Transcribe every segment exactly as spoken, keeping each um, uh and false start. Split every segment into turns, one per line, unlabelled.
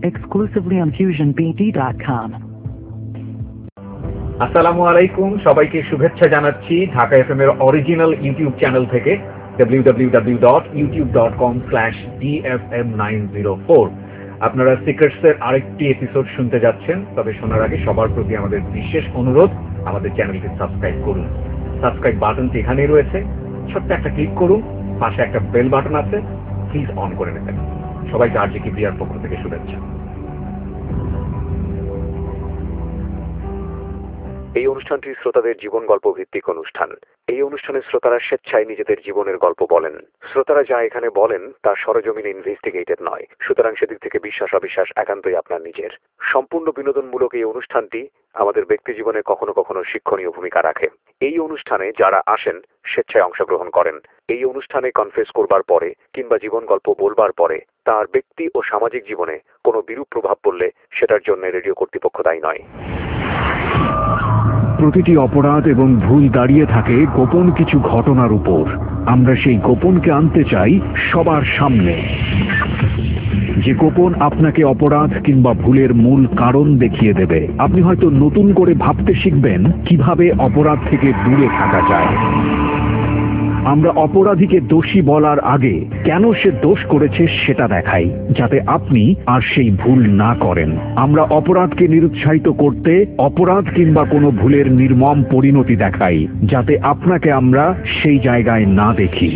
exclusively on fusion b d dot com.
আসসালামু আলাইকুম, সবাইকে শুভেচ্ছা জানাচ্ছি ঢাকা এফএম এর অরিজিনাল ইউটিউব চ্যানেল থেকে W W W dot YouTube dot com slash D F M nine zero four. আপনারা Secrets এর আরেকটি এপিসোড শুনতে যাচ্ছেন, তবে শোনার আগে সবার প্রতি আমাদের বিশেষ অনুরোধ, আমাদের চ্যানেলটি সাবস্ক্রাইব করুন। সাবস্ক্রাইব বাটনটি এখানেই রয়েছে, ছোট্ট একটা ক্লিক করুন, পাশে একটা বেল বাটন আছে, প্লিজ অন করে নেবেন। সবাইকে আর জি কিবরিয়ার পক্ষ থেকে শুভেচ্ছা। এই অনুষ্ঠানটি শ্রোতাদের জীবন গল্প ভিত্তিক অনুষ্ঠান। এই অনুষ্ঠানের শ্রোতারা স্বেচ্ছায় নিজেদের জীবনের গল্প বলেন। শ্রোতারা যা এখানে বলেন তা সরজমিনে ইনভেস্টিগেটেড নয়, সুতরাং সেদিক থেকে বিশ্বাস অবিশ্বাস একান্তই আপনার নিজের। সম্পূর্ণ বিনোদনমূলক এই অনুষ্ঠানটি আমাদের ব্যক্তি জীবনে কখনো কখনো শিক্ষণীয় ভূমিকা রাখে। এই অনুষ্ঠানে যারা আসেন স্বেচ্ছায় অংশগ্রহণ করেন। এই অনুষ্ঠানে কনফেস করবার পরে কিংবা জীবন গল্প বলবার পরে তার ব্যক্তি ও সামাজিক জীবনে কোনো বিরূপ প্রভাব পড়লে সেটার জন্য রেডিও কর্তৃপক্ষ দায়ী নয়।
প্রতিটি অপরাধ এবং ভুল দাঁড়িয়ে থাকে গোপন কিছু ঘটনার উপর। আমরা সেই গোপনকে আনতে চাই সবার সামনে, যে গোপন আপনাকে অপরাধ কিংবা ভুলের মূল কারণ দেখিয়ে দেবে। আপনি হয়তো নতুন করে ভাবতে শিখবেন কিভাবে অপরাধ থেকে দূরে থাকা যায়। আমরা অপরাধীকে দোষী বলার আগে কেন সে দোষ করেছে সেটা দেখাই, যাতে আপনি আর সেই ভুল না করেন। আমরা অপরাধকে নিরুৎসাহিত করতে অপরাধ কিংবা কোনো ভুলের নির্মম পরিণতি দেখাই, যাতে আপনাকে আমরা সেই জায়গায় না দেখি।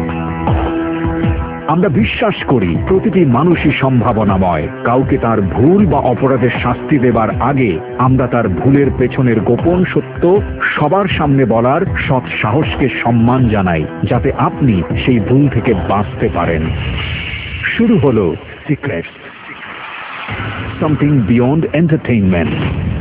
আমরা বিশ্বাস করি প্রতিটি মানুষই সম্ভাবনাময়। কাউকে তার ভুল বা অপরাধের শাস্তি দেবার আগে আমরা তার ভুলের পেছনের গোপন সত্য সবার সামনে বলার সৎ সাহসকে সম্মান জানাই, যাতে আপনি সেই ভুল থেকে বাঁচতে পারেন। শুরু হলো সিক্রেটস, সামথিং বিয়ন্ড এন্টারটেইনমেন্ট।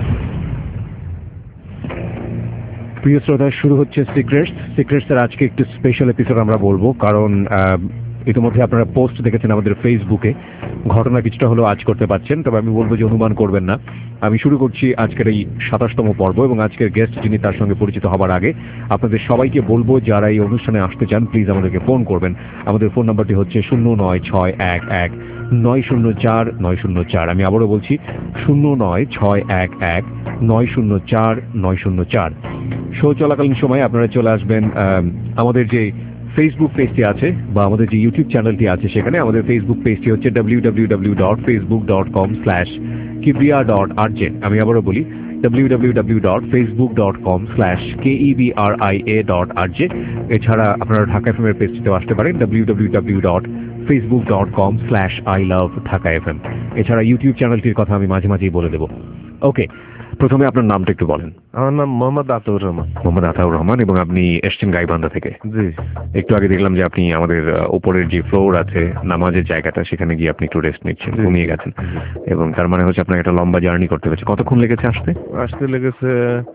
প্রিয় শ্রোতা, শুরু হচ্ছে সিক্রেটস। সিক্রেটস এর আজকে একটু স্পেশাল এপিসোড আমরা বলবো, কারণ ইতিমধ্যে আপনারা পোস্ট দেখেছেন আমাদের ফেসবুকে। ঘটনা কিছুটা হলেও আজ করতে পারছেন, তবে আমি বলবো যে অনুমান করবেন না। আমি শুরু করছি আজকের এই সাতাশতম পর্ব, এবং আজকের গেস্ট যিনি তার সঙ্গে পরিচিত হবার আগে আপনাদের সবাইকে বলবো যারা এই অনুষ্ঠানে আসতে চান প্লিজ আমাদেরকে ফোন করবেন। আমাদের ফোন নাম্বারটি হচ্ছে শূন্য নয় ছয় এক এক নয় শূন্য চার নয় শূন্য চার। আমি আবারও বলছি শূন্য নয় ছয় এক এক নয় শূন্য চার নয় শূন্য চার। শো চলাকালীন সময় আপনারা চলে আসবেন আমাদের যে ফেসবুক পেজটি আছে বা আমাদের যে ইউটিউব চ্যানেলটি আছে সেখানে। আমাদের ফেসবুক পেজটি হচ্ছে W W W dot Facebook dot com slash Kibria dot R J. আমি আবারও বলি W W W dot Facebook dot com slash K E B R I A dot R J. এছাড়া আপনারা ঢাকা এফ এম এর পেজটিতেও আসতে পারেন W W W dot Facebook dot com slash I love Dhaka F M. এছাড়া YouTube চ্যানেলটির কথা আমি মাঝে মাঝেই বলে দেবো। ওকে, প্রথমে আপনার নামটা একটু বলেন।
আমার নাম মোহাম্মদ আতাউর রহমান।
মোহাম্মদ আতাউর রহমান, এবং আপনি এসছেন গাইবান্ধা থেকে?
জি।
একটু আগে দেখলাম যে আপনি আমাদের উপরের যে ফ্লোর আছে নামাজের জায়গাটা, সেখানে গিয়ে আপনি একটু রেস্ট নিচ্ছেন, ঘুমিয়ে গেছেন, এবং তার মানে হচ্ছে আপনাকে একটা লম্বা জার্নি করতে হয়েছে। কতক্ষণ লেগেছে আসতে?
আসতে লেগেছে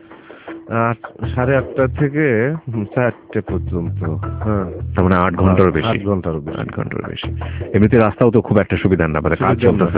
আট সাড়ে আটটা থেকে চারটে পর্যন্ত। হ্যাঁ, তার মানে আট ঘন্টার বেশি। আট ঘন্টার আট ঘন্টার বেশি।
এমনিতে রাস্তাও তো খুব একটা সুবিধা না, মানে কাজ চলতেছে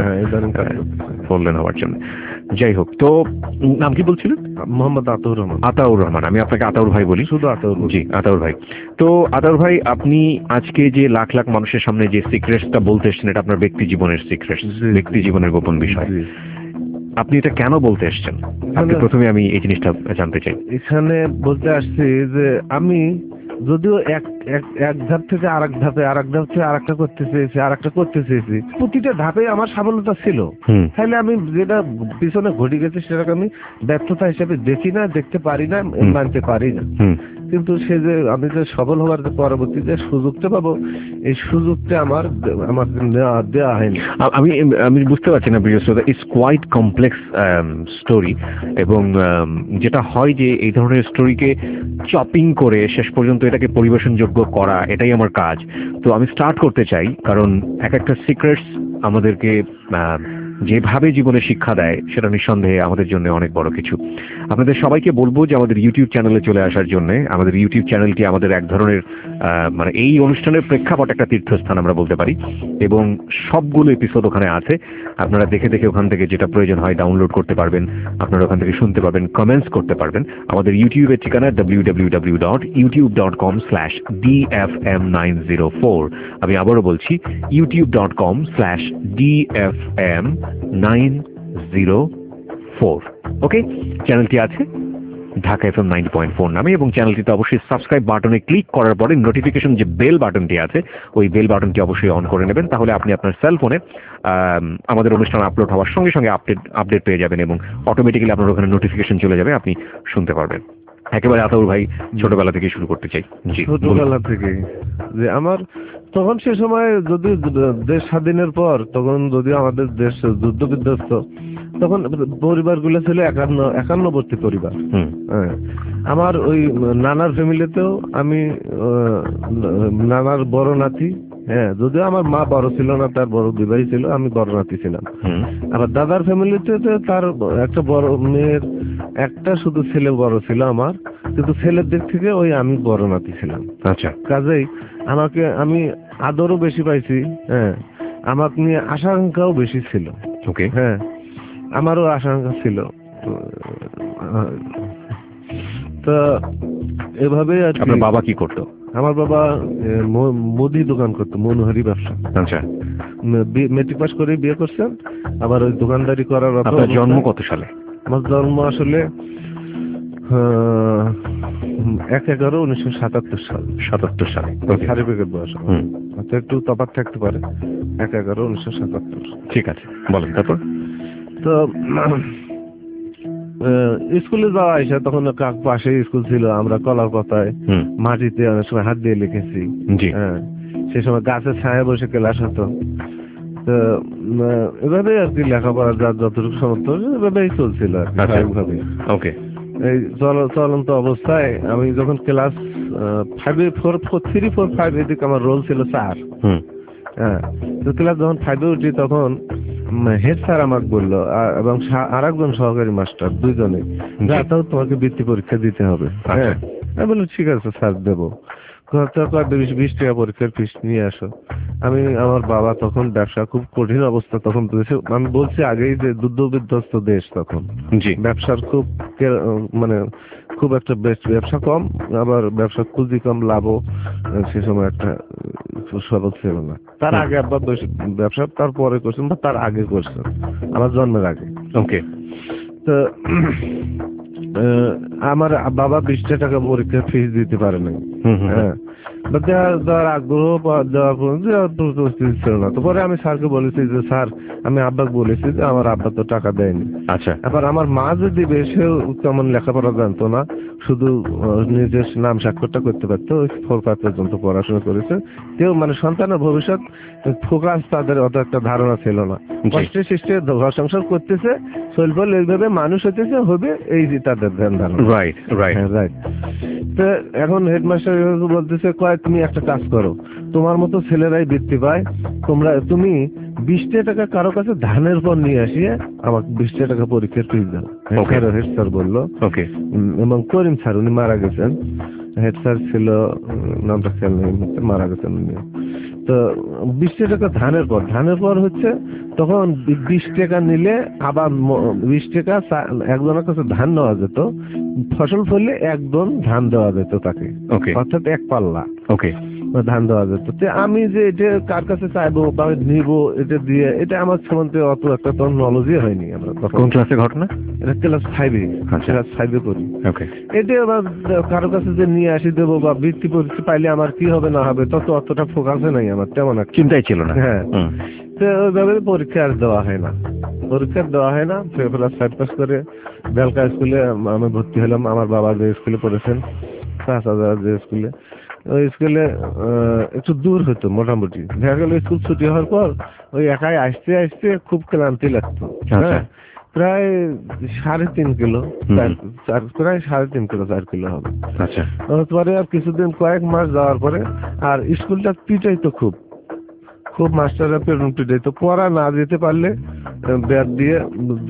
ফোর লেন হওয়ার জন্য। যাই হোক, তো নাম কি বলছিলেন?
মোহাম্মদ আতাউর রহমান।
আতাউর রহমান, আমি আপনাকে আতাউর ভাই বলি।
শুধু আতাউর?
জি, আতাউর ভাই। তো আতাউর ভাই, আপনি আজকে যে লাখ লাখ মানুষের সামনে যে সিক্রেটসটা বলতে এসছেন, এটা আপনার ব্যক্তি জীবনের সিক্রেট, ব্যক্তি জীবনের গোপন বিষয়। আপনি এটা কেন বলতে এসছেন? আপনি প্রথমে আমি এই জিনিসটা জানতে চাই।
এখানে বলতে আসছি যে আমি যদিও এক এক ধাপ থেকে আর এক ধাপে, আর এক ধাপ থেকে আর একটা করতে চেয়েছি, আর একটা করতে চেয়েছি, প্রতিটা ধাপে আমার সাফল্যতা ছিল। তাহলে আমি যেটা পিছনে ঘটে গেছে সেটাকে আমি ব্যর্থতা হিসেবে দেখি না, দেখতে পারি না, মানতে পারি না। কিন্তু সে যে আমি যে সফল হওয়ার যে পরবর্তী যে সুযোগটা পাবো, এই সুযোগটা আমার আমার দেওয়া হয়নি।
আমি আমি বুঝতে পারছি না প্রিয় শ্রোতা, ইটস কোয়াইট কমপ্লেক্স স্টোরি, এবং যেটা হয় যে এই ধরনের স্টোরিকে চপিং করে শেষ পর্যন্ত এটাকে পরিবেশনযোগ্য করা, এটাই আমার কাজ। তো আমি স্টার্ট করতে চাই, কারণ এক একটা সিক্রেটস আমাদেরকে যেভাবে জীবনে শিক্ষা দেয় সেটা নিঃসন্দেহে আমাদের জন্য অনেক বড় কিছু। আপনাদের সবাইকে বলবো যে আমাদের ইউটিউব চ্যানেলে চলে আসার জন্য। আমাদের ইউটিউব চ্যানেলটি আমাদের এক ধরনের মানে এই অনুষ্ঠানের প্রেক্ষাপট একটা তীর্থস্থান আমরা বলতে পারি, এবং সবগুলো এপিসোড ওখানে আছে। আপনারা দেখে দেখে ওখান থেকে যেটা প্রয়োজন হয় ডাউনলোড করতে পারবেন, আপনারা ওখান থেকে শুনতে পারবেন, কমেন্টস করতে পারবেন। আমাদের ইউটিউবের ঠিকানা W W W dot YouTube dot com slash D F M nine zero four. আমি আবারও বলছি, YouTube dot com slash D F M nine zero four. Okay, চ্যানেলটি আছে Dhaka F M ninety point four নামে, এবং চ্যানেলটিতে অবশ্যই সাবস্ক্রাইব বাটনে ক্লিক করার পরে নোটিফিকেশন যে বেল বাটনটি আছে ওই বেল বাটনটি অবশ্যই অন করে নেবেন। তাহলে আপনি আপনার সেল ফোনে আমাদের অনুষ্ঠান আপলোড হওয়ার সঙ্গে সঙ্গে আপডেট আপডেট পেয়ে যাবেন, এবং অটোমেটিক্যালি আপনার ওখানে নোটিফিকেশন চলে যাবে, আপনি শুনতে পারবেন। একেবারে আতাউর ভাই, ছোটবেলা থেকে শুরু করতে চাই।
ছোটবেলা থেকে যে আমার তখন সে সময় যদি দেশ স্বাধীনের পর, তখন যদি আমাদের দেশ যুদ্ধ বিধ্বস্ত, তখন পরিবার গুলো ছিল একান্ন একান্নবর্তী পরিবার। হ্যাঁ, আমার ওই নানার ফ্যামিলিতেও আমি নানার বড় নাতি, হ্যাঁ যদিও আমার মা বড় ছিল না, তার বড় বিবাহী ছিল, আমি বড় নাতি ছিলাম। আবার দাদার ফ্যামিলিতে তার একটা বড় মেয়ের একটা শুধু ছেলে বড় ছিল আমার, কিন্তু ছেলের দিক থেকে ওই আমি বড় নাতি ছিলাম।
আচ্ছা,
কাজেই আমাকে আমি আদরও বেশি পাইছি, হ্যাঁ আমাকে নিয়ে আশঙ্কাও বেশি ছিল।
ওকে,
হ্যাঁ আমারও আশঙ্কা ছিল। তো এভাবে আর কি।
আপনার বাবা কি করতো?
আমার বাবা মুদি দোকান করতো, মনোহারি ব্যবসা।
আচ্ছা,
মেট্রিক পাস করে বিয়ে করছেন, আবার ওই দোকানদারি করার।
আপনার জন্ম কত সালে?
আমার জন্ম আসলে এক এগারো উনিশশো সাতাত্তর সাল।
সাতাত্তর সালে
সার্টিফিকেট বয়স আচ্ছা, একটু তফাৎ থাকতে পারে। এক এগারো উনিশশো সাতাত্তর।
ঠিক আছে, বলেন তারপর।
তো স্কুলে যাওয়া আসা, তখন পাশে স্কুল ছিল, আমরা কলার পাতায় মাটিতে অনেক সময় হাত দিয়ে লিখেছি। হ্যাঁ, সে সময় গাছের ছায়া বসে ক্লাস হতো। তো এভাবে আর কি লেখাপড়া যার যতটুকু সমর্থ এভাবেই চলছিল আর কি স্বাভাবিকভাবে।
ওকে,
এই চলন্ত অবস্থায় আমি যখন ক্লাস ফাইভে four four three four five এদিকে আমার রোল ছিল স্যার। হ্যাঁ, তো ক্লাস যখন ফাইভে উঠি তখন হেড স্যার আমাকে বললো, এবং আর একজন সহকারী মাস্টার, দুইজনে, তাও তোমাকে বৃত্তি পরীক্ষা দিতে হবে। হ্যাঁ, আমি বললাম ঠিক আছে স্যার দেবো। বিশ টাকা পরীক্ষার ফিস নিয়ে আসো। আমি আমার বাবা তখন ব্যবসা খুব কঠিন অবস্থা তখন, আমি বলছি আগেই যে যুদ্ধ বিধ্বস্ত দেশ তখন, ব্যবসার খুব মানে খুব একটা ব্যবসা কম, আবার ব্যবসা পুঁজি কম, লাভও সে সময় একটা সবল ছিল না। তার আগে আব্বা ব্যবসা তারপরে করছেন, বা তার আগে করছেন, আমার জন্মের আগে।
ওকে,
তো আমার বাবা বিশটা টাকা পরীক্ষার ফিস দিতে পারে নাই। হ্যাঁ, দেওয়ার আগ্রহ দেওয়ার প্রস্তুতি ছিল না। তো পরে আমি স্যারকে বলেছি যে স্যার, আমি আব্বাকে বলেছি যে আমার আব্বা তো টাকা দেয়নি।
আচ্ছা,
এবার আমার মা যদি বেশিও তেমন লেখাপড়া জানতো না, শুধু নিজের নাম স্বাক্ষরটা করতে পারতো, ওই ফোর ফাইভ পর্যন্ত পড়াশোনা করেছে, কেউ মানে সন্তানের ভবিষ্যৎ ফোকাস তাদের অত একটা ধারণা ছিল না। কষ্টে সৃষ্টে ঘর সংসার করতেছে, শৈলফল এইভাবে মানুষ হইতেছে হবে, এই যে তাদের ধ্যান ধারণা।
Right right
right. তো এখন হেডমাস্টার বলতেছে, কয় তুমি একটা কাজ করো, তোমার মতো ছেলেরাই বৃত্তি পায়, তোমরা তুমি বিশটা টাকা কারো কাছে ধানের পর নিয়ে আসিয়ে আমাকে বিশটা টাকা পরীক্ষার ফিস দাও। হেড স্যার বললো।
ওকে,
এবং করিম স্যার, উনি মারা গেছেন, হেড স্যার ছিল, নামটা খেয়াল নেই, মারা গেছেন উনি। তো বিশটা টাকা ধানের পর, ধানের পর হচ্ছে তখন বিশ টাকা নিলে আবার বিশ টাকা একজনের কাছে ধান নেওয়া যেত, ফসল ফললে একদম ধান দেওয়া যেত তাকে, অর্থাৎ এক পাল্লা।
ওকে,
ধান দেওয়া যেত। আমি যে এটা কার কাছে চাইবো বা নিব, এটা দিয়ে, এটা আমার সম্বন্ধে অত একটা তো নলেজই হয়নি। আমরা
কোন ক্লাসে ঘটনা?
এটা ক্লাস ফাইভে, ক্লাস ফাইভে করি। এটা আবার কারো কাছে যে নিয়ে আসি দেবো বা বৃত্তি পরীক্ষা পাইলে আমার কি হবে না হবে তত অতটা ফোকাসে নাই আমার, তেমন একটা
চিন্তাই ছিল না।
হ্যাঁ, তো ওইভাবে পরীক্ষা আর দেওয়া হয় না, পরীক্ষা দেওয়া হয় না। ক্লাস ফাইভ পাস করে বেলকা স্কুলে আমি ভর্তি হলাম। আমার বাবা যে স্কুলে পড়েছেন, পাঁচ হাজার যে স্কুলে, ওই স্কুলে একটু দূর হতো মোটামুটি। দেখা গেল স্কুল ছুটি হওয়ার পর ওই একাই আসতে আসতে খুব ক্লান্তি লাগতো। হ্যাঁ, প্রায় সাড়ে তিন কিলো প্রায় সাড়ে তিন কিলো চার কিলো হবে।
আচ্ছা,
পরে আর কিছুদিন কয়েক মাস যাওয়ার পরে আর স্কুলটা পিটাইতো খুব খুব মাস্টাররা পেরুন পিটাইতো। পড়া না যেতে পারলে ব্যাট দিয়ে দুই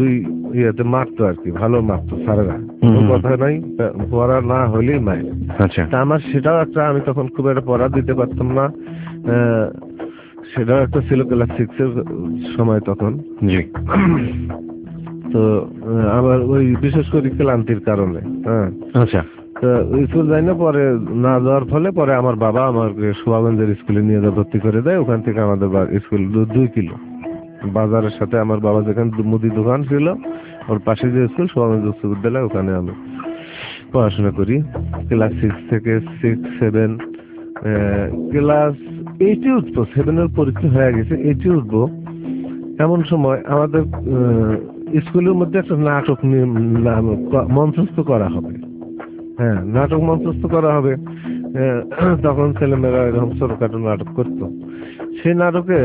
ইয়েতে মারতো আর কি, ভালো মারতো স্যারেরা, কোনো কথা নাই, পড়া না হলেই মাইর।
আচ্ছা,
তা আমার সেটাও একটা, আমি তখন খুব একটা পড়া দিতে পারতাম না, আহ, সেটাও একটা ছিল ক্লাস সিক্স এর সময় তখন।
জি,
তো আহ, আমার ওই বিশেষ করে ক্লান্তির কারণে, হ্যাঁ,
আচ্ছা,
তো স্কুল যাই না, পরে না যাওয়ার ফলে পরে আমার বাবা আমাকে শোভাগঞ্জের স্কুলে নিয়ে যা ভর্তি করে দেয়। ওখান থেকে আমাদের বা- স্কুল দু- দুই কিলো বাজারের সাথে, আমার বাবা যেখানে মুদি দোকান ছিল ওর পাশে যে স্কুল শোভাগঞ্জ উচ্চ বিদ্যালয়, ওখানে আমি পড়াশোনা করি ক্লাস সিক্স থেকে সিক্স সেভেন। ক্লাস এইটে উঠবো, সেভেনের পরীক্ষা হয়ে গেছে, এইটে উঠবো এমন সময় আমাদের আহ, স্কুলের মধ্যে একটা নাটক নিয়ে- না- ক- মঞ্চস্থ করা হবে। হ্যাঁ, নাটক মঞ্চস্থ করা হবে। আহ, তখন ছেলেমেয়েরা এরকম ছোটখাটো নাটক করতো। সেই নাটকে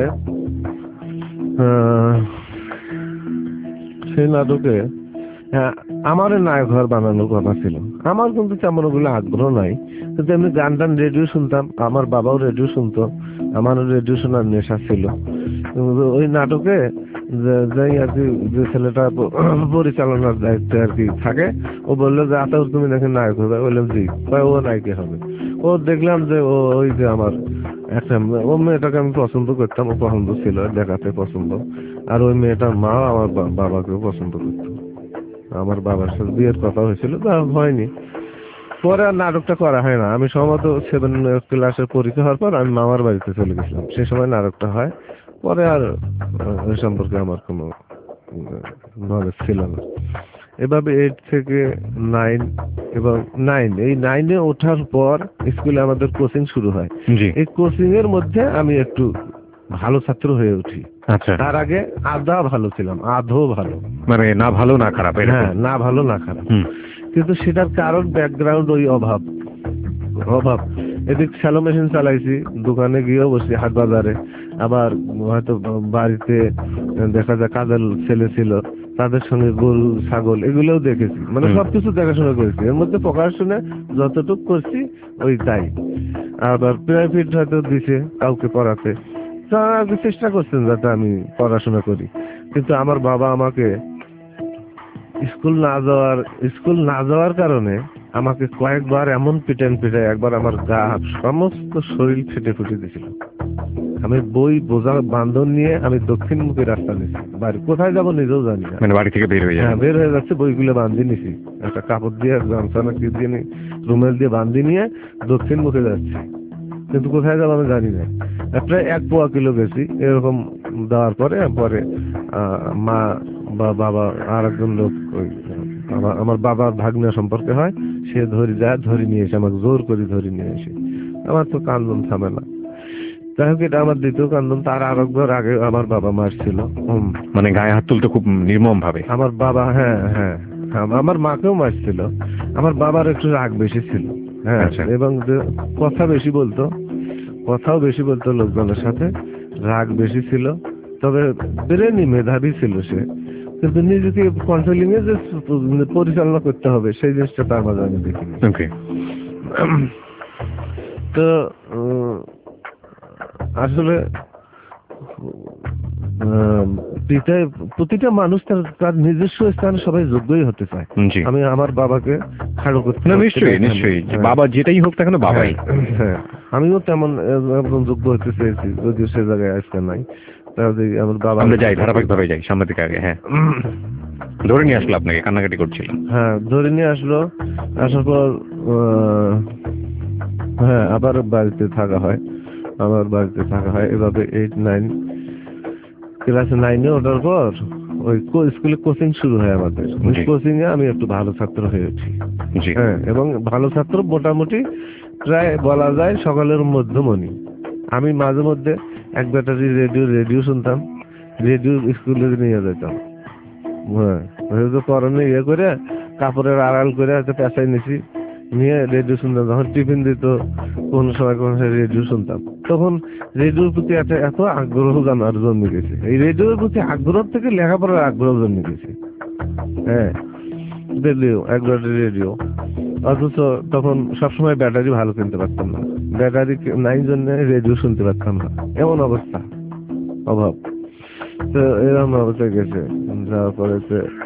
আহ, সেই নাটকে হ্যাঁ, আমারও নায়ক ঘর বানানোর কথা ছিল। আমার কিন্তু তেমন ওগুলো আগ্রহ নাই, কিন্তু এমনি গান টান রেডিও শুনতাম, আমার বাবাও রেডিও শুনতো, আমারও রেডিও শোনার নেশা ছিল। কিন্তু ওই নাটকে যে- যাই আর কি, যে ছেলেটা প- পরিচালনার দায়িত্বে আর কি থাকে, ও বললো যে আতাউর তুমি নাকি নায়ক হবে। বললাম জি। কয় ও নায়িকা হবে। ও দেখলাম যে ও ওই যে আমার একটা মে- ও মেয়েটাকে আমি পছন্দ করতাম, ও পছন্দ ছিল, দেখাতে পছন্দ, আর ওই মেয়েটার মা আমার বা- বাবাকেও পছন্দ করতো। আমার বাবার সাথে বিয়ের কথা হয়েছিল, তা হয়নি। পরে আর নাটকটা করা হয় না। আমি সম্ভবত সেভেন ক্লাসের পরীক্ষা হওয়ার পর আমি মামার বাড়িতে চলে গেছিলাম, সে সময় নাটকটা হয়। পরে আর আহ, ওই সম্পর্কে আমার কোনো নলেজ ছিল না। এভাবে এইট থেকে নাইন, এবং নাইন এই নাইনে ওঠার পর স্কুলে আমাদের কোচিং শুরু হয়।
জি,
এই কোচিং এর মধ্যে আমি একটু ভালো ছাত্র হয়ে উঠি।
আচ্ছা,
তার আগে আধা ভালো ছিলাম, আধো ভালো।
মানে না ভালো না খারাপ এরকম।
হ্যাঁ, না ভালো না খারাপ।
হুম,
কিন্তু সেটার কারণ ব্যাকগ্রাউন্ড ওই অভাব অভাব এদিক শ্যালো মেশিন চালাইছি, দোকানে গিয়েও বসি, হাট বাজারে, আবার হয়তো বাড়িতে দেখা যায় কাজের ছেলে ছিল, তাদের সঙ্গে গরু ছাগল এগুলোও দেখেছি, মানে
হুম।
সবকিছু দেখাশোনা করেছি। এর মধ্যে পড়াশোনা যতটুকু করছি ওই তাই। আবার প্রাইভেট হয়তো দিছে কাউকে পড়াতে, তারা আর কি চেষ্টা করছেন যাতে আমি পড়াশোনা করি। কিন্তু আমার বাবা আমাকে স্কুল না যাওয়ার স্কুল না যাওয়ার কারণে আমাকে কয়েকবার এমন পিটান পিটায়, একবার আমার গা হাত সমস্ত শরীর ফেটে ফুটে দিয়েছিল। আমি বই বোঝা বান্ধন নিয়ে আমি দক্ষিণমুখী রাস্তা নিয়েছি, বাড়ি কোথায় যাবো নিজেও জানি না।
মানে বাড়ি থেকে বের হয়ে
হ্যাঁ,
যাবে।
বের হয়ে যাচ্ছে, বইগুলো বান্ধি নিছি, একটা কাপড় দিয়ে গামছা না কি দিয়ে নি- রুমাল দিয়ে বান্ধি নিয়ে দক্ষিণ মুখে যাচ্ছি, কিন্তু কোথায় যাবো আমি জানি না। প্রায় এক পোয়া কিলো গেছি এরকম দেওয়ার পরে পরে আহ, মা বা বাবা আর একজন লোক, ওই আমার আমার বাবার ভাগ্নে সম্পর্কে হয়, সে ধরে যায়, ধরে নিয়ে এসে আমাকে জোর করে ধরে নিয়ে এসে, আমার তো কান্দন থামে না। যাই হোক, এটা আমার দ্বিতীয় কান্দন। তার আর একবার আগে আমার বাবা মারছিল। হুম,
মানে গায়ে হাত তুলতে খুব নির্মম ভাবে।
আমার বাবা, হ্যাঁ হ্যাঁ, আম- আমার মাকেও মারছিল। আমার বাবার একটু রাগ বেশি ছিল, হ্যাঁ,
আচ্ছা।
এবং যে কথা বেশি বলতো, কথাও বেশি বলতো লোকজনের সাথে, রাগ বেশি ছিল। তবে ব্রেনই মেধাবী ছিল সে, কিন্তু নিজেকে কন্ট্রোলিং এ যে পরিচালনা করতে হবে সেই জিনিসটা তার মাঝে আমি দেখিনি।
ওকে,
তো উম, আসলে আহ, পিতায় প্রতিটা মানুষ তার তার নিজস্ব স্থানে সবাই যোগ্যই হতে চায়।
জি।
আমি আমার বাবাকে খাড়ো করতে
না,
পারছি
নিশ্চয়ই
না।
নিশ্চয়ই, যে
হ্যাঁ।
বাবা যেটাই হোক না কেন বাবাই।
হ্যাঁ, হ্যাঁ, আমিও তেমন একজন যোগ্য হতে চেয়েছি, যদিও সে জায়গায় আজকে নাই। তাহলে আমার বাবা,
আমরা যাই ধারাবাহিক ভাবে যাই সামনের দিকে আগে। হ্যাঁ, ধরে নিয়ে আসলো আপনাকে, কান্নাকাটি করছিলেন।
হ্যাঁ, ধরে নিয়ে আসলো। আসার পর আহ, হ্যাঁ, আবার বাড়িতে থাকা হয়, আবার বাড়িতে থাকা হয় এভাবে এইট নাইন ক্লাস নাইনে ওঠার পর ওই স্কুলে কোচিং শুরু হয় আমাদের। ওই
জি।
কোচিং এ আমি একটু ভালো ছাত্র হয়ে উঠি।
জি,
হ্যাঁ, এবং ভালো ছাত্র মোটামুটি প্রায় বলা যায় সকলের মধ্যমণি। আমি মাঝে মধ্যে এক ব্যাটারি রেডিও রেডিও শুনতাম, রেডিও স্কুলে নিয়ে যেতাম। হ্যাঁ, পরনে ইয়ে করে কাপড়ের আড়াল করে হয়তো পেঁচাই নিছি, নিয়ে রেডিও শুনতাম। যখন টিফিন দিত কোন সময় কোন সময় রেডিও শুনতাম। তখন রেডিওর প্রতি একটা এত আগ্রহ জানার জন্মে গেছে, এই রেডিওর প্রতি আগ্রহ থেকে লেখাপড়ার আগ্রহ জন্মে গেছে। হ্যাঁ, রেডিও এক ব্যাটারি রেডিও, অথচ তখন সবসময় ব্যাটারি ভালো কিনতে পারতাম না, ব্যাটারি নাই জন্য রেডিও শুনতে পারতাম না, এমন অবস্থা, অভাব। তো এরকম অবস্থায় গেছে। যাওয়ার পরে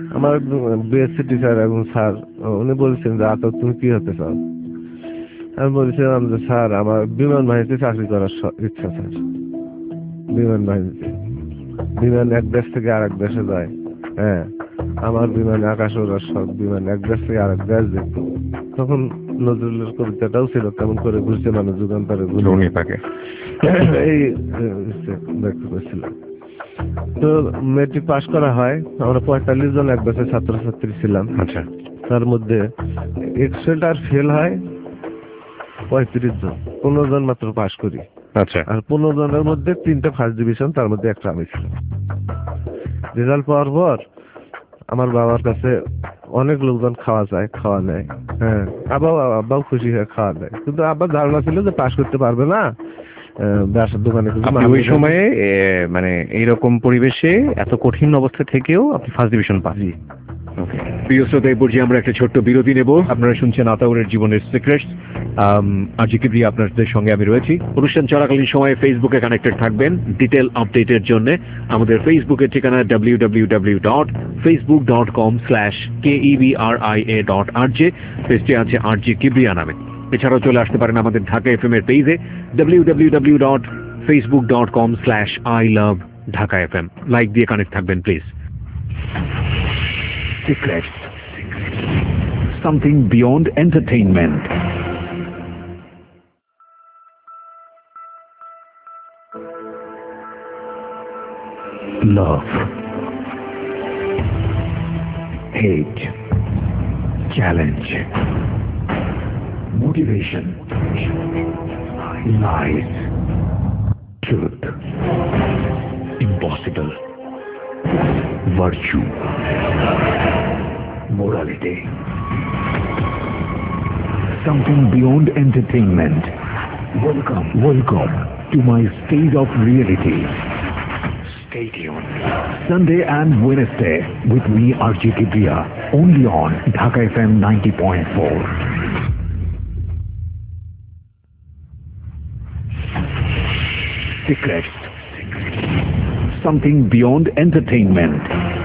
আমার বিএসসি টিচার এবং স্যার উনি বলছেন যে আচ্ছা তুমি কি হতে চাও? আমি বলছিলাম যে স্যার আমার বিমান বাহিনীতে চাকরি করার ইচ্ছা স্যার। বিমান বাহিনীতে বিমান এক দেশ থেকে আরেক দেশে যায়, হ্যাঁ আমার বিমান আকাশ ওড়ার সব বিমান এক দেশ থেকে আরেক দেশ যেত। তখন নজরুলের কবিতাটাও ছিল কেমন করে ঘুরছে মানুষ যুগান্তরে ঘুরে থাকে, এই ব্যক্ত করেছিলাম। তো মেট্রিক পাস করা হয়, আমরা পঁয়তাল্লিশ জন এক বছর ছাত্রছাত্রী ছিলাম। আচ্ছা, তার মধ্যে এক্সেল আর ফেল হয় পঁয়ত্রিশ জন, পনেরো জন মাত্র পাস করি। আচ্ছা, আর পনেরো জনের মধ্যে তিনটা ফার্স্ট ডিভিশন, তার মধ্যে একটা আমি ছিলাম। রেজাল্ট পাওয়ার পর আমার বাবার কাছে অনেক লোকজন খাওয়া যায়, খাওয়া নেয়, হ্যাঁ আব্বা আব্বাও খুশি হয়ে খাওয়া দেয়, কিন্তু আব্বার ধারণা ছিল যে পাস করতে পারবে না। দোকানে
ওই সময়ে মানে এইরকম পরিবেশে এত কঠিন অবস্থা থেকেও আপনি ফার্স্ট ডিভিশন পান। প্রিয় শ্রোতা, এই পর্যায়ে আমরা একটা ছোট্ট বিরতি নেব। আপনারা শুনছেন আতাউরের জীবনের সিক্রেটস। আরজি কিবরিয়া আপনাদের সঙ্গে আমি রয়েছি। অনুষ্ঠান চলাকালীন সময়ে ফেসবুকে কানেক্টেড থাকবেন ডিটেল আপডেটের জন্য। আমাদের ফেসবুকের ঠিকানা W W W dot Facebook dot com slash K E B R I A dot R J. পেজটি আছে আরজি কিবরিয়া নামে। এছাড়াও চলে আসতে পারেন আমাদের ঢাকা এফ এম এর পেজে W W W dot Facebook dot com slash I love Dhaka F M. Like দিয়ে কানেক্ট থাকবেন please.
Secrets. Something beyond entertainment. Love. Hate. Challenge. Motivation. Lies. Truth. Impossible. Virtue. Morality. Something beyond entertainment. Welcome, welcome to my stage of reality. Stay tuned. Sunday and Wednesday with me, Archie Kibriya, only on Dhaka F M ninety point four. Secrets. Something beyond entertainment.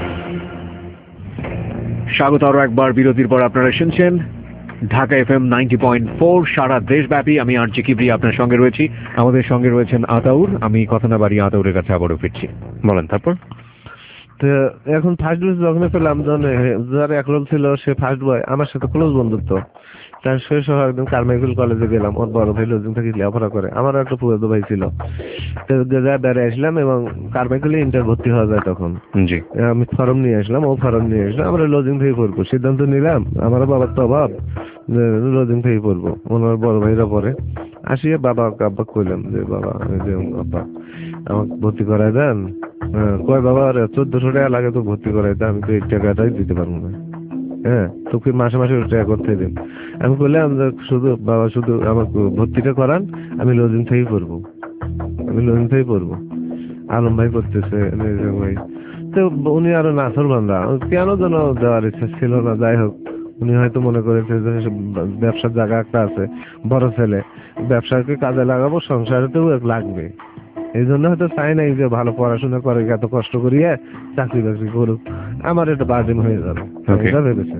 স্বাগত আরো একবার বিরতির পর। আপনারা শুনছেন Dhaka F M ninety point four সারা দেশব্যাপী। আমি আরজি কিবরিয়া আপনার সঙ্গে রয়েছি। আমাদের সঙ্গে রয়েছেন আতাউর। আমি কথা না বাড়িয়ে আতাউরের কাছে আবারও ফিরছি। বলেন তারপর।
তো এখন ফার্স্ট বয় যখন পেলাম, যার এক রোল ছিল সে ফার্স্ট বয়, আমার সাথে ক্লোজ বন্ধুত্ব। তার শেষ হওয়ার একদিন কারমাইকেল কলেজে গেলাম, ওর বড় ভাই লোকজন থেকে লেখাপড়া করে, আমারও একটা পুরো ভাই ছিল। বেড়ে আসলাম এবং কারমাইকেলে ইন্টার ভর্তি হওয়া যায় তখন। জি, আমি ফর্ম নিয়ে আসলাম, ও ফর্ম নিয়ে আসলাম, আমরা লজিং থেকে পড়বো সিদ্ধান্ত নিলাম। আমার বাবার তো অভাব, লজিং থেকে পড়বো, ওনার বড় ভাইরা পরে। আসিয়ে বাবা আব্বা কইলাম যে বাবা আব্বা আমাকে ভর্তি করাই দেন। কয় বাবা চোদ্দশো টাকা লাগে তো ভর্তি করাই দেন, আমি তো এই টাকাটাই দিতে পারবো না। হ্যাঁ, তোকে মাসে মাসে টাকা করতে দিন। আমি বললাম শুধু বাবা শুধু আমাকে ভর্তিটা করান, আমি লজিং থেকেই পড়বো, আমি লজিং থেকেই পড়বো। আলম ভাই করতেছে ভাই, তো উনি আরো নাথর বান্ধা, কেন যেন দেওয়ার ইচ্ছা ছিল না। যাই হোক, উনি হয়তো মনে করেছে যে ব্যবসার জায়গা একটা আছে, বড় ছেলে, ব্যবসাকে কাজে লাগাবো, সংসারেতেও লাগবে, এই জন্য হয়তো চাই নাই যে ভালো পড়াশোনা করে এত কষ্ট করিয়ে চাকরি বাকরি করুক, আমার এটা বার্ডেন হয়ে যাবে, এটা ভেবেছেন।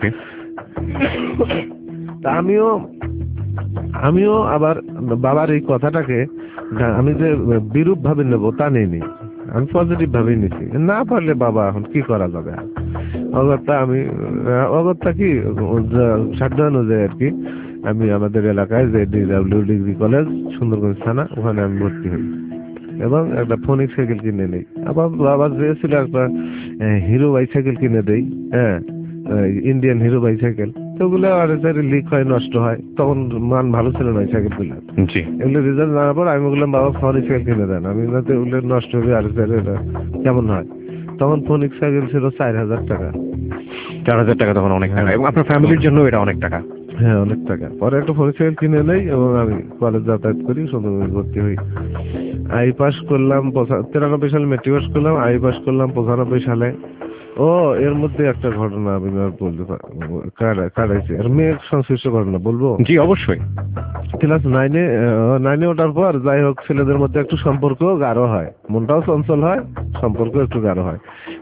তা আমিও আমিও আবার বাবার এই কথাটাকে আমি যে বিরূপ ভাবে নেবো তা নেইনি, আমি পজিটিভ ভাবেই নিছি। না পারলে বাবা এখন কি করা যাবে, অগত্যা আমি অগত্যা কি সাধ্য অনুযায়ী আর কি আমি আমাদের এলাকায় যে ডিডাব্লিউ ডিগ্রি কলেজ সুন্দরগঞ্জ থানা, ওখানে আমি ভর্তি হই এবং একটা ফোনিক সাইকেল কিনে নেই। আবার বাবার চেয়েছিল একটা হিরো বাইসাইকেল কিনে দেই, হ্যাঁ ইন্ডিয়ান হিরো বাইসাইকেল, তো ওগুলো আর লিক হয়, নষ্ট হয়, তখন মান ভালো ছিল না সাইকেল গুলো। এগুলো রেজাল্ট জানার পর আমি বললাম বাবা ফোনিক সাইকেল কিনে দেন, আমি ওগুলো নষ্ট হবে আর কেমন হয়। তখন ফোনিক সাইকেল ছিল চার হাজার টাকা।
চার হাজার টাকা তখন অনেক টাকা, এবং আপনার ফ্যামিলির জন্য এটা অনেক টাকা।
হ্যাঁ, অনেক টাকা। পরে একটা ফোনিক সাইকেল কিনে নেই এবং আমি কলেজ যাতায়াত করি, সুন্দরবনে ভর্তি হই। আই পাস করলাম তিরানব্বই সালে, মেট্রিক পাস করলাম, আই পাস করলাম পঁচানব্বই সালে। ও এর মধ্যে একটা ঘটনা আমি বলতে কাটাইছি, আর মেয়ের সংশ্লিষ্ট ঘটনা বলবো।
জি অবশ্যই।
ক্লাস নাইনে নাইনে ওঠার পর যাই হোক ছেলেদের মধ্যে একটু সম্পর্ক গাঢ় হয়, মনটাও চঞ্চল হয়, সম্পর্ক একটু গাঢ় হয়।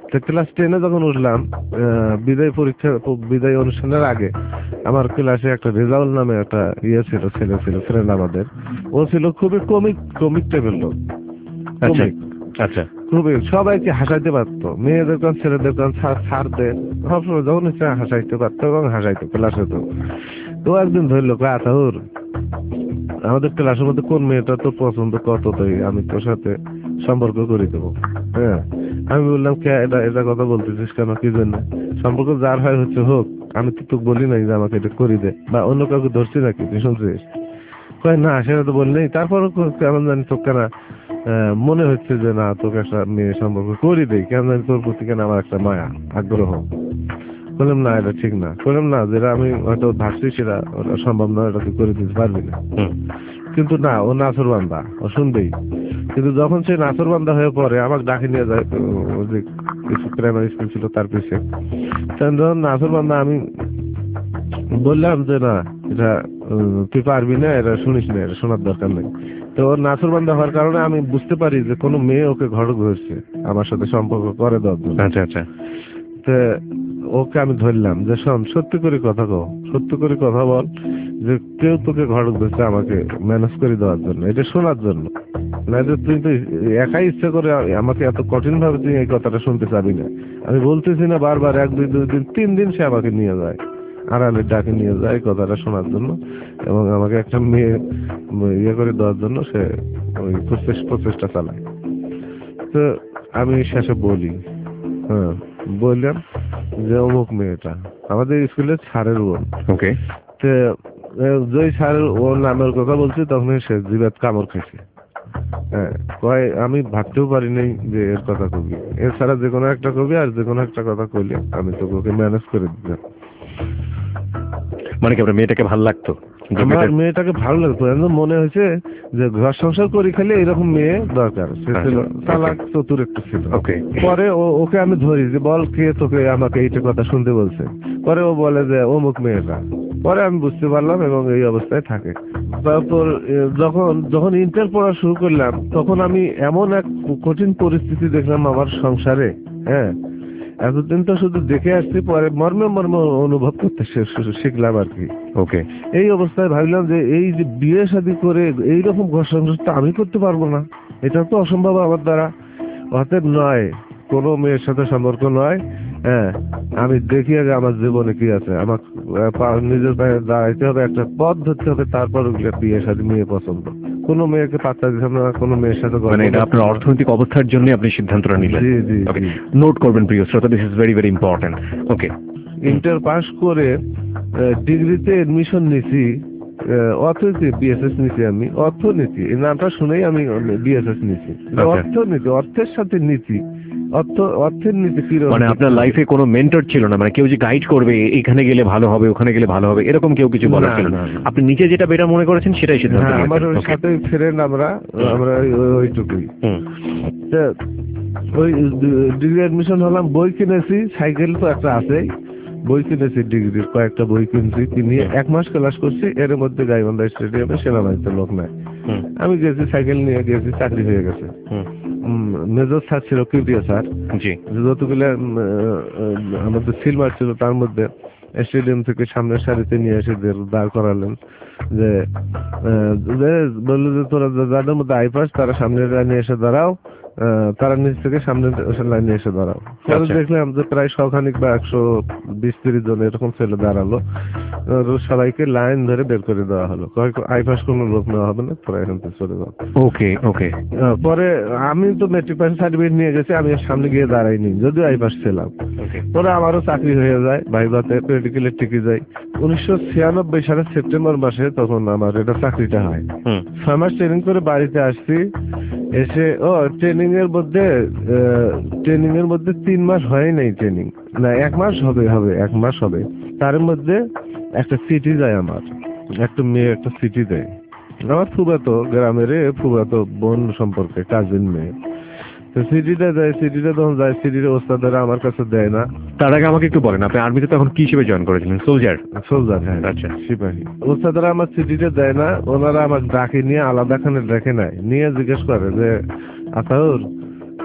তো ক্লাস টেনে যখন উঠলাম, আহ, বিদায় পরীক্ষা বিদায় অনুষ্ঠানের আগে আমার ক্লাসে একটা রেজাউল নামে একটা ইয়ে ছিল, ছেলে ছিল, ফ্রেন্ড আমাদের। ও ছিল খুবই কমিক কমিক টাইপের লোক।
আচ্ছা
কমিক
আচ্ছা
খুবই সবাইকে হাসাইতে পারতো, মেয়েদের কান ছেলেদের কান ছাড়তে সবসময় যখন ইচ্ছা হাসাইতে পারতো এবং হাসাইতো ক্লাসে। তো তো একদিন ধরলো আতাউর, আমাদের ক্লাসের মধ্যে কোন মেয়েটা তোর পছন্দ, কত তুই আমি তোর সাথে সম্পর্ক করে দেবো। হ্যাঁ, আমি বললাম কে এটা এটা কথা বলতেছিস কেন, কি জন্য? সম্পর্ক যার হয় হচ্ছে হোক, আমি তো তোকে বলি নাই যে আমাকে এটা করি দে, বা অন্য কাউকে ধরছি নাকি, তুই শুনছিস? কয় না, সেটা তো বললি। তারপরও কেমন জানি তোকে কেন মনে হচ্ছে যে না তোকে একটা মেয়ে সম্পর্ক করি দেই, কেন জানি তোর প্রতি কেন আমার একটা মায়া আগ্রহ। বললাম না এটা ঠিক না। বললাম না, যেটা আমি হয়তো ভাবছি সেটা ওটা সম্ভব নয়, এটা তুই করে দিতে পারবি না। কিন্তু না, ও নাছর বান্দা, ও শুনবেই। কিন্তু যখন সে নাছর বান্দা হয়ে পড়ে আমাকে ডাকে নিয়ে যায়, ও যে কিছু প্রাইমারি স্কুল ছিল তার পিছিয়ে, যখন নাছর বান্দা আমি বললাম যে না এটা তুই পারবি না, এটা শুনিস না, এটা শোনার দরকার নেই। তো ওর নাছর বান্দা হওয়ার কারণে আমি বুঝতে পারি যে কোনো মেয়ে ওকে ঘর ধরছে আমার সাথে সম্পর্ক করে দেওয়ার জন্য।
আচ্ছা আচ্ছা।
তো ওকে আমি ধরলাম যে শোন, সত্যি করে কথা কও, সত্যি করে কথা বল যে কেউ তোকে ঘর ধরছে আমাকে ম্যানেজ করে দেওয়ার জন্য, এটা শোনার জন্য। না যে তুই তো একাই ইচ্ছা করে আমাকে এত কঠিন ভাবে তুই এই কথাটা শুনতে চাবি না। আমি বলতেছি না বারবার, এক দুই দুই দিন তিন দিন সে আমাকে নিয়ে যায়, আড়ালে ডাকে নিয়ে যায় কথাটা শোনার জন্য, এবং আমাকে একটা মেয়ে ইয়ে করে দেওয়ার জন্য সে ওই প্রচেষ্টা চালায়। তো আমি শেষে বলি, হ্যাঁ বললাম যে অমুক মেয়েটা আমাদের স্কুলের স্যারের বোন।
ওকে।
তো যেই স্যারের ওর নামের কথা বলছি তখন সে জিবাত কামড় খেয়েছে। হ্যাঁ, কয় আমি ভাবতেও পারি নাই যে এর কথা কবি, এছাড়া যে কোনো একটা কবি আর যে কোনো একটা কথা কইলে আমি তো ওকে ম্যানেজ করে দিতাম।
মানে কি আপনার মেয়েটাকে ভালো লাগতো?
আমার মেয়েটাকে ভালো লাগতো, মনে হয়েছে যে ঘর সংসার করি খালি এরকম মেয়ে দরকার। সে ছিল চালাক চতুর একটু ছিল। পরে ওকে আমি ধরি যে বল কে তোকে আমাকে এইটা কথা শুনতে বলছে। পরে ও বলে যে অমুক মেয়েটা। পরে আমি বুঝতে পারলাম এবং এই অবস্থায় থাকে। তারপর যখন যখন ইন্টার পড়া শুরু করলাম তখন আমি এমন এক কঠিন পরিস্থিতি দেখলাম আমার সংসারে। হ্যাঁ, এতদিন তো শুধু দেখে আসছি, পরে মর্মে মর্মে অনুভব করতে শিখলাম আর কি।
ওকে।
এই অবস্থায় ভাবলাম যে এই যে বিয়ে শাদী করে এইরকম ঘর সংসার তো আমি করতে পারবো না, এটা তো অসম্ভব আমার দ্বারা। অতএব নয়, কোনো মেয়ের সাথে সম্পর্ক নয়। হ্যাঁ, আমি দেখি আগে আমার জীবনে কি আছে, আমার নিজের পায়ে দাঁড়াইতে হবে, একটা পথ ধরতে হবে, তারপর বিয়ে শাদী মেয়ে পছন্দ। কোনো মেয়েকে পাত্তা দিতাম না, কোনো মেয়ের সাথে।
মানে এটা আপনার অর্থনৈতিক অবস্থার জন্য আপনি সিদ্ধান্তটা নিলেন?
জি জি।
নোট করবেন প্রিয় শ্রোতা, this is very very important. Okay.
Inter pass করে ডিগ্রিতে এডমিশন নিছি, অর্থনীতি বিএসএস নিছি। আমি অর্থনীতি এই নামটা শুনেই আমি বিএসএস নিছি। অর্থনীতি, অর্থের সাথে নীতি, অর্থ অর্থের নীতি কি।
মানে আপনার লাইফে কোনো মেন্টর ছিল না, মানে কেউ যে গাইড করবে এখানে গেলে ভালো হবে ওখানে গেলে ভালো হবে এরকম কেউ কিছু বলার ছিল না? আপনি নিজে যেটা বেটার মনে করেছেন সেটাই সিদ্ধান্ত নিয়েছেন?
আমার ওর সাথে ফ্রেন্ড, আমরা আমরা ওইটুকুই। ওই ডিগ্রি এডমিশন হলাম, বই কিনেছি, সাইকেল তো একটা আছেই, বই কিনেছি ডিগ্রির কয়েকটা বই কিনছি, কিনে এক মাস ক্লাস করছি। এর মধ্যে গাইবান্ধা স্টেডিয়ামে সেনাবাহিনীতে লোক নাই, আমি গেছি সাইকেল নিয়ে গেছি, চাকরি হয়ে গেছে। মেজর স্যার ছিল, কিউটিয়া স্যার, যতগুলো আমাদের সিল মারছিল তার মধ্যে স্টেডিয়াম থেকে সামনের সারিতে নিয়ে এসে দাঁড় করালেন, যে বললো যে তোরা যাদের মধ্যে আইপাস তারা সামনে লাইনে এসে দাঁড়াও, তারা নিচ থেকে সামনে লাইনে এসে দাঁড়াও। পরে দেখলাম যে প্রায় শখানিক বা একশো বিশ তিরিশ জন এরকম ছেলে দাঁড়ালো, সবাইকে লাইন ধরে বের করে দেওয়া হলো, আইপাস কোনো লোক নেওয়া হবে না, তোরা এখান থেকে চলে যাও।
ওকে ওকে।
পরে আমি তো মেট্রিক পাস সার্টিফিকেট নিয়ে গেছি, আমি সামনে গিয়ে দাঁড়াইনি, যদিও আইপাস ছিলাম। পরে আমারও চাকরি হয়ে যায়, ভাইভাতে মেডিকেলে টিকে যাই। উনিশশো ছিয়ানব্বই সালের সেপ্টেম্বর মাসে তখন আমার এটা চাকরিটা হয়। ছয় মাস ট্রেনিং করে বাড়িতে আসছি, এসে ও ট্রেনিং এর মধ্যে ট্রেনিং এর মধ্যে তিন মাস হয় নাই, ট্রেনিং না এক মাস হবে হবে এক মাস হবে তার মধ্যে একটা চিঠি যায় আমার, একটা মেয়ে একটা চিঠি দেয় আমার ফুফাতো গ্রামের ফুফাতো বোন সম্পর্কে, কাজিন মেয়ে। তো সিটিটা যায়, সিটিটা তখন যায়, সিটির ওস্তাদরা আমার কাছে দেয় না।
তার আগে আমাকে একটু বলেন, আপনি আর্মিতে তখন কি হিসেবে জয়েন করেছিলেন? সোলজার?
সোলজার, হ্যাঁ। আচ্ছা, সিপাহী। ওস্তাদরা আমার সিটিটা দেয় না, ওনারা আমাকে ডাকে নিয়ে আলাদা খানে রেখে নেয়, নিয়ে জিজ্ঞেস করে যে আতাউর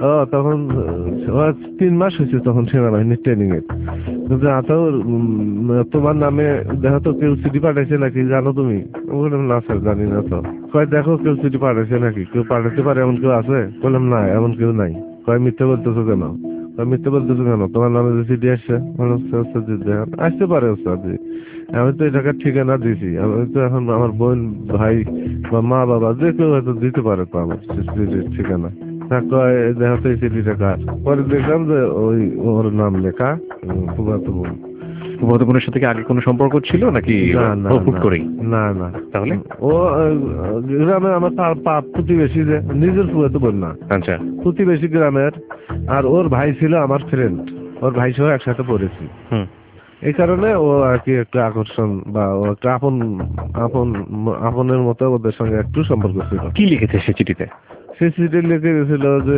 ও তখন ও তিন মাস হয়েছে তখন সেনাবাহিনীর ট্রেনিং এ। কিন্তু আচ্ছা তোমার নামে দেখো তো কেউ চিঠি পাঠাইছে নাকি জানো তুমি? বললাম না স্যার জানি না তো। কয় দেখো কেউ চিঠি পাঠাইছে নাকি, কেউ পাঠাতে পারে এমন কেউ আছে? বললাম না এমন কেউ নাই। কয় মিথ্যে বলতেছো কেন? কয় মিথ্যে বলতেছো কেন, তোমার নামে যে চিঠি আসছে? বললাম আসতে পারে ওস্তাদ, আমি তো এই টাকার ঠিকানা দিয়েছি, আমি তো এখন আমার বোন ভাই বা মা বাবা যে কেউ হয়তো দিতে পারে তো আমার ঠিকানা। কয় দেখা তো এই চিঠিটা কার? পরে দেখলাম যে ওই ওর নাম লেখা ফুফাতো বোন।
ফুফাতো বোনের সাথে কি আগে কোনো সম্পর্ক ছিল নাকি
না না
হুট করেই?
না না।
তাহলে
ও গ্রামে আমার তার পাপ প্রতিবেশী, যে নিজের ফুফাতো বোন না,
আচ্ছা
প্রতিবেশী গ্রামের। আর ওর ভাই ছিল আমার ফ্রেন্ড, ওর ভাই সহ একসাথে পড়েছি।
হুম
এই কারণে ও আর কি একটা আকর্ষণ বা ও একটা আপন আপন আপনের মতো ওদের সঙ্গে একটু সম্পর্ক ছিল।
কি লিখেছে সে চিঠিতে?
সে চিঠি লিখে গেছিল যে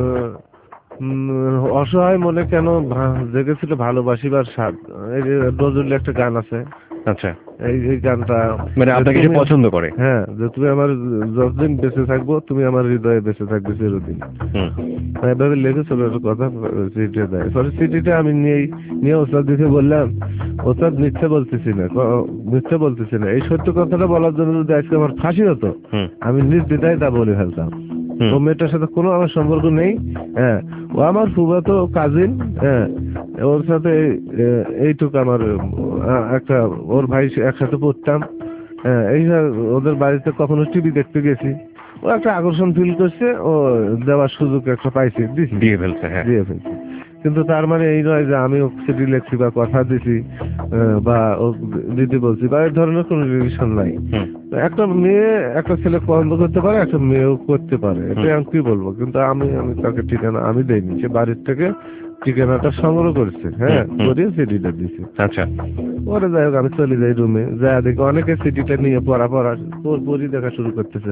অসহায় মনে কেন জেগেছিল ভালোবাসিবার স্বাদ, এই যে নজরুলের একটা গান আছে।
আচ্ছা
এই এই গানটা
মানে আপনাকে সে পছন্দ করে?
হ্যাঁ, যে তুমি আমার যতদিন বেঁচে থাকবো তুমি আমার হৃদয়ে বেঁচে থাকবে চিরদিন। এভাবে লিখেছিল কথা চিঠিটা দেয়। পরে চিঠিটা আমি নিয়েই নিয়ে ওস্তাদ দিকে বললাম, ওস্তাদ মিথ্যে বলতেছি না, মিথ্যে বলতেছি না, এই সত্য কথাটা বলার জন্য যদি আজকে আমার ফাঁসি হতো আমি নির্দ্বিধায় তা বলে ফেলতাম। ও মেয়েটার সাথে কোনো আমার সম্পর্ক নেই। হ্যাঁ, ও আমার ফুফাতো কাজিন। হ্যাঁ, ওর সাথে এইটুকু আমার একটা, ওর ভাই একসাথে পড়তাম। হ্যাঁ, এই ওদের বাড়িতে কখনো টিভি দেখতে গেছি, ও একটা আকর্ষণ ফিল করছে, ও দেওয়ার সুযোগ একটা পাইছে,
দিয়ে ফেলছে। হ্যাঁ
দিয়ে ফেলছে। কিন্তু তার মানে এই নয় যে আমি ওকে চিঠি লিখছি বা কথা দিছি বা ও দিতে বলছি বা এই ধরনের কোনো রিলেশন নাই। একটা মেয়ে একটা ছেলে পছন্দ করতে পারে, একটা মেয়েও করতে পারে, এটা আমি কি বলবো। কিন্তু আমি আমি তাকে ঠিকানা আমি দেইনি, সে বাড়ির থেকে ঠিকানাটা সংগ্রহ করেছে। হ্যাঁ, করিয়ে চিঠিটা দিছে।
আচ্ছা
পরে যাই হোক আমি চলে যাই রুমে, যা দেখি অনেকে চিঠিটা নিয়ে পড়া পড়া তোর পরই দেখা শুরু করতেছে।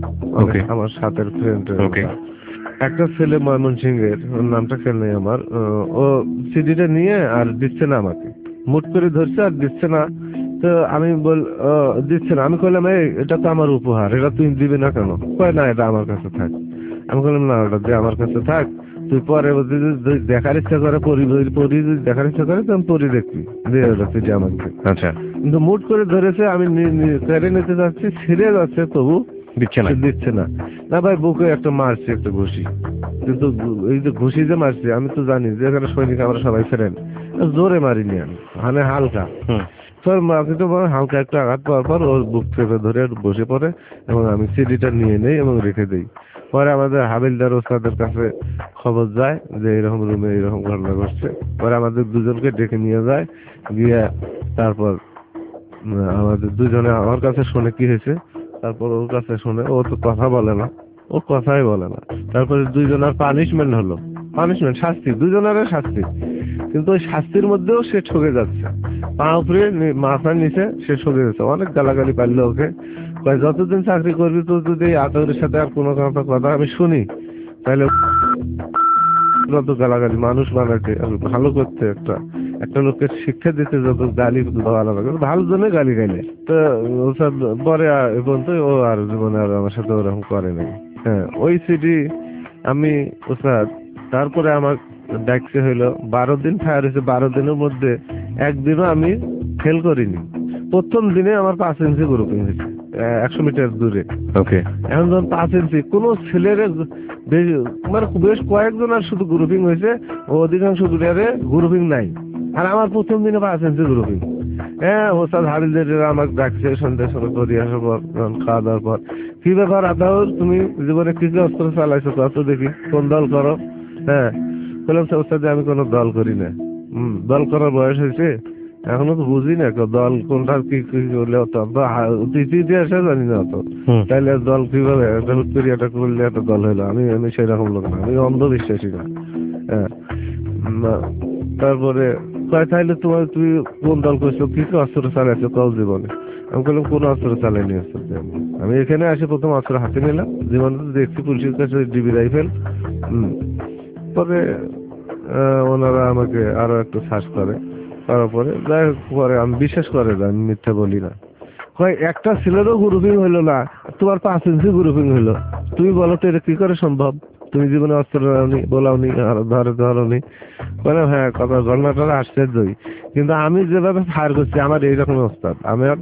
আমার সাথের ফ্রেন্ড একটা ছেলে ময়মনসিংহের, ওর নামটা খেয়াল নেই আমার, ও সিডিটা নিয়ে আর দিচ্ছে না আমাকে, মুট করে ধরছে আর দিচ্ছে না। তো আমি বল দিচ্ছে না, আমি কইলাম এই এটা তো আমার উপহার, এটা তুই দিবি না কেন? কয় না এটা আমার কাছে থাক। আমি বললাম না ওটা দিয়ে আমার কাছে থাক, তুই পরে দেখার ইচ্ছা করে পরি পরি দেখার ইচ্ছা করে তো আমি পরি দেখবি, দিয়ে চিঠি আমাকে।
আচ্ছা
কিন্তু মুট করে ধরেছে, আমি কেড়ে নিতে যাচ্ছি, ছিঁড়ে যাচ্ছে, তবু
দিচ্ছে না
দিচ্ছে না। না ভাই বুকে একটা মারছে, একটা ঘুষি। কিন্তু এই যে ঘুষি যে মারছে আমি তো জানি যে এখানে সৈনিক আমরা সবাই ফেরেন, জোরে মারিনি আমি, মানে হালকা। তোর মাকে তো হালকা একটা আঘাত পাওয়ার পর ওর বুক চেপে ধরে বসে পড়ে এবং আমি সিডিটা নিয়ে নেই এবং রেখে দিই। পরে আমাদের হাবিলদার ওস্তাদের কাছে খবর যায় যে এরকম রুমে এরকম ঘটনা ঘটছে। পরে আমাদের দুজনকে ডেকে নিয়ে যায়, গিয়ে তারপর আমাদের দুজনে আমার কাছে শুনে কি হয়েছে, তারপর ওর কাছে শুনে, ও তো কথা বলে না, ও কথাই বলে না। তারপরে দুইজনের পানিশমেন্ট হলো, পানিশমেন্ট শাস্তি, দুইজনের শাস্তি। কিন্তু ওই শাস্তির মধ্যেও সে ঠকে যাচ্ছে, পা উপরে মাথার নিচে সে ঠকে যাচ্ছে। অনেক গালাগালি পারলো ওকে, যতদিন চাকরি করবি তো যদি আতরের সাথে আর কোনো কথা আমি শুনি তাহলে যত গালাগালি মানুষ বানাতে ভালো করতে, একটা একটা লোককে শিক্ষা দিতে যত গালি ভালো লাগে, ভালো জন্য গালি গাইলে তো ওসব পরে পর্যন্ত ও আর জীবনে আর আমার সাথে ওরকম করে নাই। হ্যাঁ, ওই সিডি আমি ওস্তাদ তারপরে আমার ডাকছে হইলো বারো দিন ফায়ার হয়েছে, বারো দিনের মধ্যে একদিনও আমি ফেল করিনি। প্রথম দিনে আমার পাঁচ ইঞ্চি গ্রুপিং হয়েছে একশো মিটার দূরে। ওকে, এখন যখন পাঁচ ইঞ্চি কোনো ছেলের মানে বেশ কয়েকজন আর শুধু গ্রুপিং হয়েছে, অধিকাংশ প্লেয়ারে গ্রুপিং নাই, আর আমার প্রথম দিনে পাঁচ ইঞ্চি গ্রুপিং। হ্যাঁ, ওস্তাদ হারিদের আমাকে ডাকছে সন্ধ্যা সময় করে আসার পর, খাওয়া দাওয়ার পর, কি ব্যাপার আদাউর তুমি জীবনে কি কি অস্ত্র চালাইছো কত দেখি, কোন দল করো? হ্যাঁ, বললাম ওস্তাদ আমি কোনো দল করি না। হম, দল করার বয়স হয়েছে এখনো তো বুঝি না দল কোনটা কি কি করলে অত ইতিহাসে জানি না অত, তাইলে দল কিভাবে একটা হুট করি একটা করলে একটা দল হইলো। আমি আমি সেই রকম লোক না, আমি অন্ধবিশ্বাসী না। হ্যাঁ, তারপরে কয় তাইলে তোমার তুমি কোন দল করছো, কি কি অস্ত্র চালাইছো কল জীবনে? আমি বললাম কোন অস্ত্র চালাইনি অস্ত্র, আমি এখানে আসে প্রথম অস্ত্র হাতে নিলাম, জীবনে তো দেখছি পুলিশের কাছে ডিবি রাইফেল। হম, পরে ওনারা আমাকে আরো একটু সার্চ করে, তারপরে যাই হোক পরে আমি বিশ্বাস করে যে আমি মিথ্যা বলি না। কয় একটা ছেলেরও গ্রুপিং হইলো না, তোমার পাঁচ ইঞ্চি গ্রুপিং হইলো, তুমি বলো তো এটা কি করে সম্ভব? তুমি জীবনে অস্ত্র ধরনি বলাওনি ধরে ধরনি বলে হ্যাঁ কথা ঘটনাটা আশ্চর্যই, কিন্তু আমি যেভাবে ফায়ার করছি আমার এইরকম অবস্থা, আমার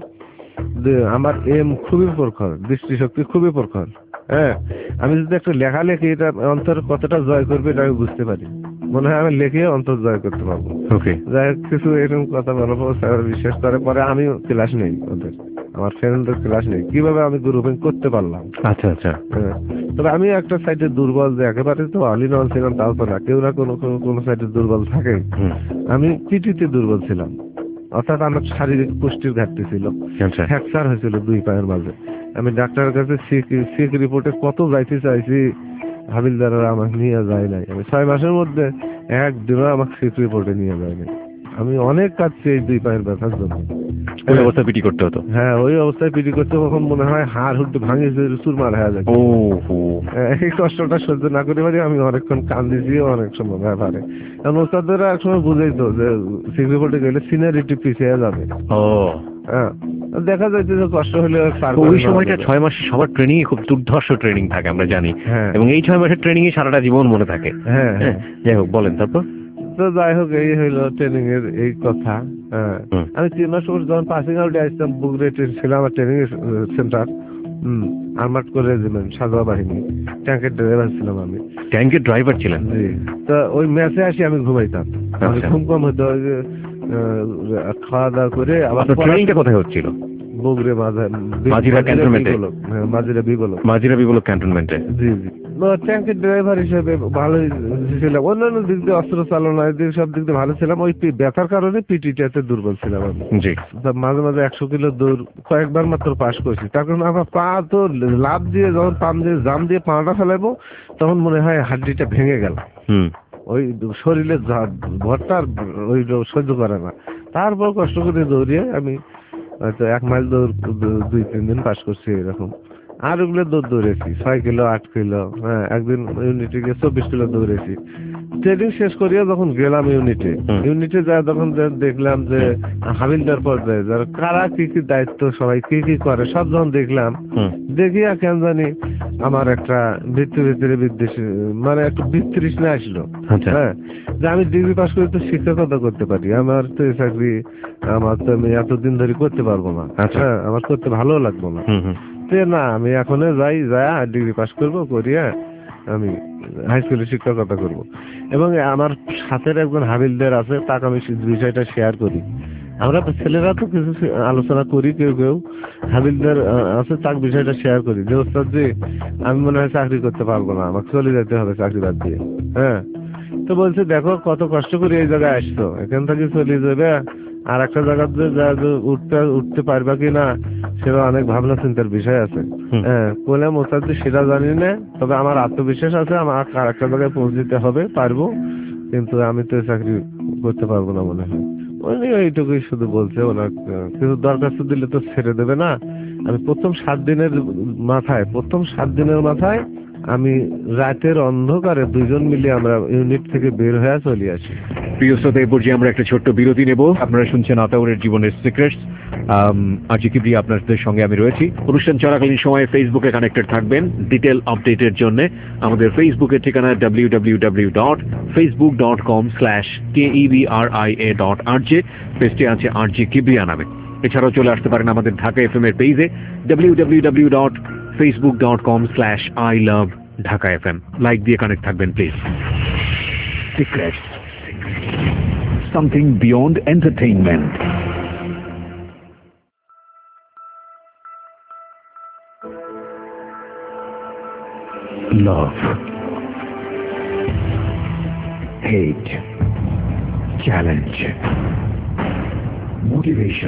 আমার এম খুবই প্রখর, দৃষ্টিশক্তি খুবই প্রখর। হ্যাঁ, আমি যদি একটা লেখা লেখি এটা অন্তর কতটা জয় করবে এটা আমি বুঝতে পারি, মনে হয় আমি লেখে অন্তর জয় করতে পারবো।
ওকে,
যাই হোক, কিছু এরকম কথা বলবো স্যার বিশ্বাস করে। পরে আমি ক্লাস নেই ওদের, আমার ফ্রেন্ডদের ক্লাস নেই, কিভাবে আমি গ্রুপিং করতে পারলাম।
আচ্ছা আচ্ছা।
হ্যাঁ, তবে আমি একটা সাইডে দুর্বল, যে একেবারে তো অলি নন ছিলাম তাও তো না, কেউ না কোনো কোনো সাইডে দুর্বল থাকে। আমি পিটিতে দুর্বল ছিলাম, অর্থাৎ আমার শারীরিক পুষ্টির ঘাটতি ছিল, ফ্র্যাকচার হয়েছিল দুই পায়ের মাঝে। আমি ডাক্তারের কাছে সিক রিপোর্টে কত যাইতে চাইছি, হাবিলদাররা আমাকে নিয়ে যায় নাই। আমি ছয় মাসের মধ্যে একদিনও আমাকে সিক রিপোর্টে নিয়ে যায় নাই। আমি অনেক কাঁদছি এই দুই পায়ের ব্যথার জন্য।
ওই অবস্থায় পিটি করতে হতো?
হ্যাঁ, ওই অবস্থায় পিটি করতে কখন মনে হয় হাড় হুড্ডে ভাঙে চুরমার হয়ে যায়।
ও হো,
এই কষ্টটা সহ্য না করে পারি আমি অনেকক্ষণ কান্দিছি অনেক সময় ব্যাপারে। কারণ ওস্তাদরা এক সময় বুঝাইতো যে সিক রিপোর্টে গেলে সিনিয়রিটি পিছিয়ে যাবে।
ও
হ্যাঁ, দেখা যাচ্ছে যে কষ্ট হলে
ওই সময়টা ছয় মাস সবার ট্রেনিং খুব দুর্ধর্ষ ট্রেনিং থাকে আমরা জানি,
হ্যাঁ,
এবং এই ছয় মাসের ট্রেনিং এ সারাটা জীবন মনে থাকে।
হ্যাঁ হ্যাঁ,
যাই হোক, বলেন তারপর।
তো যাই হোক, এই হইলো ট্রেনিং এর এই কথা। হ্যাঁ, আমি তিন মাস পর যখন পাসিং আউটে আসতাম, বুগরেটে ছিল আমার ট্রেনিং সেন্টার, হম আর্মার্ড করে রেজিমেন্ট, সাজোয়া বাহিনী, ট্যাঙ্কের ড্রাইভার ছিলাম আমি।
ট্যাঙ্কের ড্রাইভার ছিলেন? জি।
তো ওই ম্যাচে আসি আমি ঘুমাইতাম, ঘুম কম হতো। ওই যে খাওয়া দাওয়া করে আবার
ট্রেনিংটা কোথায় হচ্ছিল?
বগুড়ে
মাজিরা ক্যান্টনমেন্টে।
মাজিরা বিবলক,
মাজিরা বিবলক ক্যান্টনমেন্টে।
জি জি। ট্যাঙ্কের ড্রাইভার হিসেবে ভালোই ছিলাম, অন্যান্য দিক দিয়ে অস্ত্র চালনা দিক সব দিক দিয়ে ভালো ছিলাম। ওই ব্যথার কারণে পিটিটাতে দুর্বল ছিলাম আমি।
জি।
মাঝে মাঝে একশো কিলো দৌড় কয়েকবার মাত্র পাস করছি, তার কারণে আমার পা তো লাভ দিয়ে যখন পাম দিয়ে জাম দিয়ে পাটা ফেলাবো তখন মনে হয় হাড্ডিটা ভেঙে গেল। হুম, ওই শরীরের ভরটা ওই সহ্য করে না। তারপর কষ্ট করে দৌড়িয়ে আমি হয়তো এক মাইল দৌড় দুই তিন দিন পাস করছি এরকম। আর ওগুলো দৌড় দৌড়েছি ছয় কিলো আট কিলো। হ্যাঁ, একদিন ইউনিটে গিয়ে চব্বিশ কিলো দৌড়েছি। ট্রেনিং শেষ করিয়া যখন গেলাম ইউনিটে, ইউনিটে যা যখন দেখলাম যে হাবিলদার পর্যায়ে যারা কারা কি কি দায়িত্ব, সবাই কি কি করে সব যখন দেখলাম, দেখিয়া কেন জানি আমার একটা ভিত্তি ভিতরে বিদ্বেষ, মানে একটা বিতৃষ্ণা আসলো। হ্যাঁ, যে আমি ডিগ্রি পাস করে তো শিক্ষকতা করতে পারি, আমার তো এই চাকরি আমার তো আমি এতদিন ধরে করতে পারবো না। হ্যাঁ, আমার করতে ভালো লাগবো না। না, আমি এখনো যাই, যা ডিগ্রি পাস করবো, করিয়া আমি হাই স্কুলে শিক্ষকতা করব। এবং আমার সাথের একজন হাবিলদার আছে, তাকে আমি বিষয়টা শেয়ার করি। আমরা ছেলেরা তো কিছু আলোচনা করি, কেউ কেউ হাবিলদার আছে তার বিষয়টা শেয়ার করি যে ওস্তাদ জি আমি মনে হয় চাকরি করতে পারবো না, আমাকে চলে যেতে হবে চাকরি বাদ দিয়ে। হ্যাঁ, তো বলছে দেখো কত কষ্ট করে এই জায়গায় আসছো, এখান থেকে চলে যাবে আর একটা জায়গাতে উঠতে উঠতে পারবা কি না সেটা অনেক ভাবনা চিন্তার বিষয় আছে। হ্যাঁ, বললাম ওস্তাদ জি সেটা জানি না, তবে আমার আত্মবিশ্বাস আছে আমার আর একটা জায়গায় পৌঁছতে হবে, পারবো, কিন্তু আমি তো চাকরি করতে পারবো না মনে হয়। উনি এইটুকুই শুধু বলছে, ওনার কিছু দরখাস্ত দিলে তো ছেড়ে দেবে না। আমি প্রথম সাত দিনের মাথায় প্রথম সাত দিনের মাথায় আমি রাতের অন্ধকারে দুইজন মিলে আমরা ইউনিট থেকে বের হয়ে চলে আসি।
প্রিয় শ্রোতা, এই পর্যায়ে আমরা একটা ছোট্ট বিরতি নেব। আপনারা শুনছেন আতাউরের জীবনের সিক্রেটস। আজকে কি আপনাদের সঙ্গে আমি রয়েছি। অনুষ্ঠান চলাকালীন সময়ে ফেসবুকে কানেক্টেড থাকবেন ডিটেল আপডেটের জন্য। আমাদের ফেসবুকের ঠিকানা W W W dot Facebook dot com slash K E B R I A dot R J. পেজটি আছে আর জি কিবরিয়া নামে। এছাড়াও চলে আসতে পারেন আমাদের ঢাকা এফ এম এর পেজে W W W dot Facebook dot com slash I love Dhaka F M. Like দিয়ে কানেক্ট থাকবেন please.
Secrets. Something beyond entertainment. Love. Hate. Challenge. Motivation.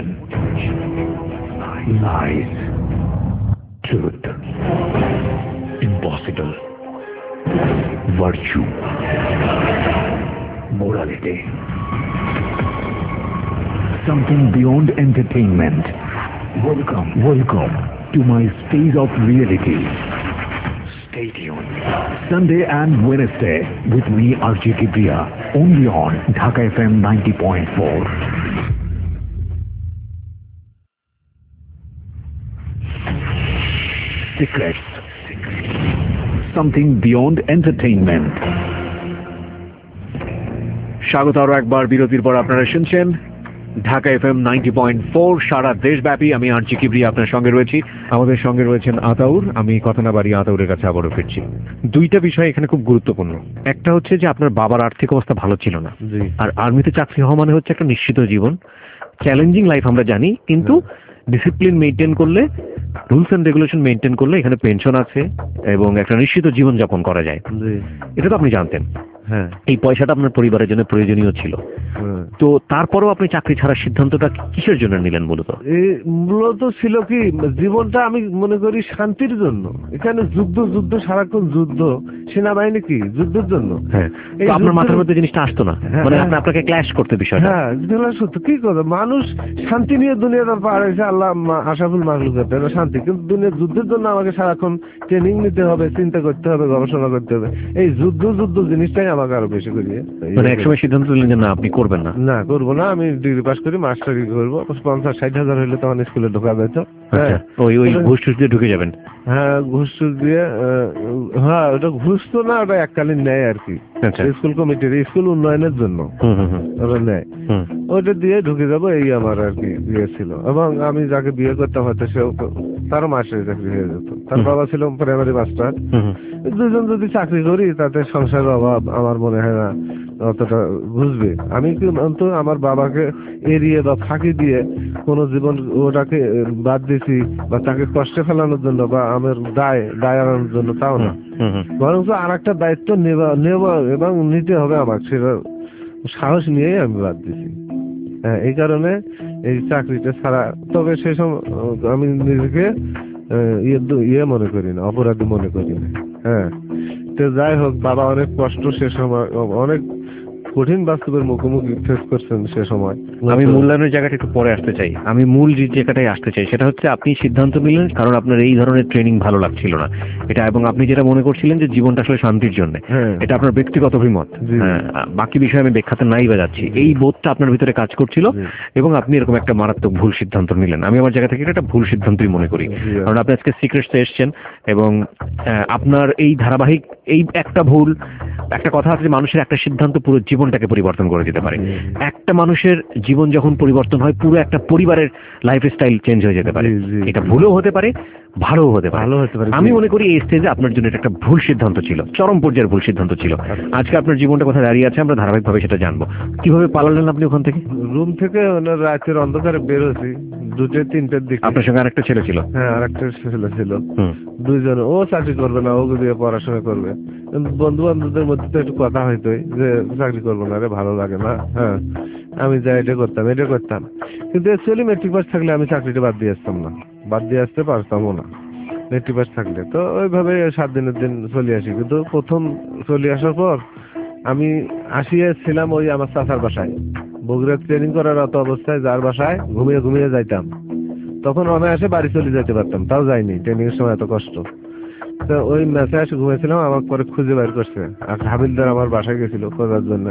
Lies. Truth. Impossible. Virtue. Morality. Something beyond entertainment. Welcome, welcome to my space of reality. Stay tuned. Sunday and Wednesday with me, R J Kibriya, only on Dhaka F M ninety point four. Secrets. something beyond entertainment.
স্বাগত আরো একবার বিরতির পর আপনারা শুনছেন Dhaka FM ninety point four সারা দেশব্যাপী। আমি আরজি কিবরিয়া আপনার সঙ্গে রয়েছি, আমাদের সঙ্গে রয়েছেন আতাউর। আমি কথা না বাড়িয়ে আতাউরের কাছে আবারও ফিরছি। দুইটা বিষয় এখানে খুব গুরুত্বপূর্ণ। একটা হচ্ছে যে আপনার বাবার আর্থিক অবস্থা ভালো ছিল না, আর আর্মিতে চাকরি হওয়া মানে হচ্ছে একটা নিশ্চিত জীবন, চ্যালেঞ্জিং লাইফ আমরা জানি, কিন্তু ডিসিপ্লিন মেনটেন করলে, রুলস এন্ড রেগুলেশন মেনটেন করলে এখানে পেনশন আছে এবং একটা নিশ্চিত জীবন যাপন করা যায়। এটা তো আপনি জানতেন।
হ্যাঁ,
এই পয়সাটা আপনার পরিবারের জন্য প্রয়োজনীয় ছিল। তো তারপরেও আপনি চাকরি ছাড়ার সিদ্ধান্তটা কিসের জন্য নিলেন মূলত?
এই মূলত ছিল কি, জীবনটা আমি মনে করি শান্তির জন্য। এখানে যুদ্ধ যুদ্ধ সারাক্ষণ যুদ্ধ, সেনাবাহিনী কি যুদ্ধের জন্য।
হ্যাঁ,
এই
আপনার মাথার মধ্যে জিনিসটা আসতো না,
হ্যাঁ,
মানে
হ্যাঁ।
আপনাকে ক্ল্যাশ করতে বিষয়টা।
হ্যাঁ, যেগুলো সত্যি। কি কথা, মানুষ শান্তি নিয়ে দুনিয়াটা পার হয়েছে, আল্লাহ মা- আশাফুল মাহলুক এটা শান্তি, কিন্তু দুনিয়ার যুদ্ধের জন্য আমাকে সারাক্ষণ ট্রেনিং নিতে হবে, চিন্তা করতে হবে, গবেষণা করতে হবে। এই যুদ্ধ যুদ্ধ জিনিসটাই আমাকে আরো বেশি করিয়ে
মানে একসময় সিদ্ধান্ত নিলেন যে না আপনি করবেন না।
না, করবো না, আমি ডিগ্রি পাস করি, মাস্টারি করবো। পঞ্চাশ ষাট হাজার হলে তখন স্কুলে ঢোকা যেত।
আচ্ছা, ওই ওই ঘুষ টুস দিয়ে ঢুকে যাবেন।
হ্যাঁ, ঘুষ টুস দিয়ে, আহ, হ্যাঁ ওটা ঘুষ তো না, ওটা এককালীন নেয় আর কি,
আচ্ছা।
স্কুল কমিটির, স্কুল উন্নয়নের জন্য
হুম হুম হুম
ওরা নেয়।
হুম।
ওইটা দিয়ে ঢুকে যাবো, এই আমার আর কি বিয়ে ছিল। এবং আমি যাকে বিয়ে করতাম হয়তো সেও তো, তারও মাস্টারি চাকরি হয়ে যেত। তার বাবা ছিল প্রাইমারি মাস্টার।
হুম হুম।
দুজন যদি চাকরি করি তাতে সংসারের অভাব আমার মনে হয় না অতটা বুঝবে। আমি কিন্তু আমার বাবাকে এড়িয়ে বা ফাঁকি দিয়ে কোনো জীবন ওটাকে বাদ দিছি বা তাকে কষ্টে ফেলানোর জন্য বা আমার দায় দায় আনানোর জন্য, তাও না।
হুম হুম।
বরং আর একটা দায়িত্ব নেওয়া নেব এবং নিতে হবে আমার, সেটা সাহস নিয়েই আমি বাদ দিছি। হ্যাঁ, এই কারণে এই চাকরিটা ছাড়া, তবে সেই সময় আমি নিজেকে আহ, ইয়ে দু- ইয়ে মনে করি না, অপরাধী মনে করি না। হ্যাঁ, তো যাই হোক, বাবা অনেক কষ্ট সে সময়, অনেক কঠিন বাস্তবের মুখোমুখি ফেস করছেন সে সময়।
আমি মূল্যায়নের জায়গাটা একটু পরে আসতে চাই। আমি মূল যে জায়গাটায় আসতে চাই সেটা হচ্ছে আপনি সিদ্ধান্ত নিলেন কারণ আপনার এই ধরনের ট্রেনিং ভালো লাগছিল না এটা, এবং আপনি যেটা মনে করছিলেন যে জীবনটা আসলে শান্তির জন্য,
হ্যাঁ।
এটা আপনার ব্যক্তিগত অভিমত।
জি।
হ্যাঁ, বাকি বিষয়ে আমি ব্যাখ্যাতে নাই বা যাচ্ছি। এই বোধটা আপনার ভিতরে কাজ করছিল
জি।
এবং আপনি এরকম একটা মারাত্মক ভুল সিদ্ধান্ত নিলেন। আমি আমার জায়গা থেকে এটা একটা ভুল সিদ্ধান্তই মনে করি।
জি।
কারণ আপনি আজকে সিক্রেটসে এসেছেন এবং আহ, আপনার এই ধারাবাহিক এই একটা ভুল, একটা কথা আছে যে মানুষের একটা সিদ্ধান্ত পুরো জীবনটাকে পরিবর্তন করে দিতে পারে। একটা মানুষের জীবন যখন পরিবর্তন হয় পুরো একটা পরিবারের লাইফ স্টাইল চেঞ্জ হয়ে যেতে পারে।
জি, জি।
এটা ভুলও হতে পারে, ভালোও হতে পারে।
ভালো হতে পারে।
আমি মনে করি এই স্টেজে আপনার জন্য এটা একটা ভুল সিদ্ধান্ত ছিল, চরম পর্যায়ের ভুল সিদ্ধান্ত ছিল। আজকে আপনার জীবনটা কোথায় দাঁড়িয়ে আছে আমরা ধারাবাহিকভাবে সেটা জানবো। কিভাবে পালালেন আপনি ওখান থেকে?
রুম থেকে ওনার রাতের অন্ধকারে বের হয়েছি দুটো তিনটের দিকে।
আপনার সঙ্গে আরেকটা ছেলে ছিল?
হ্যাঁ, আরেকটা ছেলে ছিল।
হুম।
দুইজন, ও চাকরি করবে না, ওকে দিয়ে পড়াশোনা করবে। বন্ধু বান্ধবদের মধ্যে তো একটু কথা হইতোই যে চাকরি করবো না রে, ভালো লাগে না। হ্যাঁ, আমি যা এটা করতাম এটা করতাম, কিন্তু অ্যাকচুয়ালি মেট্রিক পাস থাকলে আমি চাকরিটা বাদ দিয়ে আসতাম না, বাদ দিয়ে আসতে পারতামও না মেট্রিক পাস থাকলে। তো ওইভাবে সাত দিনের দিন চলে আসি। কিন্তু প্রথম চলে আসার পর আমি আসিয়েছিলাম ওই আমার চাচার বাসায়, বগুড়া ট্রেনিং করার অত অবস্থায়, যার বাসায় ঘুমিয়ে ঘুমিয়ে যাইতাম। তখন অনায়াসে বাড়ি চলে যেতে পারতাম, তাও যাইনি, ট্রেনিং এর সময় এত কষ্ট। তো ওই ম্যাচে এসে ঘুমিয়েছিলাম, আমার পরে খুঁজে বের করছে। আর হাবিলদার আমার বাসায় গেছিল খোঁজার জন্য,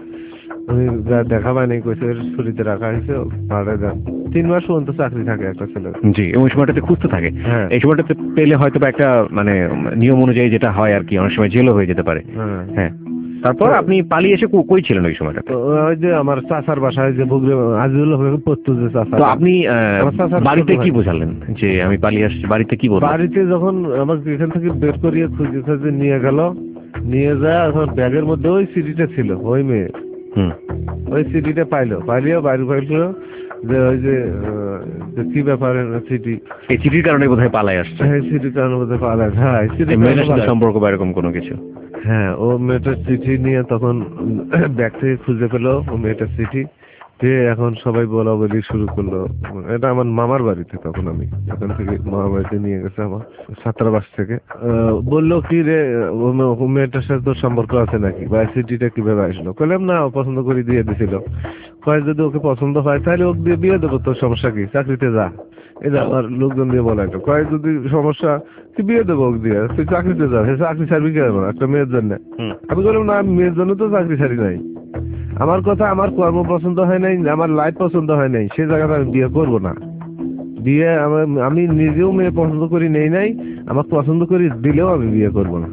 উনি যা দেখা পায়নি, কইছে ছুটিতে রাখা হয়েছে, পাঠায় দেন। তিন মাস পর্যন্ত চাকরি থাকে একটা ছেলে।
জি, ওই সময়টাতে খুঁজতে থাকে।
হ্যাঁ।
এই সময়টাতে পেলে হয়তো বা একটা মানে নিয়ম অনুযায়ী যেটা হয় আর কি, অনেক সময় জেলও হয়ে যেতে পারে।
হ্যাঁ।
হ্যাঁ, তারপর আপনি পালিয়ে এসে কো- কই ছিলেন ওই সময়টা?
তো ওই যে আমার চাচার বাসায়, যে বগুড়া আজিজুল হকের পড়তো যে চাচা।
তো আপনি আহ,
আমার চাচার
বাড়িতে
ছোট
কি
ভাই।
বোঝালেন যে আমি পালিয়ে আসছি? বাড়িতে কি বললেন?
বাড়িতে যখন আমাকে এখান থেকে বের করিয়ে খুঁজে খুঁজে নিয়ে গেল, নিয়ে যায়, এখন ব্যাগের মধ্যে ওই সিডিটা ছিল, ওই মেয়ে
হুম।
ওই সিডিটা পাইলো, পাইলেও বাইরে পাইলো যে ওই যে আহ, যে কি ব্যাপারে সিডি,
এই চিঠির কারণে বোধহয় পালাই আসছে।
হ্যাঁ সিডিটা মধ্যে পাওয়া যায়। হ্যাঁ, সিডি
এই মেয়েটার সাথে সম্পর্ক বা এরকম কোনো কিছু?
হ্যাঁ, ও মেয়েটার চিঠি নিয়ে তখন ব্যাগ থেকে খুঁজে পেলো ও মেয়েটার চিঠি পেয়ে এখন সবাই বলা বলি শুরু করলো। এটা আমার মামার বাড়িতে, তখন আমি ওখান থেকে মামার বাড়িতে নিয়ে গেছে আমার ছাত্রাবাস থেকে। আহ, বললো কি রে, ও মে- ও মেয়েটার সাথে তোর সম্পর্ক আছে নাকি, বা চিঠিটা কিভাবে আসলো? বললাম না, ও পছন্দ করে দিয়ে দিছিল। কয় যদি ওকে পছন্দ হয় তাহলে ওকে দিয়ে বিয়ে দেবো, তোর সমস্যা কি, চাকরিতে যা। এটা আমার লোকজন দিয়ে বলা, একটা কয় যদি সমস্যা, তুই বিয়ে দেবো ওকে দিয়ে, তুই চাকরিতে যা। সে চাকরি ছাড়বি কেন একটা মেয়ের জন্য? আমি বললাম না, আমি মেয়ের জন্য তো চাকরি ছাড়ি নাই। আমার কথা, আমার কর্ম পছন্দ হয় নাই, আমার লাইফ পছন্দ হয় নাই, সে জায়গাতে আমি বিয়ে করবো না। বিয়ে আমার- আমি নিজেও মেয়ে পছন্দ করি নেই নাই, আমার পছন্দ করি দিলেও আমি বিয়ে করবো না।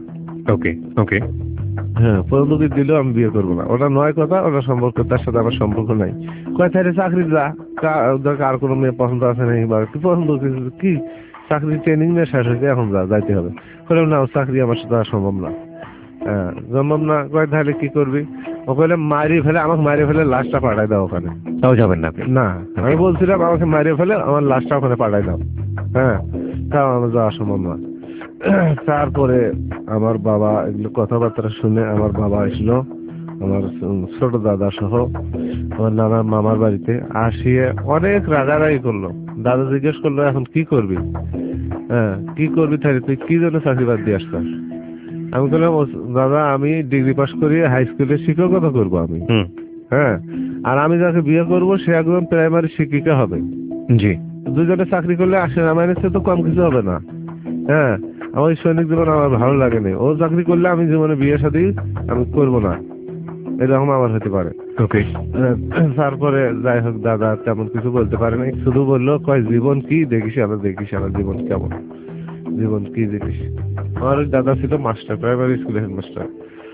ওকে ওকে
হ্যাঁ পছন্দ দিলেও আমি বিয়ে করবো না, ওটা নয় কথা, ওটা সম্পর্ক, তার সাথে আমার সম্পর্ক নাই। কয় তাহলে চাকরি যা, কার কোনো মেয়ে পছন্দ আছে নাকি বা কি পছন্দ কি, চাকরির ট্রেনিং নিয়ে শেষ হয়েছে, এখন যা যাইতে হবে। বললাম না, চাকরি আমার সাথে আর সম্ভব না। হ্যাঁ সম্ভব না, কয় তাহলে কি করবি? ও কইলে মারি ফেলে, আমাকে মারি ফেলে লাশটা পাঠাই দাও ওখানে।
তাও যাবেন না আপনি?
না, আমি বলছিলাম আমাকে মারিয়ে ফেলে আমার লাশটা ওখানে পাঠাই দাও। হ্যাঁ তাও আমার যাওয়া সম্ভব না। তারপরে আমার বাবা এগুলো কথাবার্তা শুনে আমার বাবা আসলো আমার ছোট দাদা সহ আমার নানার মামার বাড়িতে, আসিয়ে অনেক রাগারাগি করলো। দাদা জিজ্ঞেস করলো এখন কি করবি? হ্যাঁ কি করবি তাহলে, তুই কি জন্য চাকরি বাদ দিয়ে আসছিস? আমি বললাম দাদা আমি ডিগ্রি পাস করি হাই স্কুলে শিক্ষকতা করবো আমি। হ্যাঁ আর আমি যাকে বিয়ে করবো সে একজন প্রাইমারি শিক্ষিকা হবে।
জি।
দুজনে চাকরি করলে আসে আমার তো কম কিছু হবে না। হ্যাঁ আমার সৈনিক জীবন আমার ভালো লাগে না, ও চাকরি করলে আমি জীবনে বিয়ে শাদী আমি করবো না, এরকম আমার হতে পারে।
ওকে।
তারপরে যাই হোক দাদা তেমন কিছু বলতে পারে নাই, শুধু বললো কয় জীবন কি দেখিস, আমার দেখিস আমার জীবন কেমন, জীবন কি দেখিস। আমার দাদা ছিল মাস্টার, প্রাইমারি স্কুলের হেডমাস্টার।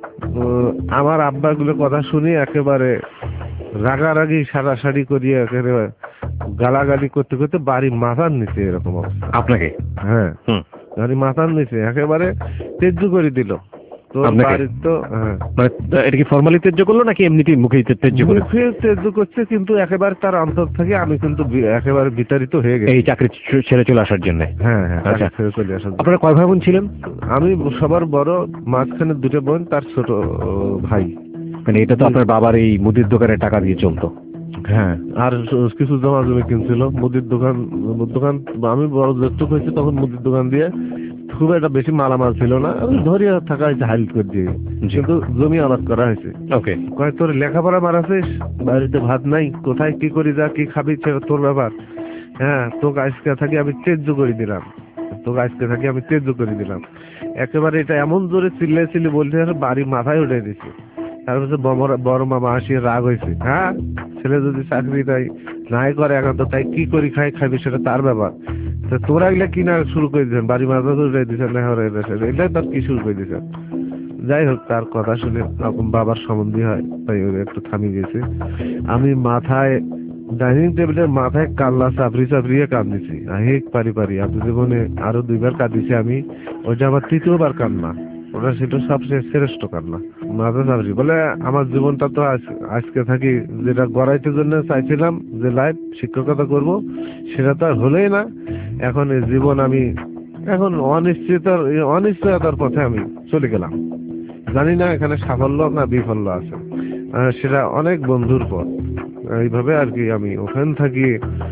আমার আব্বা গুলো কথা শুনি একেবারে রাগারাগি সারাসারি করিয়ে একেবারে গালাগালি করতে করতে বাড়ি মাথার নিচে এরকম অবস্থা।
আপনাকে?
হ্যাঁ বাড়ি মাথার নিচে একেবারে তেজ্জু করে দিল। তো বাড়ির তো
মানে এটা কি ফর্মালি তেজ্জু করলো নাকি এমনিতেই মুখে তেজ্জু করলো?
মুখে তেজ্জু করছে, কিন্তু একেবারে তার অন্তর থেকে আমি কিন্তু একেবারে বিতাড়িত হয়ে গেছি
এই চাকরি ছেড়ে চলে আসার জন্য।
হ্যাঁ হ্যাঁ ছেড়ে চলে আসার।
আপনারা কয় ভাই বোন ছিলেন?
আমি সবার বড়, মাঝখানে দুটো বোন, তার ছোট ভাই।
মানে এটা তো আপনার বাবার এই মুদির দোকানের টাকা দিয়ে চলতো?
হ্যাঁ আর কিছু জমা জমি কিনছিল মুদির দোকান। দোকান আমি বড় যত হয়েছি তখন মুদির দোকান দিয়ে খুব একটা বেশি মালামাল ছিল না, ধরিয়া থাকা হয়েছে হাইল করে দিয়ে, কিন্তু জমি আবাদ করা হয়েছে।
ওকে।
কয় তোর লেখাপড়া মারাছিস, বাড়িতে ভাত নাই, কোথায় কি করি যা কি খাবি সেটা তোর ব্যাপার। হ্যাঁ তোকে আজকে থাকি আমি তেজ্য করে দিলাম, তোকে আজকে থাকি আমি তেজ্য করে দিলাম। একেবারে এটা এমন জোরে চিল্লাইছিলি বলতে বাড়ি মাথায় উঠে দিচ্ছে। তারপরে বড় মামা আসিয়ে রাগ হয়েছে, হ্যাঁ ছেলে যদি চাকরি তাই নাই করে এখন তো তাই কি করি খাই খাবি সেটা তার ব্যাপার, তোরা এগুলা কিনা শুরু করে দিচ্ছেন, বাড়ি মাথা উঠে দিচ্ছেন, এটাই তার কি শুরু করে দিচ্ছেন। যাই হোক তার কথা শুনে বাবার সম্বন্ধী হয় তাই একটু থামিয়ে গেছে। আমি মাথায় ডাইনিং টেবিলের মাথায় কাল্লা চাপড়ি চাপড়িয়ে কান্দিছি, হেক পারি পারি। আপনি জীবনে আরো দুইবার কাঁদিছি আমি, ওইটা আমার তৃতীয়বার কান্না, ওটা সেটা সবচেয়ে শ্রেষ্ঠ কান্না। মাথা চাপড়ি বলে আমার জীবনটা তো আজকে থাকি যেটা গড়াইতে জন্য চাইছিলাম যে লাইফ শিক্ষকতা করব সেটা তো আর হলোই না। এখন এই জীবন আমি এখন অনিশ্চিততার অনিশ্চয়তার পথে আমি চলে গেলাম, জানি না এখানে সাফল্য না বিফল্য আছে, সেটা অনেক বন্ধুর পর। এইভাবে আর কি আমি ওখান থাকি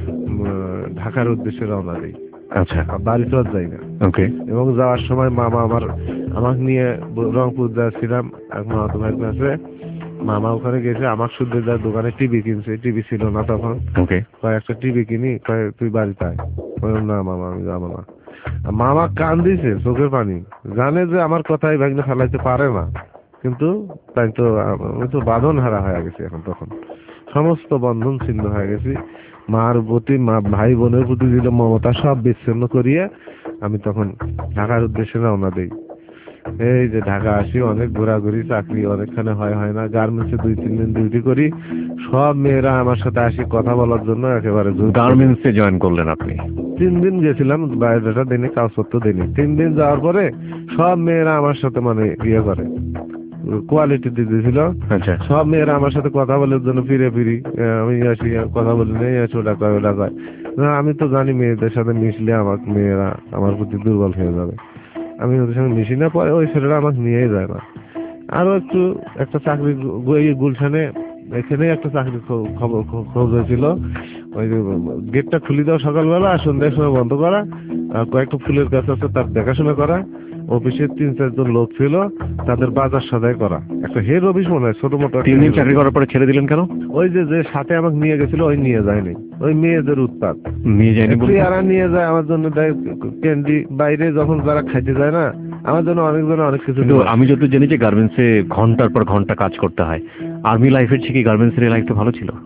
ঢাকার উদ্দেশ্যে রওনা দিই।
আচ্ছা।
বাড়িতে আর যাই না।
ওকে।
এবং যাওয়ার সময় মামা আমার আমাকে নিয়ে রংপুর যাচ্ছিলাম এক মামাতো ভাই কাছে, মামা ওখানে গেছে আমার শুদ্ধ যার দোকানে টিভি কিনছে, টিভি ছিল না তখন।
ওকে।
কয়েকটা টিভি কিনি, কয় তুই বাড়িতে আয়। না মামা আমি যাবো না। মামা কান দিছে চোখের পানি, জানে যে আমার কথাই ভাগ্নে ফেলাইতে পারে না, কিন্তু তাই তো আমি তো বাঁধন হারা হয়ে গেছি এখন, তখন সমস্ত বন্ধন ছিন্ন হয়ে গেছি। মার প্রতি মা ভাই বোনের প্রতি দিল মমতা সব বিচ্ছিন্ন করিয়ে আমি তখন ঢাকার উদ্দেশ্যে রওনা দিই। এই যে ঢাকা আসি, অনেক ঘোরাঘুরি, চাকরি অনেকখানে হয় হয় না, গার্মেন্টসে দুই তিন দিন ডিউটি করি, সব মেয়েরা আমার সাথে আসি কথা বলার জন্য। একেবারে
গার্মেন্টসে জয়েন করলেন আপনি?
তিন দিন গেছিলাম, বায়োডাটা দিনে কাগজপত্র দিনে। তিন দিন যাওয়ার পরে সব মেয়েরা আমার সাথে মানে ইয়ে করে, কোয়ালিটি দিয়েছিল।
আচ্ছা।
সব মেয়েরা আমার সাথে কথা বলার জন্য ফিরে ফিরি, আমি আসি কথা বলি নেই, ওটা কয় ওটা কয়। আমি তো জানি মেয়েদের সাথে মিশলে আমার মেয়েরা আমার প্রতি দুর্বল হয়ে যাবে, আমি ওদের সঙ্গে মিশি না, পরে ওই ছেলেরা আমাকে নিয়েই যায় না। আরো একটু একটা চাকরি গুলশানে, এখানে একটা চাকরি খবর খোঁজ হয়েছিল, ওই যে গেটটা খুলে দেওয়া সকালবেলা আর সন্ধ্যার সময় বন্ধ করা, কয়েকটা ফুলের গাছ আছে তার দেখাশোনা করা, অফিসের তিন চারজন লোক ছিল তাদের বাজার সদাই করা, একটা হেড অফিস মনে হয় ছোট মোটো।
তিন দিন চাকরি করার পরে ছেড়ে দিলেন কেন?
ওই যে যে সাথে আমাকে নিয়ে গেছিল ওই নিয়ে যায়নি, ওই মেয়েদের উৎপাত
নিয়ে যায়নি,
যারা নিয়ে যায় আমার জন্য দেয় ক্যান্ডি, বাইরে যখন যারা খাইতে যায় না আমার জন্য অনেকজন অনেক কিছু।
আমি যত জানি যে গার্মেন্টসে ঘন্টার পর ঘন্টা কাজ করতে হয়, আর্মি লাইফের থেকে গার্মেন্টসের লাইফটা ভালো ছিল?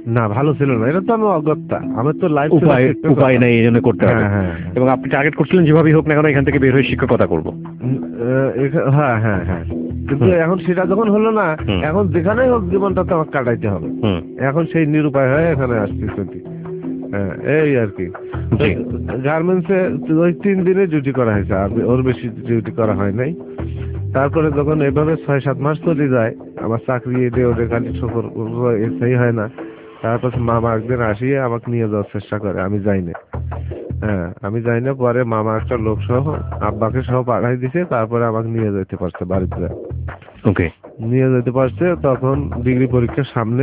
না ভালো ছিল না, এটা তো আমি অগত্যা, আমার তো লাইফ
উপায় উপায় নেই, এই জন্য করতে হবে।
হ্যাঁ হ্যাঁ।
এবং আপনি টার্গেট করছিলেন যেভাবেই হোক না কেন এখান থেকে বের হয়ে শিক্ষকতা করবো।
উম, আহ, এখা- হ্যাঁ হ্যাঁ হ্যাঁ, কিন্তু
হুম।
এখন সেটা যখন হলো না,
হুম।
এখন যেখানেই হোক জীবনটা তো আমাকে কাটাইতে হবে।
হুম।
এখন সেই নিরুপায় হয়ে এখানে আসছি শুনছি। হ্যাঁ এই আর কি।
জি।
গার্মেন্টসে ওই তিন দিনে ডিউটি করা হয়েছে, আর ওর বেশি ডিউটি করা হয় নাই। তারপরে যখন এভাবে ছয় সাত মাস চলে যায়, আমার চাকরি এদের ওদের খালি সফর সেই হয় না, তারপর মামা একদিন আসিয়ে আমাকে নিয়ে যাওয়ার চেষ্টা করে, আমি যাই না। হ্যাঁ আমি যাই না, পরে মামা একটা লোক সহ আব্বাকে সহ পাঠাই দিছে, তারপরে আমাকে নিয়ে যেতে পারছে বাড়িতে।
ওকে।
নিয়ে যেতে পারছে তখন ডিগ্রি পরীক্ষার সামনে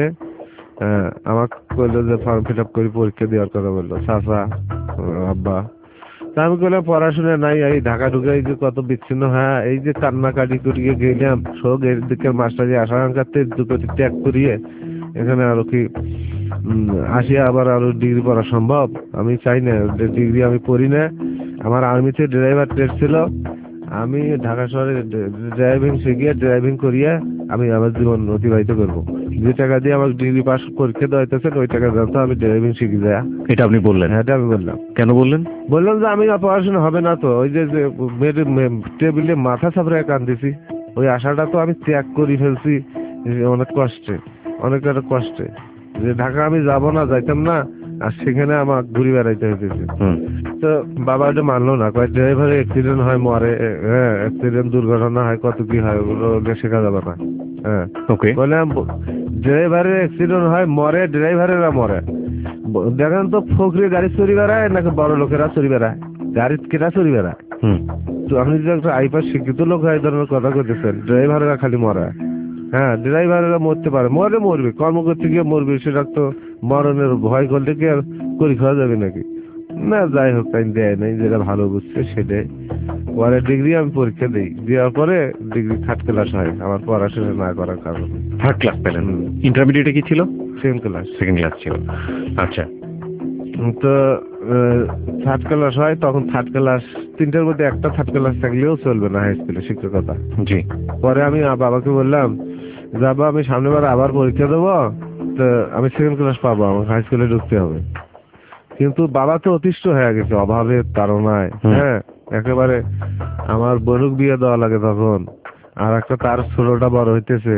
আহ, আমাকে বললো যে ফর্ম ফিল আপ করে পরীক্ষা দেওয়ার কথা বললো চাচা আব্বা। তা আমি বললাম পড়াশোনা নাই, এই ঢাকা ঢুকে এই যে কত বিচ্ছিন্ন, হ্যাঁ এই যে কান্নাকাটি করিয়ে গেলাম শোক এর দিকের মাস্টারি আশাঙ্কাতে দুটো ত্যাগ করিয়ে এখানে আরো কি উম, আসিয়া আবার আরো ডিগ্রি পড়া সম্ভব? আমি চাই না ডিগ্রি আমি পড়ি না। আমার আর্মিতে ড্রাইভার ট্রেড ছিল, আমি ঢাকা শহরে ড্রাইভিং শিখিয়ে ড্রাইভিং করিয়া আমি আমার জীবন অতিবাহিত করবো। যে টাকা দিয়ে আমার ডিগ্রি পাস পরীক্ষা দেওয়া হইতেছে ওই টাকা জানতো আমি ড্রাইভিং শিখি যায়।
এটা আপনি বললেন?
হ্যাঁ এটা আমি বললাম।
কেন বললেন?
বললাম যে আমি আর পড়াশোনা হবে না তো, ওই যে যে মেয়ের মে- টেবিলে মাথা চাপড়ে কান্দিছি, ওই আশাটা তো আমি ত্যাগ করে ফেলছি অনেক কষ্টে, অনেক একটা কষ্টে, যে ঢাকা আমি যাব না, যাইতাম না, আর সেখানে আমার ঘুরে বেড়াইতে হইতেছে।
হুম।
তো বাবা ওটা মানলো না, কয় ড্রাইভারের অ্যাক্সিডেন্ট হয় মরে, হ্যাঁ অ্যাক্সিডেন্ট দুর্ঘটনা হয় কত কি হয় ওগুলো ওগুলো শেখা যাবে না। হ্যাঁ
ওকে।
বললাম ড্রাইভারের অ্যাক্সিডেন্ট হয় মরে, ড্রাইভারেরা মরে। ব- দেখেন তো ফকরি গাড়ি চুরি বেড়ায় নাকি বড় লোকেরা চুরি বেড়ায়? গাড়ি কেটা চুরি বেড়ায়?
হুম।
তো আপনি যদি একটা আইপার শিক্ষিত লোক হয় এই ধরনের কথা কইতেছেন, ড্রাইভারেরা খালি মরে। হ্যাঁ ড্রাইভারেরা মরতে পারে, মরে মরবে, কর্ম করতে গিয়ে মরবে, সেটা তো মরণের ভয় করলে কি আর করে খাওয়া যাবে নাকি? না যাই হোক তাই দেয় নাই, যেটা ভালো বুঝছে সেটাই। পরে ডিগ্রি আমি পরীক্ষা দিই, দেওয়ার পরে ডিগ্রি থার্ড ক্লাস হয় আমার পড়াশোনা না করার কারণে।
থার্ড ক্লাস পেলেন?
হুম।
ইন্টারমিডিয়েটে কি ছিল?
Second class.
সেকেন্ড ক্লাস ছিল। আচ্ছা।
তো থার্ড ক্লাস হয়, তখন থার্ড ক্লাস তিনটার মধ্যে একটা থার্ড ক্লাস থাকলেও চলবে না হাই স্কুলে শিক্ষকতা।
জি।
পরে আমি আ- বাবাকে বললাম যাবো আমি সামনে বার আবার পরীক্ষা দেবো, তো আমি সেকেন্ড ক্লাস পাবো, আমাকে হাই স্কুলে ঢুকতে হবে। কিন্তু বাবা তো অতিষ্ঠ হয়ে গেছে অভাবের তাড়নায়।
হুম।
হ্যাঁ একেবারে আমার বোনক বিয়ে দেওয়া লাগে তখন, আর একটা তার ছোটটা বড় হইতেছে,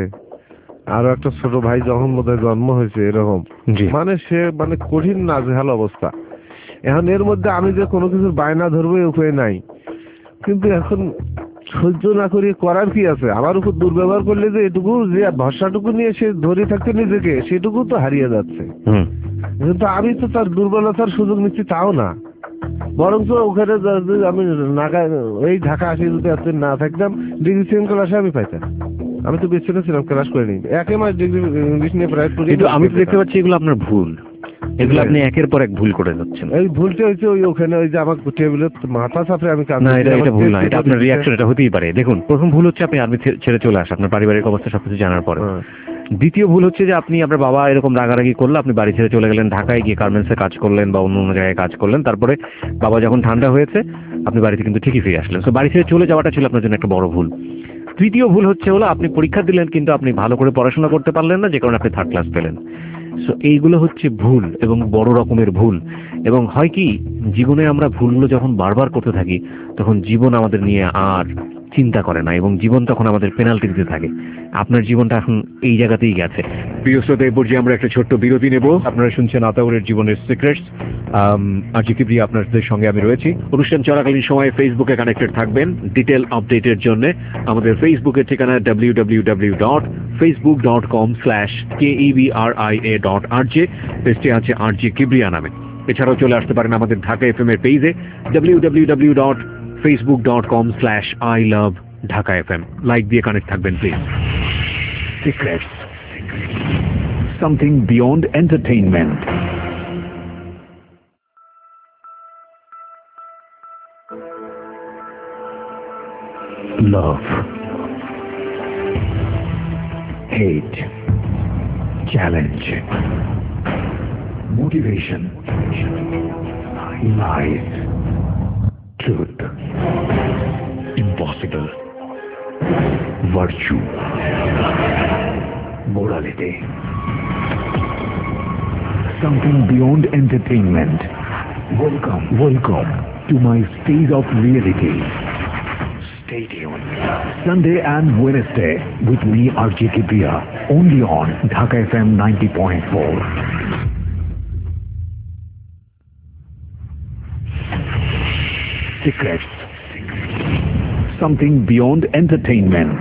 আরো একটা ছোট ভাই যখন বোধহয় জন্ম হয়েছে এরকম,
জি।
মানে সে মানে কঠিন নাজেহাল অবস্থা। এখন এর মধ্যে আমি যে কোনো কিছুর বায়না ধরবো এই উপায় নাই, কিন্তু এখন সহ্য না করিয়ে করার কি আছে? আমার উপর দুর্ব্যবহার করলে যে এটুকু যে ভরসাটুকু নিয়ে সে ধরে থাকতে নিজেকে সেটুকু তো হারিয়ে যাচ্ছে।
হুম।
কিন্তু আমি তো তার দুর্বলতার সুযোগ নিচ্ছি তাও না, বরঞ্চ ওখানে যা- যে আমি নাগা এই ঢাকা আসি যদি এতদিন না থাকতাম ডিগ্রি সেকেন্ড ক্লাসে আমি পাইতাম। আমি তো বেছে ছিলাম ক্লাস করে নিই, একে মাস ডিগ্রি ইংলিশ নিয়ে প্রায় করি।
কিন্তু আমি তো দেখতে পাচ্ছি এগুলো আপনার ভুল, এগুলো আপনি একের পর এক ভুল করে যাচ্ছেন।
এই ভুলটা হচ্ছে ওই ওখানে ওই যে আমার টেবিলে মাথা চাপড়ে আমি কাজ
না এটা এটা ভুল না, এটা আপনার রিয়াকশন, এটা হতেই পারে। দেখুন প্রথম ভুল হচ্ছে আপনি আর্মি ছেড়ে চলে আসা আপনার পারিবারিক অবস্থা সবকিছু জানার পরে। দ্বিতীয় ভুল হচ্ছে যে আপনি আপনার বাবা এরকম রাগারাগি করলে আপনি বাড়ি ছেড়ে চলে গেলেন, ঢাকায় গিয়ে গার্মেন্টসে কাজ করলেন বা অন্য অন্য জায়গায় কাজ করলেন, তারপরে বাবা যখন ঠান্ডা হয়েছে আপনি বাড়িতে কিন্তু ঠিকই ফিরে আসলেন। তো বাড়ি ছেড়ে চলে যাওয়াটা ছিল আপনার জন্য একটা বড় ভুল। তৃতীয় ভুল হচ্ছে হলো আপনি পরীক্ষা দিলেন কিন্তু আপনি ভালো করে পড়াশোনা করতে পারলেন না, যে কারণে আপনি থার্ড ক্লাস পেলেন। সো এইগুলো হচ্ছে ভুল এবং বড় রকমের ভুল। এবং হয় কি জীবনে আমরা ভুলগুলো যখন বারবার করতে থাকি তখন জীবন আমাদের নিয়ে আর চিন্তা করে না এবং জীবন তখন আমাদের পেনাল্টি দিতে থাকে। আপনার জীবনটা এখন এই জায়গাতেই গেছে। প্রিয় শ্রোতা, এই পর্যায়ে আমরা একটা ছোট্ট বিরতি নেব। আপনারা শুনছেন আতাউরের জীবনের সিক্রেটস। আজকে কি প্রিয় আপনাদের সঙ্গে আমি রয়েছি। অনুষ্ঠান চলাকালীন সময়ে ফেসবুকে কানেক্টেড থাকবেন ডিটেল আপডেটের জন্য। আমাদের ফেসবুকের ঠিকানা W W W dot Facebook dot com slash K E B R I A dot R J. পেজটি আছে আর জে কিবরিয়া নামে। এছাড়াও চলে আসতে পারেন আমাদের ঢাকা এফ এম এর পেজে W W W dot Facebook dot com slash I love Dhaka F M. Like দিয়ে কানেক্ট থাকবেন please.
Secrets. Something beyond entertainment. Love. Hate. Challenge. Motivation. Lies. Truth. Impossible. Virtue. Morality. something beyond entertainment. Welcome, welcome to my stage of reality. Stay tuned. Sunday and Wednesday with me, R J Kipriya, only on Dhaka F M ninety point four. Secrets. Something beyond entertainment.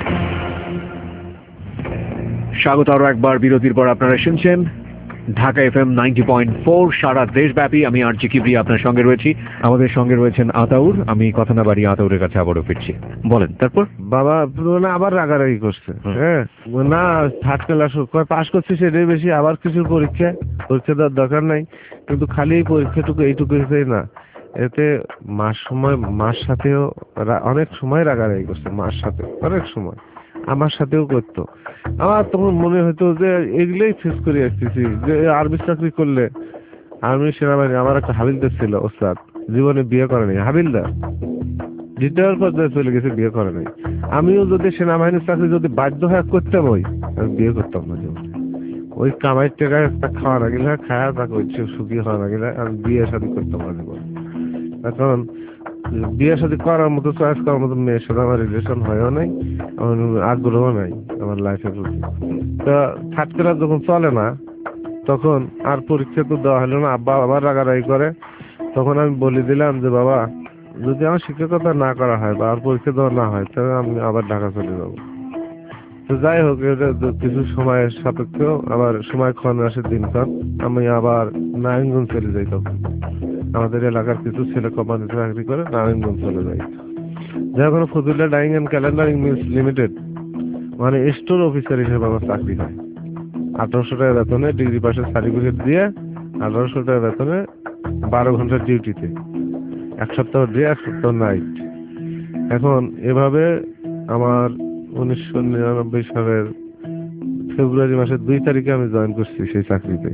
স্বাগত আরো একবার বিরতির পর আপনারা শুনছেন Dhaka F M ninety point four সারা দেশব্যাপী। আমি আর জি কিবরিয়া আপনার সঙ্গে রয়েছি, আমাদের সঙ্গে রয়েছেন আতাউর। আমি কথা না বাড়িয়ে আতাউরের কাছে আবারও ফিরছি। বলেন তারপর।
বাবা মানে আবার রাগারাগি করছে, হ্যাঁ না থার্ড ক্লাস পাস করছে সেটাই বেশি, আবার কিছু পরীক্ষা পরীক্ষা দেওয়ার দরকার নাই, কিন্তু খালি এই পরীক্ষাটুকু এইটুকু না, এতে মার সময় মার সাথেও অনেক সময় রাগারাগি করছে, মার সাথে অনেক সময় আমার সাথেও করতো। আমার তখন মনে হতো যে এগুলোই ফেস করে আসতেছি, যে আর্মি চাকরি করলে আর্মি সেনাবাহিনী। আমার একটা হাবিলদার ছিল ওস্তাদ, জীবনে বিয়ে করে নাই, হাবিলদার রিটায়ার পর্যায়ে চলে গেছে, বিয়ে করে নাই। আমিও যদি সেনাবাহিনীর চাকরি যদি বাধ্য হয়ে করতাম, ওই আমি বিয়ে করতাম না জীবনে। ওই কামাই টাকায় একটা খাওয়া না গেলে খায়া তাকে হচ্ছে সুখী হওয়া না গেলে আমি বিয়ে শাদী করতাম না জীবনে। কারণ বিয়ে শাদী করার মতো চয়েস করার মতো মেয়ের সাথে আমার রিলেশন হয়েও নাই, আমার আগ্রহ নাই আমার লাইফের প্রতি। তা থার্ড ক্লাস যখন চলে না, তখন আর পরীক্ষা তো দেওয়া হলো না, আব্বা আবার রাগারাগি করে। তখন আমি বলে দিলাম যে বাবা, যদি আমার শিক্ষকতা না করা হয় বা আর পরীক্ষা দেওয়া না হয়, তাহলে আমি আবার ঢাকা চলে যাবো। তো যাই হোক, এটা কিছু সময়ের সাপেক্ষেও আবার সময় ক্ষণ আসে দিনক্ষণ, আমি আবার নারায়ণগঞ্জ চলে যাই। তখন আমাদের এলাকার কিছু ছেলে কোম্পানিতে চাকরি করে নারায়ণগঞ্জ চলে যাই। যখন Fazullah dyeing and calendering mills limited মানে স্টোর অফিসার হিসেবে আমার চাকরি হয়। আঠারোশো টাকা বেতনে, ডিগ্রি পাশের সার্টিফিকেট দিয়ে আঠারোশো টাকা বেতনে, বারো ঘন্টার ডিউটিতে, এক সপ্তাহ ডে এক সপ্তাহ নাইট। এখন এভাবে আমার উনিশশো নিরানব্বই সালের ফেব্রুয়ারি মাসের দুই তারিখে আমি জয়েন করছি সেই চাকরিতে।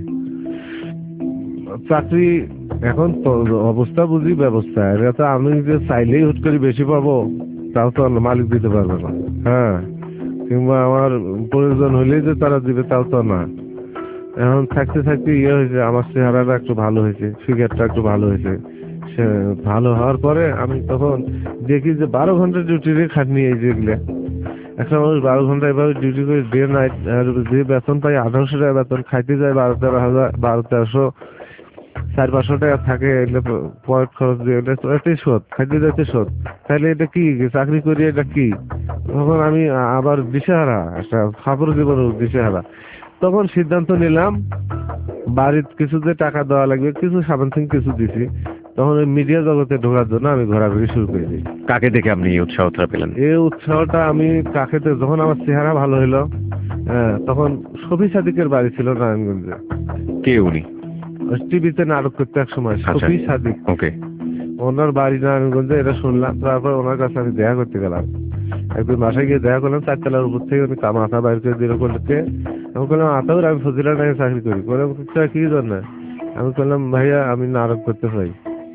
চাকরি এখন অবস্থা বুঝি ব্যবস্থা, এটা তো আমি যে চাইলেই হুট করে বেশি পাবো তাও তো মালিক দিতে পারবে না, হ্যাঁ, কিংবা আমার প্রয়োজন হলেই যে তারা দিবে তাও তো না। এখন থাকতে থাকতে ইয়ে হয়েছে, আমার চেহারাটা একটু ভালো হয়েছে, ফিগারটা একটু ভালো হয়েছে। সে ভালো হওয়ার পরে আমি তখন দেখি যে বারো ঘন্টা ডিউটির খাটনি এই যেগুলা, একটা মানুষ বারো ঘন্টা এভাবে ডিউটি করে ডে নাইট, যে বেতন পাই আঠারোশো টাকা বেতন, খাইতে যায় বারো তেরো হাজার বারো তেরোশো চার পাঁচশো টাকা থাকে, এলে পয়েন্ট খরচ দিয়ে এটাই শোধ, খাইতে যাইতে শোধ, তাহলে এটা কি চাকরি করি, এটা কি? তখন আমি আবার দিশেহারা, একটা ফাপড় জীবন দিশেহারা। তখন সিদ্ধান্ত নিলাম বাড়ির কিছু যে টাকা দেওয়া লাগবে, কিছু সাবান থেকে কিছু দিছি। তখন ওই মিডিয়া জগতে ঢোকার জন্য আমি ঘোরাঘুরি শুরু করে দিই।
কাকে দেখে আপনি এই উৎসাহটা পেলেন?
এই উৎসাহটা আমি কাকে, যখন আমার চেহারা ভালো হলো, হ্যাঁ, তখন শফি সাদিকের বাড়ি ছিল নারায়ণগঞ্জে।
কে উনি?
টিভিতে নাটক করতে এক সময়, শফি সাদিক,
ওকে,
ওনার বাড়ি নারায়ণগঞ্জে, এটা শুনলাম। তারপর ওনার কাছে আমি দেখা করতে গেলাম, একদিন বাসায় গিয়ে দেখা করলাম, চারতলার উপর থেকে উনি মাথা বাইর করে দিল করতে। আমি বললাম আতাউর, আমি ফজিলার নাকি চাকরি করি। কি জন্য? আমি বললাম ভাইয়া আমি নাটক করতে চাই,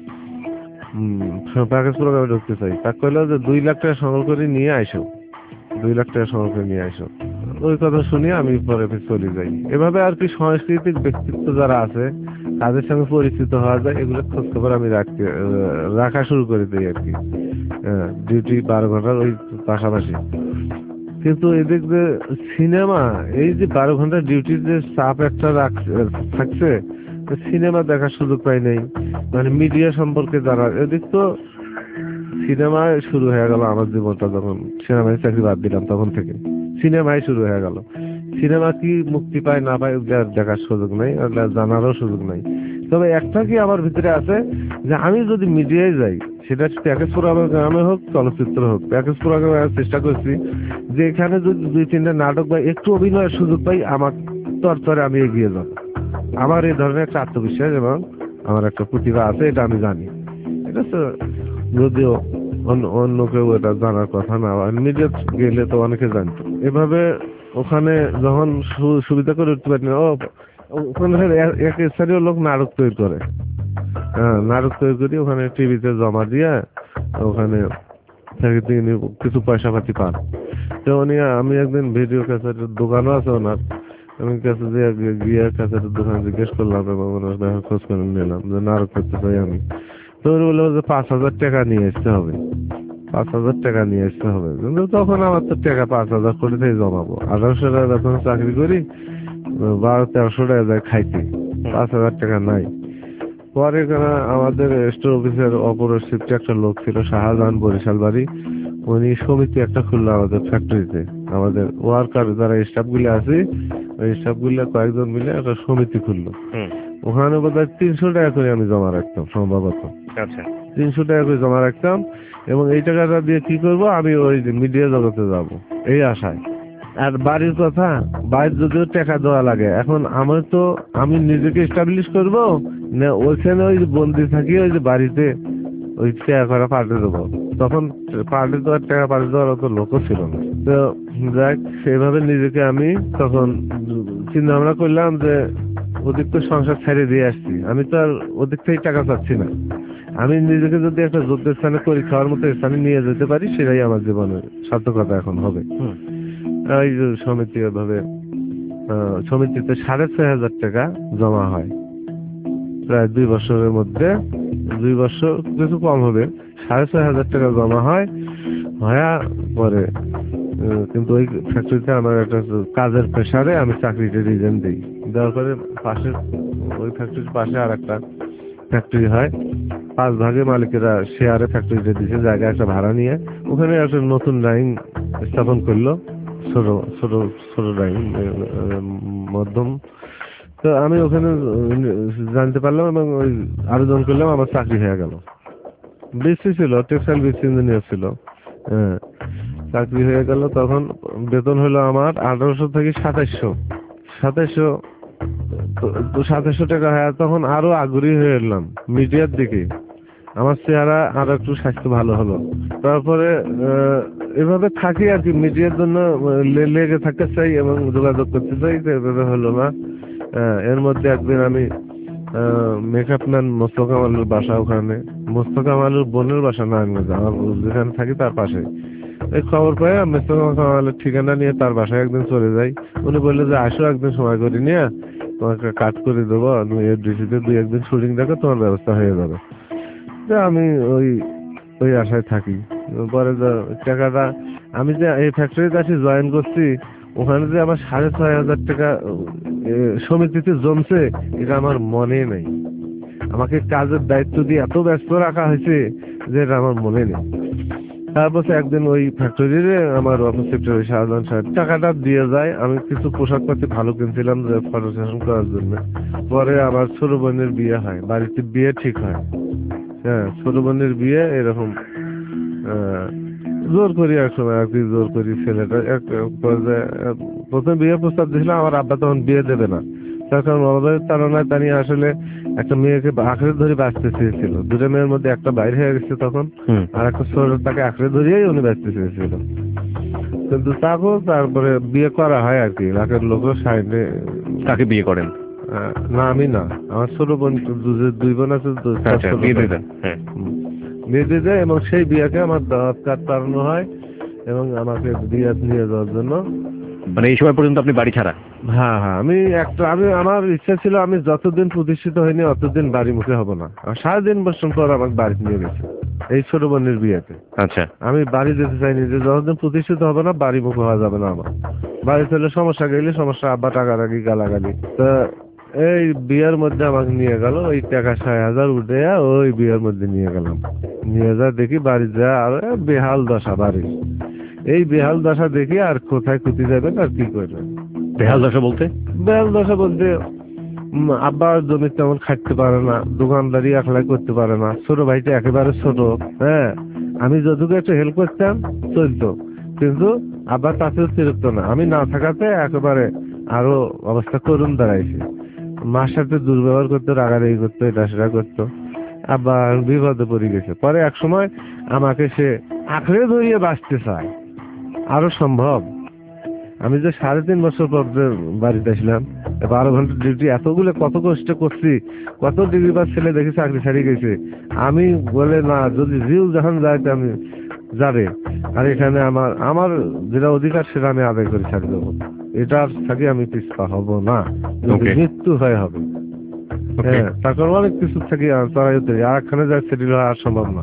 হম প্যাকেজ প্রোগ্রামে ঢুকতে চাই। তা কইলো যে দুই লাখ টাকা সংগ্রহ করে নিয়ে আইসো, দুই লাখ টাকা সংগ্রহ করে নিয়ে আইসো। ওই কথা শুনিয়ে আমি পরে চলে যাই। এভাবে আর কি সাংস্কৃতিক ব্যক্তিত্ব যারা আছে তাদের সঙ্গে পরিচিত হওয়া যায়, এগুলো খোঁজ খবর আমি রাখতে রাখা শুরু করে দিই আর কি, ডিউটি বারো ঘন্টার ওই পাশাপাশি। কিন্তু এদিক যে সিনেমা, এই যে বারো ঘন্টার ডিউটির যে চাপ একটা থাকছে, সিনেমা দেখার সুযোগ পাই নাই, মানে মিডিয়া সম্পর্কে জানার। এদিক তো সিনেমায় শুরু হয়ে গেল আমার জীবনটা, যখন সিনেমায় চাকরি বাদ দিলাম তখন থেকে সিনেমায় শুরু হয়ে গেল। সিনেমা কি মুক্তি পায় না পায় দেখার সুযোগ নাই, জানারও সুযোগ নাই। তবে একটা কি আমার ভিতরে আছে যে আমি যদি মিডিয়ায় যাই, সেটা প্যাকেজ প্রোগ্রামে হোক চলচ্চিত্র হোক, প্যাকেজ প্রোগ্রামে চেষ্টা করছি যে এখানে যদি দুই তিনটা নাটক বা একটু অভিনয়ের সুযোগ পাই, আমার তরতরে আমি এগিয়ে যাব। আমার এই ধরনের একটা আত্মবিশ্বাস এবং আমার একটা প্রতিভা আছে, এটা আমি জানি। এটা তো যদিও অন্য কেউ এটা জানার কথা না, মিডিয়া গেলে তো অনেকে জানতো। এভাবে ওখানে যখন সুবিধা করে উঠতে পারি না, ও ওখানে এক স্থানীয় লোক নাটক তৈরি করে, হ্যাঁ নাটক তৈরি করি ওখানে টিভিতে জমা দিয়ে ওখানে কিছু পয়সা পাতি পান। তো উনি, আমি একদিন ভিডিও ক্যাসেটের দোকানও আছে ওনার, আমি কাছে যে গিয়ে কাছে দোকান জিজ্ঞেস করলাম এবং ওনার ব্যাপারে খোঁজ করে নিলাম যে নারক করতে চাই আমি। তো ওরা বললো যে পাঁচ হাজার টাকা নিয়ে আসতে হবে, পাঁচ হাজার টাকা নিয়ে আসতে হবে। কিন্তু তখন আমার তো টাকা পাঁচ হাজার করে থেকে জমাবো, আঠারোশো টাকা যখন চাকরি করি বারো তেরোশো টাকা যায় খাইতে, পাঁচ হাজার টাকা নাই। পরে এখানে আমাদের স্টোর অফিসের অপর শিফটে একটা লোক ছিল শাহজাহান বরিশাল বাড়ি, উনি সমিতি একটা খুললো আমাদের ফ্যাক্টরিতে। আমাদের ওয়ার্কার যারা স্টাফ গুলো আছে ওই স্টাফ গুলো কয়েকজন মিলে একটা সমিতি খুললো। ওখানে বোধ হয় তিনশো টাকা করে আমি জমা রাখতাম সম্ভবত।
আচ্ছা,
তিনশো টাকা করে জমা রাখতাম এবং এই টাকাটা দিয়ে কি করব, আমি ওই মিডিয়া জগতে যাব এই আশায়। আর বাড়ির কথা, বাড়ির যদিও টাকা দেওয়া লাগে, এখন আমার তো আমি নিজেকে এস্টাবলিশ করব না ওইখানে ওই বন্দি থাকি ওই যে বাড়িতে ওই টাকা করা পাল্টে দেবো। তখন পাল্টে দেওয়ার টাকা পাল্টে দেওয়ার অত লোকও ছিল না। তো যাক সেইভাবে নিজেকে আমি তখন চিন্তা ভাবনা করলাম যে ওদিক তো সংসার ছেড়ে দিয়ে আসছি, আমি তো আর ওদিক থেকে টাকা চাচ্ছি না। আমি নিজেকে যদি একটা যুদ্ধের স্থানে করি খাওয়ার মতো স্থানে নিয়ে যেতে পারি সেটাই আমার জীবনের সার্থকতা এখন হবে। এই যে সমিতি ভাবে সমিতিতে সাড়ে ছয় হাজার টাকা জমা হয় প্রায় দুই বছরের মধ্যে, দুই বছর কিছু কম হবে, সাড়ে ছয় হাজার টাকা জমা হয়। হয়া পরে কিন্তু ওই ফ্যাক্টরিতে আমার একটা কাজের প্রেসারে আমি চাকরিটা রিজেন দিই, দেওয়ার পরে পাশে ওই ফ্যাক্টরির পাশে আর একটা ফ্যাক্টরি হয়, পাঁচ ভাগে মালিকেরা শেয়ারে ফ্যাক্টরিটা দিয়েছে জায়গা একটা ভাড়া নিয়ে, ওখানে একটা নতুন লাইন স্থাপন করলো, ছোট ছোট ছোট লাইন মধ্যম। তো আমি ওখানে জানতে পারলাম এবং ওই আবেদন করলাম, আমার চাকরি হয়ে গেল। বিসি ছিল, টেক্সটাইল বিসি ইঞ্জিনিয়ার ছিল, হ্যাঁ চাকরি হয়ে গেল। তখন বেতন হলো আমার আঠারোশো থেকে সাতাইশশো সাতাইশশো তো সাতাইশশো টাকা হয়। তখন আরো আগ্রহী হয়ে এলাম মিডিয়ার দিকে, আমার চেহারা আরো একটু স্বাস্থ্য ভালো হলো। তারপরে এভাবে থাকি আর কি, মিডিয়ার জন্য লেগে থাকতে চাই এবং যোগাযোগ করতে চাই, এভাবে হলো না। এর মধ্যে একদিন আমি মেকআপ ম্যান মোস্তফা কামালের বাসা, ওখানে মোস্তফা কামালের বোনের বাসা না, আমি আমার যেখানে থাকি তার পাশে, এই খবর পাই মোস্তফা কামালের ঠিকানা নিয়ে তার বাসায় একদিন চলে যাই। উনি বললো যে আসো একদিন সময় করে নিয়ে তোমাকে কাট করে দেবো, তুমি এফডিসিতে দুই একদিন শুটিং দেখো, তোমার ব্যবস্থা হয়ে যাবে। আমি ওই ওই আশায় থাকি। পরে টাকাটা আমি যে এই ফ্যাক্টরিতে আসি জয়েন করছি, ওখানে যে আমার সাড়ে ছয় হাজার টাকা সমিতিতে জমছে এটা আমার মনে নেই। আমাকে কাজের দায়িত্ব দিয়ে এত ব্যস্ত রাখা হয়েছে যে এটা আমার মনে নেই। তারপর একদিন ওই ফ্যাক্টরির আমার অফিস সেক্টরে শাহজাহান সাহেব টাকাটা দিয়ে যায়। আমি কিছু পোশাক পাতি ভালো কিনছিলাম যে ফটো সেশন করার জন্য। পরে আমার ছোট বোনের বিয়ে হয়, বাড়িতে বিয়ে ঠিক হয়, হ্যাঁ ছোট বোনের বিয়ে এরকম জোর করি এক সময় আর কি, জোর করি ছেলেটা এক পর্যায়ে প্রথম বিয়ে প্রস্তাব দিয়েছিলাম, আমার আব্বা তখন বিয়ে দেবে না, তার কারণ অভাবের তাড়নায় তানি আসলে একটা মেয়েকে আঁকড়ে ধরে বাঁচতে চেয়েছিল। দুটো মেয়ের মধ্যে একটা বাইরে হয়ে গেছে তখন, আর একটা ছোট তাকে আঁকড়ে ধরিয়েই উনি বাঁচতে চেয়েছিল। কিন্তু তাকেও তারপরে বিয়ে করা হয় আর কি, এলাকার লোকও সাইডে।
তাকে বিয়ে করেন?
না আমি না, আমার ছোট বোন, দুই বোন আছে, বিয়ে দিয়ে দেয় এবং সেই বিয়েকে আমার দাওয়াত কার্ড পাঠানো হয় এবং আমাকে বিয়ে নিয়ে যাওয়ার জন্য।
মানে এই সময় পর্যন্ত আপনি বাড়ি ছাড়া?
হ্যাঁ হ্যাঁ, আমি একটা আমি আমার ইচ্ছা ছিল আমি যতদিন প্রতিষ্ঠিত হয়নি অতদিন বাড়ি মুখে হব না। সাড়ে তিন বছর পর আমাকে বাড়ি নিয়ে গেছে এই ছোট বোনের বিয়েতে।
আচ্ছা,
আমি বাড়ি যেতে চাইনি, যে যতদিন প্রতিষ্ঠিত হবে না বাড়ি মুখে হওয়া যাবে না আমার। বাড়ি চলে সমস্যা গেলে সমস্যা, আব্বা টাকাটাকি গালাগালি। তা এই বিয়ের মধ্যে আমাকে নিয়ে গেল, ওই টাকা ছয় হাজার উঠে ওই বিয়ের মধ্যে নিয়ে গেলাম। নিয়ে যা দেখি বাড়ি যা আর বেহাল দশা বাড়ি। এই বেহাল দশা দেখি আর কোথায় খুঁটি যাবেন আর কি করবেন।
বেহাল দশা বলতে? বেহাল
দশা বলতে আব্বা জমি তেমন খাটতে পারে না, দোকানদারি একলাই করতে পারে না, ছোট ভাইটা একেবারে ছোট। হ্যাঁ আমি যতটুকু একটু হেল্প করতাম চলতো, কিন্তু আব্বা তাতে তিরুক্ত না। আমি না থাকাতে একেবারে আরো অবস্থা করুন দাঁড়াইছে। মার সাথে দুর্ব্যবহার করতো, রাগারাগি করতো, এটা সেটা করতো। আবার বিপদে পড়ে গেছে। পরে এক সময় আমাকে সে আঁকড়ে ধরিয়ে বাঁচতে চায়, আরো সম্ভব। আমি যে সাড়ে তিন বছর পর বাড়িতে আসলাম, বারো ঘন্টা ডিউটি, এতগুলো কত কষ্ট করছি, কত ডিগ্রি পাস ছেলে দেখি চাকরি ছাড়িয়ে গেছে। আমি বলে না, যদি জিউ যখন যায় তো আমি যাবে, আর এখানে আমার আমার যেটা অধিকার সেটা আমি আদায় করে ছাড়ি দেবো। এটার থেকে আমি পিছপা হব না, যদি
Okay.
মৃত্যু হয় হবে।
Okay.
হ্যাঁ, তারপর অনেক কিছু থেকে আরেকখানে যা সেটেল হওয়া সম্ভব না।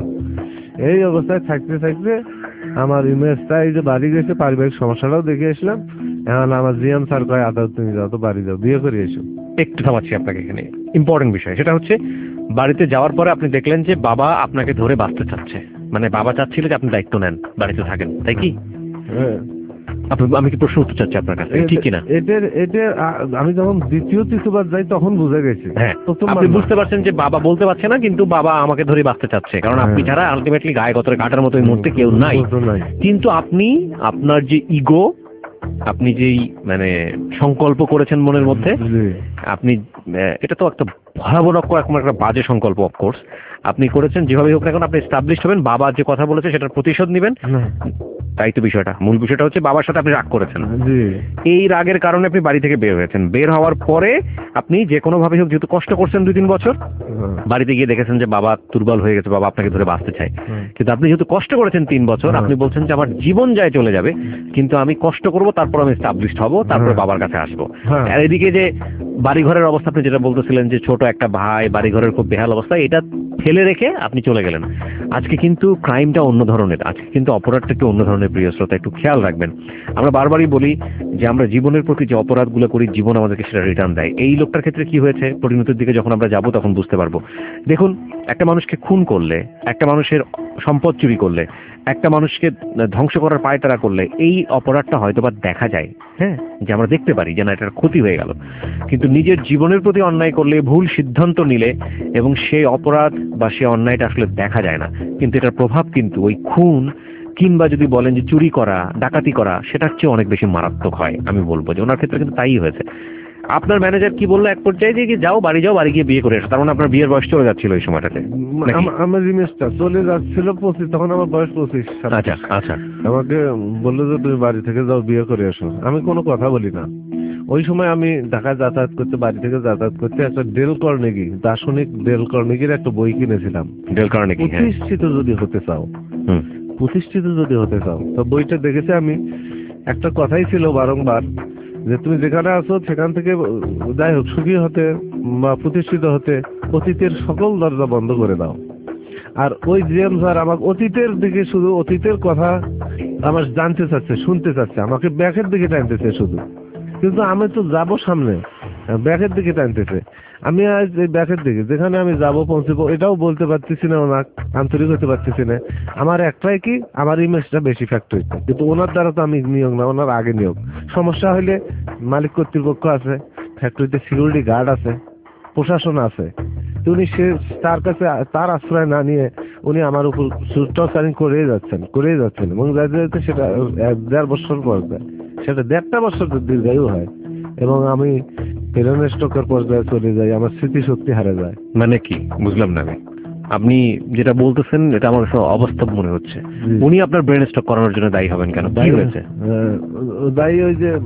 এই অবস্থায় থাকতে থাকতে আমার ইমেজটা, এই যে বাড়ি গেছে, পারিবারিক সমস্যাটাও দেখে আসলাম। এখন আমার জিএম স্যার কয় আদালত তুমি যাও তো, বাড়ি যাও, বিয়ে করে এসো।
একটু থামাচ্ছি আপনাকে এখানে, ইম্পর্টেন্ট বিষয় সেটা হচ্ছে বাড়িতে যাওয়ার পরে আপনি দেখলেন যে বাবা আপনাকে ধরে বাঁচতে চাচ্ছে, মানে বাবা চাচ্ছিল যে আপনি দায়িত্ব নেন, বাড়িতে থাকেন, তাই কি?
হ্যাঁ,
আপনি, আমি কি প্রশ্ন উত্তর চাচ্ছি আপনার কাছে, ঠিক কিনা?
এটার এটা আমি যখন দ্বিতীয় তৃতীয়বার যাই তখন বুঝে গেছি।
হ্যাঁ,
প্রথমবার
আপনি
না।
বুঝতে পারছেন যে বাবা বলতে পারছে না, কিন্তু বাবা আমাকে ধরে বাঁচতে চাচ্ছে, কারণ আপনি
হ্যাঁ।
ছাড়া আলটিমেটলি গায়ে গতরে কাটার মতো এই মুহূর্তে কেউ নাই।
বুঝতে নাই।
কিন্তু আপনি আপনার যে ইগো, আপনি যেই মানে সংকল্প করেছেন মনের মধ্যে,
জি।
আপনি আহ, এটা তো একটা ভয়াবহ রকম একটা বাজে সংকল্প, অফকোর্স আপনি করেছেন, যেভাবে হোক না কেন আপনি এস্টাবলিশ হবেন, বাবা যে কথা বলেছে সেটার প্রতিশোধ নেবেন,
হ্যাঁ,
তাই তো বিষয়টা, মূল বিষয়টা হচ্ছে বাবার সাথে আপনি রাগ করেছেন।
জি।
এই রাগের কারণে আপনি বাড়ি থেকে বের হয়েছেন, বের হওয়ার পরে আপনি যে কোনো ভাবে হোক, যেহেতু কষ্ট করছেন দুই তিন বছর,
হ্যাঁ,
বাড়িতে গিয়ে দেখেছেন যে বাবা দুর্বল হয়ে গেছে, বাবা আপনাকে ধরে বাঁচতে চায়,
হুম।
কিন্তু আপনি যেহেতু কষ্ট করেছেন তিন বছর,
হ্যাঁ।
আপনি বলছেন যে আমার জীবন যায় চলে যাবে, কিন্তু আমি কষ্ট করব, তারপর আমি এস্টাবলিশড হব, তারপরে
হ্যাঁ।
বাবার কাছে আসবো।
হ্যাঁ।
আর এদিকে যে বাড়ি ঘরের অবস্থা, আপনি যেটা বলতেছিলেন যে ছোট একটা ভাই, বাড়ি ঘরের খুব বেহাল অবস্থা, এটা ফেলে রেখে আপনি চলে গেলেন। আজকে কিন্তু ক্রাইমটা অন্য ধরনের, আজকে কিন্তু অপরাধটা একটু অন্য ধরনের, প্রিয় শ্রোতা একটু খেয়াল রাখবেন। আমরা বারবারই বলি যে আমরা জীবনের প্রতি যে অপরাধগুলো করি, জীবন আমাদেরকে সেটা রিটার্ন দেয়। এই লোকটার ক্ষেত্রে কি হয়েছে, পরিণতির দিকে যখন আমরা যাব তখন বুঝতে পারবো। দেখুন, একটা মানুষকে খুন করলে, একটা মানুষের সম্পদ চুরি করলে, একটা মানুষকে ধ্বংস করার পায়তারা করলে, এই অপরাধটা হয়তো বা দেখা যায়, হ্যাঁ, যে আমরা দেখতে পারি যে না, এটার ক্ষতি হয়ে গেল। কিন্তু নিজের জীবনের প্রতি অন্যায় করলে, ভুল সিদ্ধান্ত নিলে, এবং সেই অপরাধ বা সেই অন্যায়টা আসলে দেখা যায় না, কিন্তু এটার প্রভাব কিন্তু ওই খুন কিংবা যদি বলেন যে চুরি করা, ডাকাতি করা, সেটার চেয়ে অনেক বেশি মারাত্মক হয়। আমি বলবো যে ওনার ক্ষেত্রে কিন্তু তাই হয়েছে। আপনার ম্যানেজার কি বললো এক পর্যায়ে, যে কি যাও বাড়ি যাও, বাড়ি গিয়ে বিয়ে করে এসো, তার মানে আপনার বিয়ের বয়স চলে যাচ্ছিল ওই সময়টাতে নাকি?
আম- আমার জিনিসটা চলে যাচ্ছিল পঁচিশ, তখন আমার বয়স পঁচিশ।
আচ্ছা আচ্ছা।
আমাকে বললো যে তুমি বাড়ি থেকে যাও, বিয়ে করে এসো। আমি কোনো কথা বলি না। ওই সময় আমি ঢাকায় যাতায়াত করতে, বাড়ি থেকে যাতায়াত করতে, একটা ডেল কার্নেগি, দার্শনিক ডেল কার্নেগির একটা বই কিনেছিলাম,
ডেল কার্নেগি, হ্যাঁ।
প্রতিষ্ঠিত যদি হতে চাও,
হুম।
প্রতিষ্ঠিত যদি হতে চাও, তো বইটা দেখেছি আমি। একটা কথাই ছিল বারংবার, যে তুমি যেখানে আছো সেখান থেকে যাই হোক সুখী হতে বা প্রতিষ্ঠিত হতে অতীতের সকল দরজা বন্ধ করে দাও। আর ওই জিএম স্যার আমাকে অতীতের দিকে, শুধু অতীতের কথা আমার জানতে চাচ্ছে, শুনতে চাচ্ছে, আমাকে ব্যাকের দিকে টানতেছে শুধু। কিন্তু আমি তো যাব সামনে, ব্যাকের দিকে টানতেছে। আমি আজ এই ব্যাকের দিকে, যেখানে আমি যাব পৌঁছবো, এটাও বলতে পারতেছি না, ওনার আন্তরিক হতে পারতেছি না। আমার একটাই কি, আমার ইমেজটা বেশি ফ্যাক্টরিতে, কিন্তু ওনার দ্বারা তো আমি নিয়োগ না, ওনার আগে নিয়োগ। সমস্যা হইলে মালিক কর্তৃপক্ষ আছে, ফ্যাক্টরিতে সিকিউরিটি গার্ড আছে, প্রশাসন আছে। তো উনি সে তার কাছে, তার আশ্রয় না নিয়ে উনি আমার উপর টর্চারিং করেই যাচ্ছেন, করেই যাচ্ছেন, এবং যাতে যাতে সেটা এক দেড় বছর পর যায়, সেটা দেড়টা বছর দীর্ঘায়ু হয়, এবং আমি ব্রেন স্ট্রোকের পর্যায়ে চলে যাই, আমার স্মৃতিশক্তি হারে যায়।
মানে কি বুঝলাম না আমি, আপনি যেটা বলতেছেন এটা আমার কাছে অবাস্তব মনে হচ্ছে। উনি আপনার ব্রেন স্ট্রোক করানোর জন্য দায়ী হবেন কেন, কি হয়েছে?
আহ, দায়ী ওই যে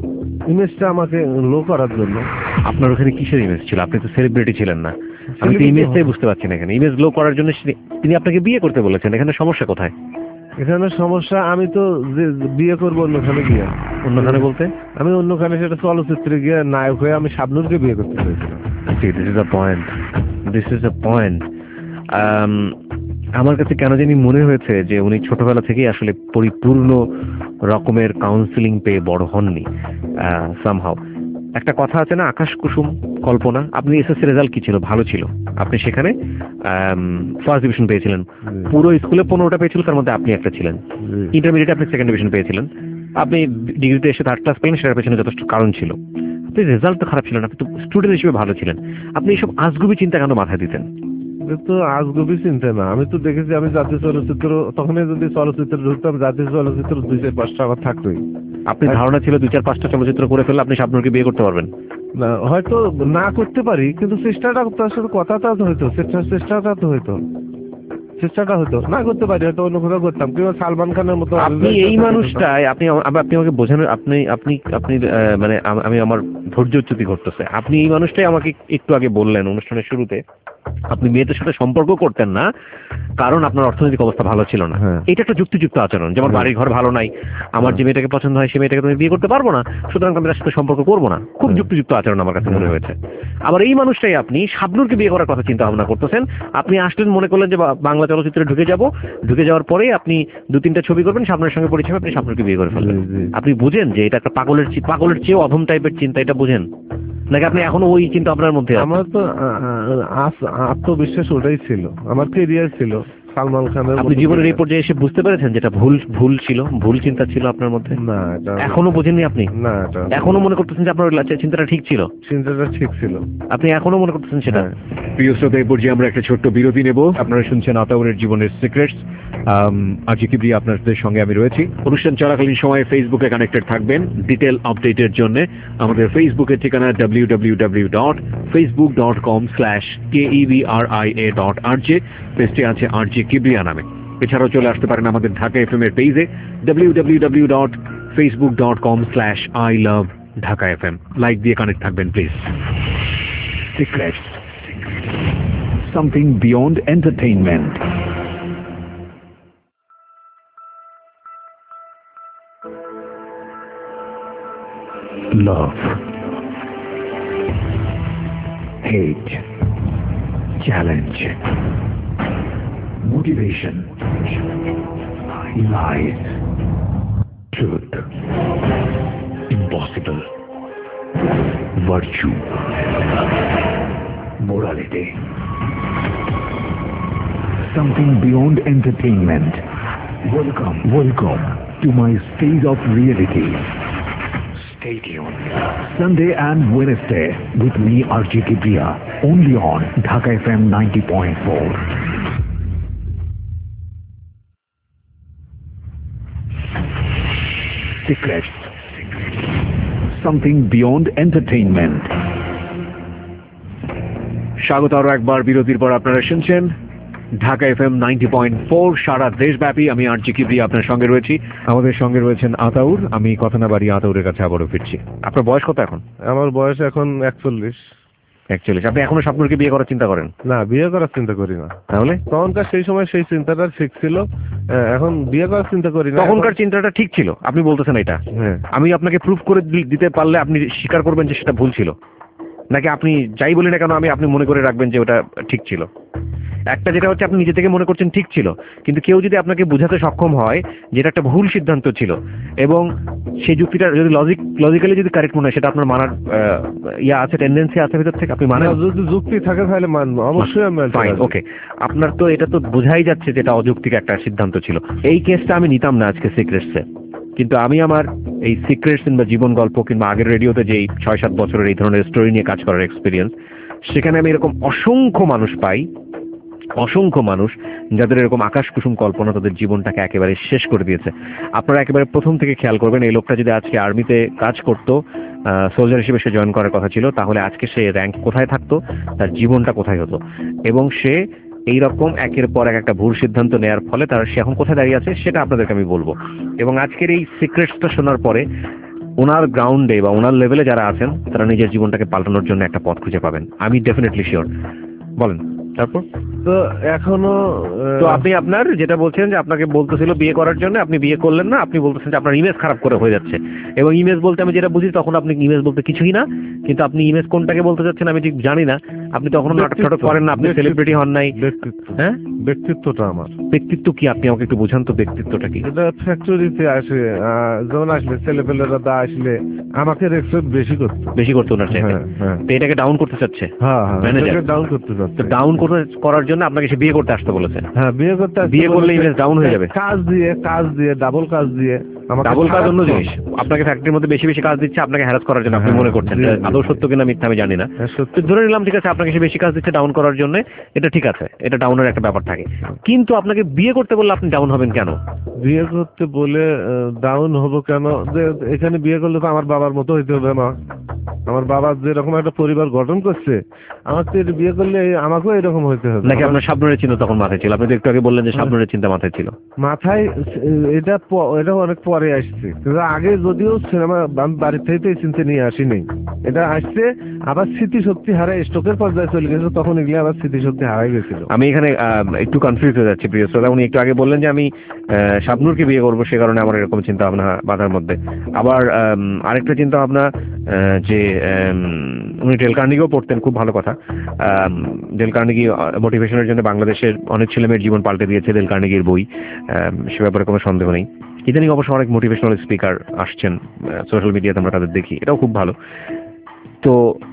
ইমেজটা আমাকে লো করার জন্য।
আপনার ওখানে কিসের ইমেজ ছিল? আপনি তো সেলিব্রিটি ছিলেন না। আমি তো ইমেজটাই বুঝতে পারছি না এখানে। ইমেজ লো করার জন্য তিনি আপনাকে বিয়ে করতে বলেছেন, এখানে সমস্যা কোথায়?
এখানে সমস্যা, আমি তো যে বিয়ে করবো অন্যখানে গিয়ে।
অন্যখানে বলতে?
আমি অন্যখানে, সেটা চলচ্চিত্রে গিয়ে নায়ক হয়ে আমি শাবনূরকে বিয়ে করতে চাইছিলাম।
This is a point, this is a point. আমার কাছে কেন জানি মনে হয়েছে যে উনি ছোটবেলা থেকেই আসলে পরিপূর্ণ রকমের কাউন্সিলিং পেয়ে বড় হননি সামহাও। একটা কথা আছে না, আকাশ কুসুম কল্পনা। আপনি এসএসসি রেজাল্ট কি ছিল? ভালো ছিল। আপনি সেখানে ফার্স্ট ডিভিশন পেয়েছিলেন। পুরো স্কুলে পনেরোটা পেয়েছিল, তার মধ্যে আপনি একটা ছিলেন। ইন্টারমিডিয়েটে আপনি সেকেন্ড ডিভিশন পেয়েছিলেন। আপনি ডিগ্রিতে এসে থার্ড ক্লাস পেলেন, সেটার পেছনে যথেষ্ট কারণ ছিল। আপনি রেজাল্ট তো খারাপ ছিল না, আপনি তো স্টুডেন্ট হিসেবে ভালো ছিলেন। আপনি এইসব আজগুবি চিন্তা কেন মাথায় দিতেন?
তো আজগুবি চিন্তা না, আমি তো দেখেছি আমি জাতীয় চলচ্চিত্র, তখনই যদি চলচ্চিত্র ঢুকতাম, জাতীয় চলচ্চিত্র দুই চার পাঁচটা আমার থাকতোই।
আপনি ধারণা ছিল দুই চার পাঁচটা চলচ্চিত্র করে ফেললে আপনি শাবনূরকে বিয়ে করতে পারবেন?
না, হয়তো না করতে পারি, কিন্তু চেষ্টাটা তো আসলে কথাটা তো হইতো, চেষ্টা চেষ্টাটা তো হইতো। চেষ্টাটা হতো, না করতে পারি হয়তো অন্য কোথাও করতাম, কিন্তু সালমান খানের মতো
আপনি এই মানুষটাই, আপনি আপনি আমাকে বোঝানোর, আপনি আপনি আপনি মানে আমি আমার ধৈর্যচ্যুতি ঘটতেছে। আপনি এই মানুষটাই আমাকে একটু আগে বললেন অনুষ্ঠানের শুরুতে আপনি মেয়েদের সাথে সম্পর্ক করতেন না কারণ আপনার অর্থনৈতিক অবস্থা ভালো ছিল না। এটা একটা যুক্তিযুক্ত আচরণ, যেমন বাড়ির ঘর ভালো নাই, আমার যে মেয়েটাকে পছন্দ হয় সেই মেয়েটাকে তুমি বিয়ে করতে পারবো না, সুতরাং আমি তার সাথে সম্পর্ক করবো না। খুব যুক্তিযুক্ত আচরণ আমার কাছে মনে হয়েছে। আবার এই মানুষটাই আপনি শাবনূরকে বিয়ে করার কথা চিন্তা ভাবনা করতেছেন। আপনি আসলেন মনে করলেন যে বাংলা চলচ্চিত্রে ঢুকে যাব, ঢুকে যাওয়ার পরে আপনি দু তিনটা ছবি করবেন, শাবনূরের সঙ্গে পরিচয় হবে, আপনি শাবনূরকে বিয়ে করে ফেলবেন। আপনি বুঝেন যে এটা একটা পাগলের পাগলের চেয়ে অধম টাইপের চিন্তা, এটা বুঝেন নাকি আপনি এখনো ওই চিন্তা আপনার মধ্যে?
আমার তো আত্মবিশ্বাস ওটাই ছিল, আমার কেরিয়ার ছিল সালমান খানের।
আপনি জীবনের এই পর্যায়ে এসে বুঝতে পেরেছেন যেটা ভুল ভুল ছিল, ভুল চিন্তা ছিল আপনার মধ্যে?
না,
এখনো বোঝেননি আপনি?
না,
এখনো মনে করতেছেন যে আপনার চিন্তাটা ঠিক ছিল?
চিন্তাটা ঠিক ছিল,
আপনি এখনো মনে করতেছেন সেটা?
প্রিয় শ্রোতা, এই পর্যায়ে আমরা একটা ছোট্ট বিরতি নেব।
আপনারা শুনছেন আতাউরের জীবনের সিক্রেটস। আজকে কিবরিয়া আপনাদের সঙ্গে আমি রয়েছি।
অনুষ্ঠান চলাকালীন সময়ে ফেসবুকে কানেক্টেড থাকবেন ডিটেল আপডেটের জন্য। আমাদের ফেসবুকের ঠিকানা W W W dot Facebook dot com slash K E B R I A dot R J. পেজটি আছে আর জে কিবরিয়া নামে। এছাড়াও চলে আসতে পারেন আমাদের ঢাকা এফ এম এর পেজে W W W dot Facebook dot com slash I love Dhaka F M. Like দিয়ে কানেক্ট থাকবেন please.
Secrets. Something beyond entertainment. Love. Hate. Challenge. Motivation. Lies. Truth. Impossible. Virtue. Morality. Something beyond entertainment. Welcome, welcome to my space of reality. Stay tuned. Sunday and Wednesday with me, R J Kibriya, only on Dhaka F M ninety point four. Secrets. Something beyond entertainment.
স্বাগত আরো একবার বিরতির পর। আপনারা শুনছেন Dhaka F M ninety point four সারা দেশব্যাপী। আমি আর জি কিবরিয়া আপনার সঙ্গে রয়েছি।
আমাদের সঙ্গে রয়েছেন আতাউর। আমি কথা না বাড়িয়ে আতাউরের কাছে আবারও ফিরছি। আপনার বয়স কত এখন?
আমার বয়স এখন একচল্লিশ।
একচল্লিশ। আপনি এখনো শাবনূরকে বিয়ে করার চিন্তা করেন?
না, বিয়ে করার চিন্তা করি না।
তাহলে
তখনকার সেই সময় সেই চিন্তাটা ঠিক ছিল, এখন বিয়ে করার চিন্তা করি না।
তখনকার চিন্তাটা ঠিক ছিল আপনি বলতেছেন এটা?
হ্যাঁ।
আমি আপনাকে প্রুফ করে দিতে পারলে আপনি স্বীকার করবেন যে সেটা ভুল ছিল, নাকি আপনি যাই বলি না কেন আমি আপনি মনে করে রাখবেন যে ওটা ঠিক ছিল? একটা যেটা হচ্ছে আপনি নিজে থেকে মনে করছেন ঠিক ছিল, কিন্তু কেউ যদি আপনাকে বোঝাতে সক্ষম হয় যেটা একটা ভুল সিদ্ধান্ত ছিল এবং সেই যুক্তিটা যদি লজিক লজিক্যালি যদি কারেক্ট মনে হয়, সেটা আপনার মানার ইয়া আছে, টেন্ডেন্সি আছে ভিতর থেকে, আপনি মানেন?
যদি যুক্তি থাকে তাহলে মানবো, অবশ্যই আমি মানতে
ফাইন,
রাজি।
ওকে। আপনার তো এটা তো বোঝাই যাচ্ছে যে এটা অযৌক্তিক একটা সিদ্ধান্ত ছিল। এই কেসটা আমি নিতাম না আজকে সিক্রেটসে, কিন্তু আমি আমার এই সিক্রেটস কিংবা জীবন গল্প কিংবা আগের রেডিওতে যে ছয় সাত বছরের এই ধরনের স্টোরি নিয়ে কাজ করার এক্সপিরিয়েন্স, সেখানে আমি এরকম অসংখ্য মানুষ পাই, অসংখ্য মানুষ যাদের এরকম আকাশ কুসুম কল্পনা তাদের জীবনটাকে একেবারে শেষ করে দিয়েছে। আপনারা একেবারে প্রথম থেকে খেয়াল করবেন, এই লোকটা যদি আজকে আর্মিতে কাজ করতো, সোলজার হিসেবে সে জয়েন করার কথা ছিল, তাহলে আজকে সে র্যাঙ্ক কোথায় থাকতো, তার জীবনটা কোথায় হতো, এবং সে এইরকম একের পর এক একটা ভুল সিদ্ধান্ত নেওয়ার ফলে তার সে এখন কোথায় দাঁড়িয়ে আছে সেটা আপনাদেরকে আমি বলবো। এবং আজকের এই সিক্রেটসটা শোনার পরে ওনার গ্রাউন্ডে বা ওনার লেভেলে যারা আছেন তারা নিজের জীবনটাকে পাল্টানোর জন্য একটা পথ খুঁজে পাবেন, আমি ডেফিনেটলি শিওর। বলেন তারপর।
তো এখনো
তো আপনি আপনার যেটা বলছেন যে আপনাকে বলতেছিল বিয়ে করার জন্য, আপনি বিয়ে করলেন না, আপনি বলতেছেন যে আপনার ইমেজ খারাপ করে হয়ে যাচ্ছে। এবং ইমেজ বলতে আমি যেটা বুঝি, তখন আপনি ইমেজ বলতে কিছুই না, কিন্তু আপনি ইমেজ কোনটাকে বলতে চাচ্ছেন আমি ঠিক জানি না। আপনি তখন নাটক টাটক করেন না, আপনি সেলিব্রিটি হন নাই।
ব্যক্তিত্ব,
হ্যাঁ
ব্যক্তিত্বটা আমার।
ব্যক্তিত্ব কি আপনি আমাকে একটু বোঝান তো, ব্যক্তিত্বটা কি?
এটা ফ্যাক্টরিতে আসে, যেমন আসলে ছেলেপেলেরা দা আসলে আমাকে রেসপেক্ট বেশি করতো,
বেশি করতো ওনার চাইতে।
হ্যাঁ, হ্যাঁ।
তো এটাকে ডাউন করতে চাচ্ছে
হ্যাঁ, হ্যাঁ,
ম্যানেজার
এটাকে ডাউন করতে চাচ্ছে।
ডাউন করার জন্য আপনাকে সে বিয়ে করতে আসতে বলেছে।
হ্যাঁ, বিয়ে করতে আসতে
বিয়ে করলে
বলেছে,
ইমেজ ডাউন হয়ে যাবে।
কাজ দিয়ে কাজ দিয়ে ডাবল কাজ দিয়ে আমাকে
ডাবল কাজ অন্য
সারাক্ষণ-
জিনিস। আপনাকে ফ্যাক্টরির মধ্যে বেশি বেশি কাজ দিচ্ছে আপনাকে হ্যারাস করার জন্য, আপনি
হ্যাঁ,
মনে করছেন।
জি, জি,
আদৌ
জি।
সত্য কিনা মিথ্যা আমি জানি না,
হ্যাঁ, সত্যি।
তো ধরে নিলাম ঠিক আছে আপনাকে সে বেশি কাজ দিচ্ছে ডাউন করার জন্য, এটা ঠিক আছে, এটা ডাউনের একটা ব্যাপার থাকে। কিন্তু আপনাকে বিয়ে করতে বললে আপনি ডাউন হবেন কেন?
বিয়ে করতে বলে ডাউন হবো কেন? যে এখানে বিয়ে করলে তো আমার বাবার মতো হইতে হবে, মা আমার বাবা যেরকম একটা পরিবার গঠন করছে, আমার তো এটা বিয়ে করলে আমাকেও এরকম হইতে হবে।
নাকি আপনার শাবনূরের চিন্তা তখন মাথায় ছিল? আপনি তো একটু আগে বললেন যে শাবনূরের চিন্তা মাথায় ছিল।
মাথায় এটা প- এটা অনেক পরে আসছে, কিন্তু আগে যদিও সিনেমা আমি বাড়ির থেকে তো এই চিন্তা নিয়ে আসিনি। এটা আসছে আবার স্মৃতিশক্তি হারায় স্ট্রোকের পর্যায়ে চলে গেছে, তখন এগুলো আবার স্মৃতিশক্তি হারাই গেছিল।
আমি এখানে আহ, একটু কনফিউজ হয়ে যাচ্ছি প্রিয় শ্রোতা। উনি একটু আগে বললেন যে আমি আহ, শাবনূরকে বিয়ে করবো, সে কারণে আমার এরকম চিন্তা ভাবনা মাথার মধ্যে। আবার আম, আরেকটা চিন্তা ভাবনা আহ, যে আম, উনি ডেল কার্নেগিও পড়তেন, খুব ভালো কথা। আম, ডেল কার্নেগি মোটিভেশনের জন্য বাংলাদেশের অনেক ছেলেমেয়ের জীবন পাল্টে দিয়েছে ডেল কার্নেগির বই, আম, সে ব্যাপারে কোনো সন্দেহ নেই। ইদানিং অবশ্য অনেক মোটিভেশনাল স্পিকার আসছেন সোশ্যাল মিডিয়াতে, আমরা তাদের দেখি, এটাও খুব ভালো। তো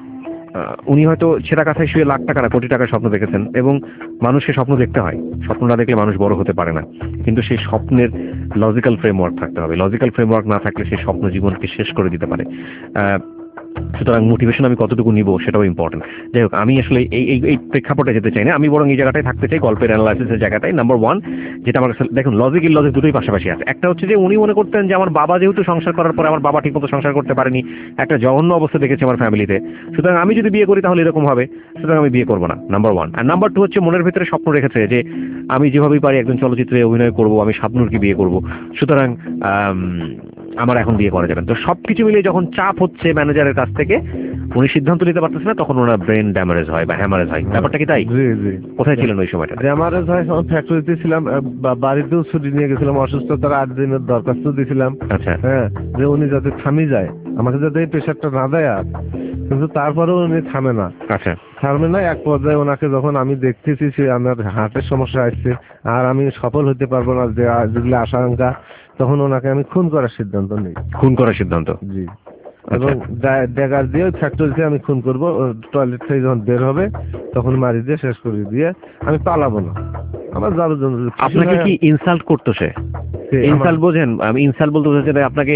আহ, উনি হয়তো ছেঁড়া কাঁথায় শুয়ে লাখ টাকা না কোটি টাকার স্বপ্ন দেখেছেন, এবং মানুষকে স্বপ্ন দেখতে হয়, স্বপ্ন না দেখলে মানুষ বড় হতে পারে না। কিন্তু সেই স্বপ্নের লজিক্যাল ফ্রেমওয়ার্ক থাকতে হবে, লজিক্যাল ফ্রেমওয়ার্ক না থাকলে সেই স্বপ্ন জীবনকে শেষ করে দিতে পারে। আহ, সুতরাং মোটিভেশন আমি কতটুকু নিব সেটাও ইম্পর্টেন্ট। যাই হোক, আমি আসলে এই এই এই প্রেক্ষাপটে যেতে চাই না, আমি বরং এই জায়গাটায় থাকতে চাই, গল্পের অ্যানালাইসিসের জায়গাটাই। নাম্বার ওয়ান, যেটা আমার কাছে দেখুন, লজিক ইললজিক দুটোই পাশাপাশি আছে। একটা হচ্ছে যে উনি মনে করতেন যে আমার বাবা যেহেতু সংসার করার পরে আমার বাবা ঠিকমতো সংসার করতে পারেনি, একটা জঘন্য অবস্থা দেখেছে আমার ফ্যামিলিতে, সুতরাং আমি যদি বিয়ে করি তাহলে এরকম হবে, সুতরাং আমি বিয়ে করবো না, নাম্বার ওয়ান। আর নাম্বার টু হচ্ছে মনের ভিতরে স্বপ্ন রেখেছে যে আমি যেভাবেই পারি একজন চলচ্চিত্রে অভিনয় করব, আমি শাবনূরকে বিয়ে করব, সুতরাং আম, আমার এখন বিয়ে করা যাবে না। তো সবকিছু মিলিয়ে যখন চাপ হচ্ছে ম্যানেজারের কাছ থেকে, উনি সিদ্ধান্ত নিতে পারতেছে না, তখন ওনার ব্রেন ড্যামারেজ হয় বা হ্যামারেজ হয়। ব্যাপারটা কি তাই?
জি জি।
কোথায় ছিলেন ওই সময়টা?
ড্যামারেজ হয় যখন ফ্যাক্টরিতে ছিলাম, আহ, বা- বাড়িতেও ছুটি নিয়ে গেছিলাম, অসুস্থতার আট দিনের দরখাস্ত দিয়েছিলাম।
আচ্ছা
হ্যাঁ, যে উনি যাতে থামি যায়, আমাকে যাতে এই প্রেশারটা না দেয় আর, কিন্তু তারপরেও উনি থামে না,
আচ্ছা
থামে না। এক পর্যায়ে ওনাকে যখন আমি দেখতেছি সে আমার হার্টের সমস্যা আসছে আর আমি সফল হতে পারবো না, যে যেগুলো আশঙ্কা, তখন ওনাকে আমি খুন করার সিদ্ধান্ত নিই।
খুন করার সিদ্ধান্ত?
জি। এবং ড্যাগার দিয়ে ফ্যাক্টরিতে আমি খুন করবো, টয়লেট থেকে যখন বের হবে তখন মারি দিয়ে শেষ করে দিয়ে আমি পালাবো না, আমার যাবে জন্য।
আপনাকে কি ইনসাল্ট করতো সে? ইনসাল্ট বোঝেন? আমি ইনসাল্ট বলতে বোঝাচ্ছি যে আপনাকে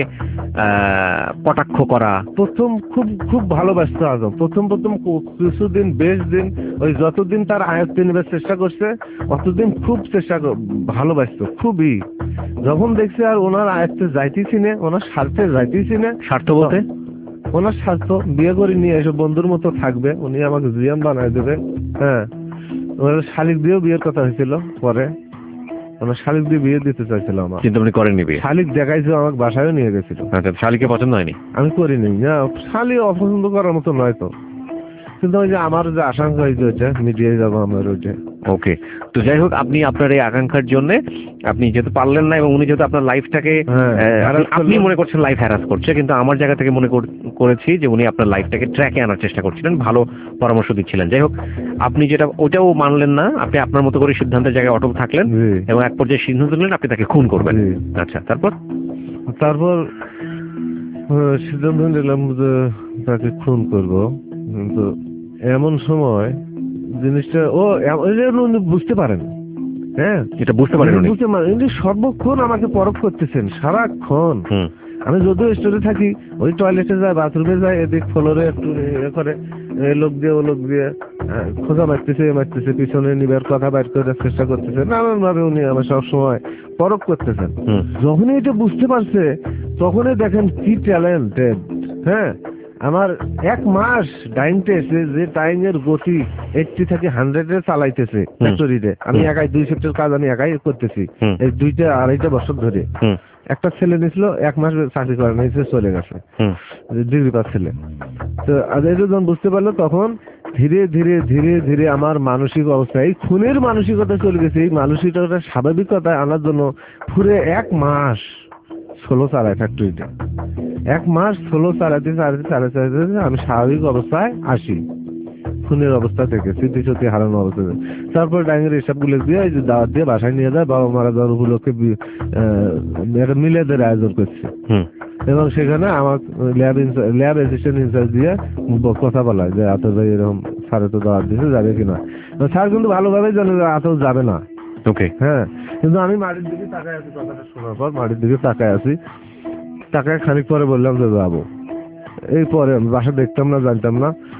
আহ, কটাক্ষ করা।
প্রথম খুব খুব ভালোবাসতো আজম, প্রথম প্রথম কু- কিছুদিন বেশ দিন, ওই যতদিন তার আয়ত্তে নেবার চেষ্টা করছে অতদিন খুব চেষ্টা কর- ভালোবাসতো খুবই। যখন দেখছে আর ওনার আয়ত্তে যাইতেছি না, ওনার স্বার্থে যাইতেছি না।
স্বার্থ বলতে?
ওনার স্বার্থ, বিয়ে করে নিয়ে এসে বন্ধুর মতো থাকবে, উনি আমাকে জিয়ান বানায় দেবে। হ্যাঁ, ওনার শালিক দিয়েও বিয়ের কথা হয়েছিল, পরে ওনার শালিক দিয়ে বিয়ে দিতে চাইছিল আমার,
কিন্তু আপনি করেননি বিয়ে?
শালিক দেখাইছিল, আমাকে বাসায়ও নিয়ে গেছিল।
আচ্ছা, শালিকে পছন্দ হয়নি?
আমি করিনি না, শালি অপছন্দ করার মতো নয় তো, কিন্তু ওই যে আমার যে আশঙ্কা হয়েছে ওইটা মিডিয়ায় যাবো আমার ওইটা।
ওকে, তো যাই হোক, আপনি আপনার এই আকাঙ্ক্ষার জন্য আপনি যেহেতু পারলেন না, এবং উনি যেহেতু আপনার লাইফটাকে
হ্যাঁ, harass
আপনি
করলেন।
মনে করছেন লাইফ হ্যারাস করছে, কিন্তু আমার জায়গা থেকে মনে কর- করেছি যে উনি আপনার লাইফটাকে ট্র্যাকে আনার চেষ্টা করছিলেন, ভালো পরামর্শ দিচ্ছিলেন। যাই হোক, আপনি যেটা ওটাও মানলেন না, আপনি আপনার মতো করে সিদ্ধান্তের জায়গায় অটল থাকলেন,
জি।
এবং এক পর্যায়ে সিদ্ধান্ত নিলেন আপনি তাকে খুন করবেন।
জি।
আচ্ছা, তারপর?
তারপর আহ, সিদ্ধান্ত নিলাম যে তাকে খুন করব, কিন্তু এমন সময় জিনিসটা ও এম- ওই যে উনি বুঝতে পারেন। হ্যাঁ,
এটা বুঝতে পারেন উনি?
বুঝতে পারেন, উনি সর্বক্ষণ আমাকে পরখ করতেছেন সারাক্ষণ।
হুম।
আমি যদিও স্টোরে থাকি, ওই টয়লেটে যায়, বাথরুমে যায়, এদিক ফ্লোরে একটু ইয়ে করে, এ লোক দিয়ে ও লোক দিয়ে আহ, খোঁজা মারতেছে, এ মারতেছে, পিছনে নিবার কথা বাইর করার চেষ্টা করতেছে, নানান ভাবে উনি আমার সবসময় পরখ করতেছেন।
হুম।
যখনই এটা বুঝতে পারছে তখনই দেখেন কি ট্যালেন্টেড। হ্যাঁ, আমার এক মাস ডাইং টেস্ট, যে ডাইং এর গতি এইটটি থেকে হান্ড্রেডে চালাইতেছে ফ্যাক্টরিতে, আমি একাই দুই শিফটের কাজ আমি একাই করতেছি
হুম।
এই দুইটা আড়াইটা বছর ধরে।
হুম।
একটা ছেলে নিয়েছিল, এক মাস চাকরি করে না, সে চলে গেছে,
হুম।
ডিগ্রি পাস ছেলে। তো আজ এটা যখন বুঝতে পারলো তখন ধীরে ধীরে ধীরে ধীরে আমার মানসিক অবস্থা, এই খুনের মানসিকতা চলে গেছে, এই মানসিকতা স্বাভাবিকতায় আনার জন্য পুরো এক মাস ষোলো চালায় ফ্যাক্টরিতে, এক মাস ষোলো চালাতে চালাতে চালাতে চালাতে আমি স্বাভাবিক অবস্থায় আসি, খুনের অবস্থা থেকে স্মৃতিশক্তি হারানো অবস্থা থেকে। তারপর ডাইনের এসব গুলো দিয়ে এই যে দাওয়াত দিয়ে বাসায় নিয়ে যায়, বাবা মারা যাওয়ার উপলক্ষে বি- আহ, একটা মিলাদের আয়োজন করছে,
হুম।
এবং সেখানে আমার ল্যাব ল্যাব অ্যাসিস্ট্যান্ট ইনচার্জ দিয়ে ব- কথা বলা হয় যে আতর ভাই এরকম স্যারে তো দাওয়াত দিতে যাবে কিনা। স্যার কিন্তু ভালোভাবে জানে যে আতর যাবে না।
ওকে।
হ্যাঁ, কিন্তু আমি মাটির দিকে তাকায় আছি, কথাটা শোনার পর মাটির দিকে তাকায় আছি, তাকায় খানিক পরে বললাম যে যাবো। এই পরে আমি বাসা দেখতাম না, জানতাম না,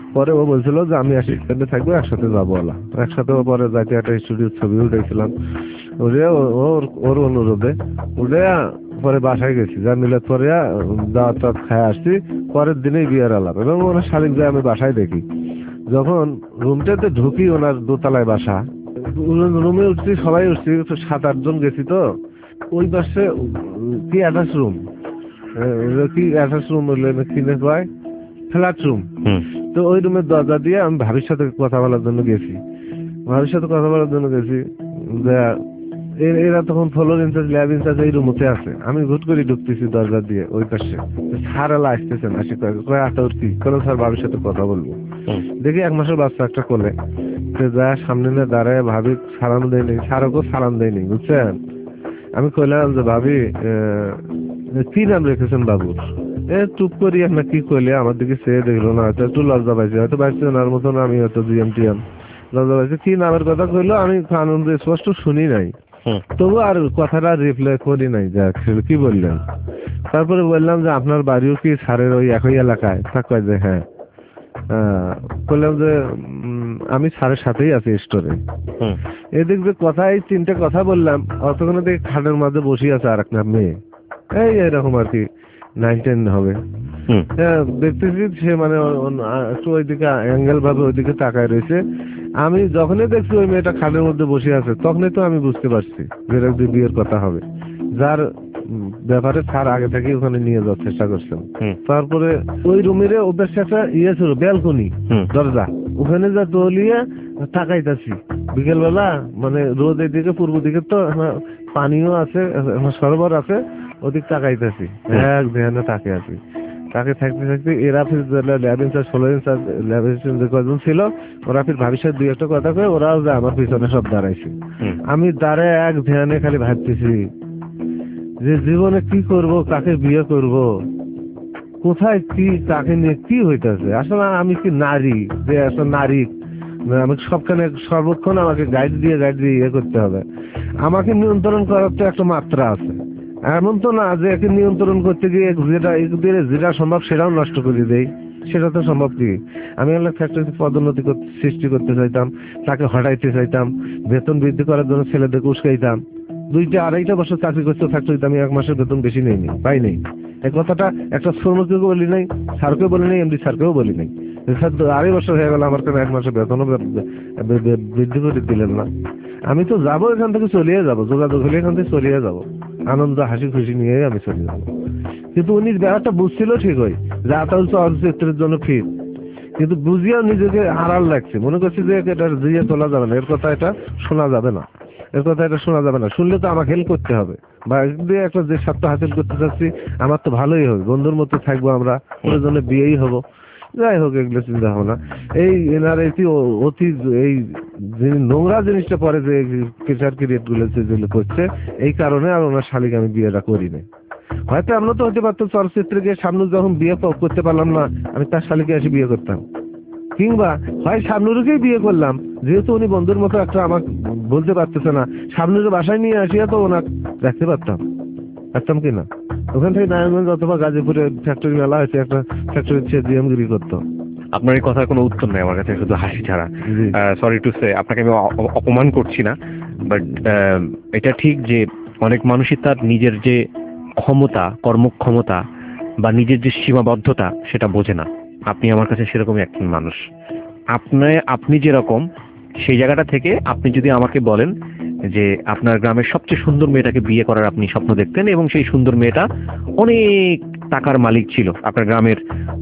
পরে ও বলছিল যে আমি অ্যাসিস্ট্যান্টে থাকবো, একসাথে যাবো ওলা, একসাথে পরে যাইতে একটা স্টুডিওর ছবি উঠেছিলাম। উঠে ওর ওর অনুরোধে উঠে পরে বাসায় গেছি, যা মিলাদ পরে দাওয়াত টাওয়াত খায় আসছি, পরের দিনেই বিয়ের আলাপ। এবং ওনার শালিক যায় আমি বাসায় দেখি, যখন রুমটাতে ঢুকি, ওনার দোতলায় বাসা, রুমে উঠছি, সবাই উঠছি, সাত আটজন গেছি তো, ওই পাশে কি অ্যাটাচ রুম, কি অ্যাটাচ রুম বললে কিনে পায় ফ্ল্যাট রুম। তো ওই রুমের দরজা দিয়ে আমি ভাবির সাথে কথা বলার জন্য গেছি, ভাবির সাথে কথা বলার জন্য গেছি। এরা তখন ফ্লোর ইনচার্জ, ল্যাব ইনচার্জ এই রুমতে আছে। আমি হুট করে ঢুকতেছি দরজা দিয়ে ওই পাশে, স্যার এলা আসতেছেন, আসি কয় আটা উঠছি, কোনো স্যার ভাবির সাথে কথা বলবো। দেখি এক মাসের বাচ্চা একটা কোলে, যা সামনে নিয়ে দাঁড়ায়, ভাবি সালাম দেয়নি, স্যারকেও সালাম দেয়নি, বুঝছেন। আমি কইলাম যে ভাবি কি নাম রেখেছেন বাবুর? এ চুপ করি আপনার কি কইলে আমার দিকে চেয়ে দেখলো না, হয়তো একটু লজ্জা পাইছে, হয়তো পাইছে ওনার মতন আমি হয়তো জিএম টিএম লজ্জা পাইছে। কি নামের কথা কইলো আমি আনন্দ স্পষ্ট শুনি নাই, তবু আর কথাটা রিপ্লাই করি নাই, যা কি বললেন। তারপরে বললাম যে আপনার বাড়িও কি স্যারের ওই একই এলাকায়? তা কয় যে হ্যাঁ। বললাম যে আমি স্যারের সাথেই আছি স্টোরে। এদিক যে কথা, এই তিনটে কথা বললাম, অতক্ষণে দেখি খাটের মাঝে বসে আছে আর একটা মেয়ে, এই এরকম আর কি নাইন টেন হবে। দেখতেছি সে মানে একটু ওইদিকে অ্যাঙ্গেল ভাবে ওইদিকে তাকায় রয়েছে। আমি যখনই দেখছি ওই মেয়েটা খাটের মধ্যে বসে আছে, তখনই তো আমি বুঝতে পারছি যে বিয়ের কথা হবে, যার ব্যাপারে স্যার আগে থেকে ওখানে নিয়ে যাওয়ার চেষ্টা করছেন। তারপরে ওই রুমের ওদের সাথে ইয়ে ছিল ব্যালকনি দরজা, ওখানে যা দলিয়ে তাকাইতাছি বিকেলবেলা, মানে রোদ এদিকে পূর্ব দিকে তো পানিও আছে, সরোবর আছে, ওদিক তাকাইতেছি, এক ধ্যানে তাকে আছি। তাকে থাকতে থাকতে এরা ফির ল্যাব ইনচার্জ, ষোলো ইনচার্জ, ল্যাব ইনচার্জ কজন ছিল, ওরা ফির ভবিষ্যৎ দুই একটা কথা কয়ে ওরাও যে আমার পিছনে সব দাঁড়াইছে। আমি দাঁড়ায় এক ধ্যানে খালি ভাবতেছি যে জীবনে কি করব, কাকে বিয়ে করব, কোথায় কি, কাকে নিয়ে কি হইতেছে। আসলে আমি কি নারী, যে একটা নারী আমাকে সবখানে সর্বক্ষণ আমাকে গাইড দিয়ে গাইড দিয়ে ইয়ে করতে হবে। আমাকে নিয়ন্ত্রণ করার তো একটা মাত্রা আছে, এমন তো না যে একে নিয়ন্ত্রণ করতে গিয়ে যেটা যেটা সম্ভব সেটাও নষ্ট করে দেই, সেটা তো সম্ভব কি। আমি একটা ফ্যাক্টরি পদোন্নতি সৃষ্টি করতে চাইতাম, তাকে হটাইতে চাইতাম, বেতন বৃদ্ধি করার জন্য ছেলেদেরকে উস্কাইতাম। দুইটা আড়াইটা বছর চাকরি করতে ফ্যাক্টরিতে আমি এক মাসের বেতন বেশি নেইনি, পাই নেই। এই কথাটা একটা শ্রমিককেও বলি নাই, স্যারকেও বলি নাই, এমডি স্যারকেও বলি নাই। আড়াই বছর হয়ে গেল, আমার কেন এক মাসের বেতনও বৃদ্ধি করে দিলেন না। আমি তো যাবো, এখান থেকে চলিয়ে যাবো, যোগাযোগ হলে এখান থেকে চলিয়ে যাবো, আনন্দ হাসি খুশি নিয়ে আমি চলে যাবো। কিন্তু উনি ব্যাপারটা বুঝছিল ঠিকই, যে আতাউল চলচ্চিত্রের জন্য ফিট, কিন্তু বুঝিয়াও নিজেকে আড়াল লাগছে, মনে করছি যে এটা দিয়ে তোলা যাবে না, এর কথা এটা শোনা যাবে না, এর কথা এটা শোনা যাবে না, শুনলে তো আমাকে হেল্প করতে হবে, বা দিয়ে একটা যে স্বার্থ হাসিল করতে চাচ্ছি আমার তো ভালোই হবে, বন্ধুর মতো থাকবো আমরা, ওর জন্য বিয়েই হবো, যাই হোক এগুলো চিন্তা ভাবনা। এই এনার এই অতি এই নোংরা জিনিসটা পরে যে কেচার ক্রিয়েট গুলো যেগুলো করছে, এই কারণে আর ওনার শালিকে আমি বিয়েটা করি না। হয়তো আমরা তো হতে পারতো চলচ্চিত্রে গিয়ে সামনে যখন বিয়ে করতে পারলাম না, আমি তার শালিকে এসে বিয়ে করতাম, কিংবা হয় সামনুরকেই বিয়ে করলাম, যেহেতু উনি বন্ধুর মতো একটা আমাকে বলতে পারতেছে না, সামনুর বাসায় নিয়ে আসিয়া তো ওনার দেখতে পারতাম পারতাম কিনা। ওখান থেকে নারায়ণগঞ্জ অথবা গাজীপুরে ফ্যাক্টরি মেলা হয়েছে, একটা ফ্যাক্টরি সে জিএমগিরি করতো।
আপনার এই কথার কোনো উত্তর নেই আমার কাছে, শুধু হাসি ছাড়া। সরি টু সে, আপনাকে আমি অপমান করছি না, বাট এটা ঠিক যে অনেক মানুষই তার নিজের যে ক্ষমতা, কর্মক্ষমতা বা নিজের যে সীমাবদ্ধতা সেটা বোঝে না। আপনি আমার কাছে সেরকমই একজন মানুষ। আপনি আপনি যেরকম সেই জায়গাটা থেকে আপনি যদি আমাকে বলেন যে আপনার গ্রামের সবচেয়ে সুন্দর মেয়েটাকে বিয়ে করার আপনি স্বপ্ন দেখতেন, এবং সেই সুন্দর মেয়েটা অনেক টাকার মালিক ছিল, আপনার গ্রামের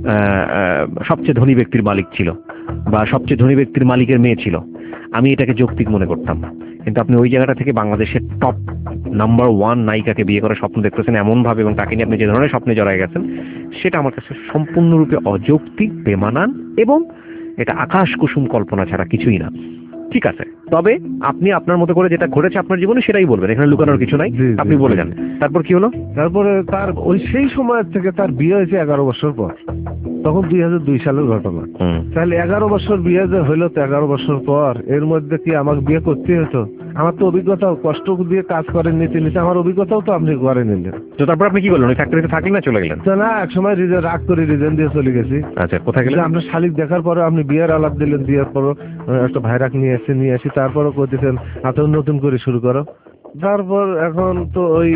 সবচেয়ে ধনী ব্যক্তির মালিক ছিল, বা সবচেয়ে ধনী ব্যক্তির মালিকের মেয়ে ছিল, আমি এটাকে যৌক্তিক মনে করতাম। কিন্তু আপনি ওই জায়গাটা থেকে বাংলাদেশের টপ নাম্বার ওয়ান নায়িকাকে বিয়ে করার স্বপ্ন দেখতেছেন এমন ভাবে, এবং তাকে নিয়ে আপনি যে ধরনের স্বপ্নে জড়ায় গেছেন, সেটা আমার কাছে সম্পূর্ণরূপে অযৌক্তিক, বেমানান, এবং এটা আকাশ কুসুম কল্পনা ছাড়া কিছুই না। ঠিক আছে, তবে আপনি আপনার মতো করে যেটা ঘটেছে আপনার জীবনে সেটাই বলবেন, এখানে লুকানোর কিছু নাই, আপনি বলে যান। তারপর কি হলো?
তারপরে তার ওই সেই সময় থেকে তার বিয়ে হয়েছে এগারো বছর পর। তখন দুই হাজার দুই সালের ঘটনা। তাহলে এগারো বছর বিয়ে যে হইলো, তো এগারো বছর পর এর মধ্যে কি আমাকে বিয়ে করতে হতো? আমার তো অভিজ্ঞতাও, কষ্ট দিয়ে কাজ করেন নিতে নিতে আমার অভিজ্ঞতাও তো আপনি করে নিলেন।
তো তারপর আপনি কি করলেন? ওই ফ্যাক্টরিতে থাকলেন না চলে গেলেন?
তো না, এক সময় রিজেন রাগ করে রিজেন দিয়ে চলে গেছি।
আচ্ছা, কোথায় গেলেন?
আপনার শালিক দেখার পরে আপনি বিয়ের আলাপ দিলেন, দেওয়ার পরও একটা ভাইরাক নিয়ে এসে নিয়ে আসি, তারপরও করতেছেন এত নতুন করে শুরু করো। তারপর এখন তো ওই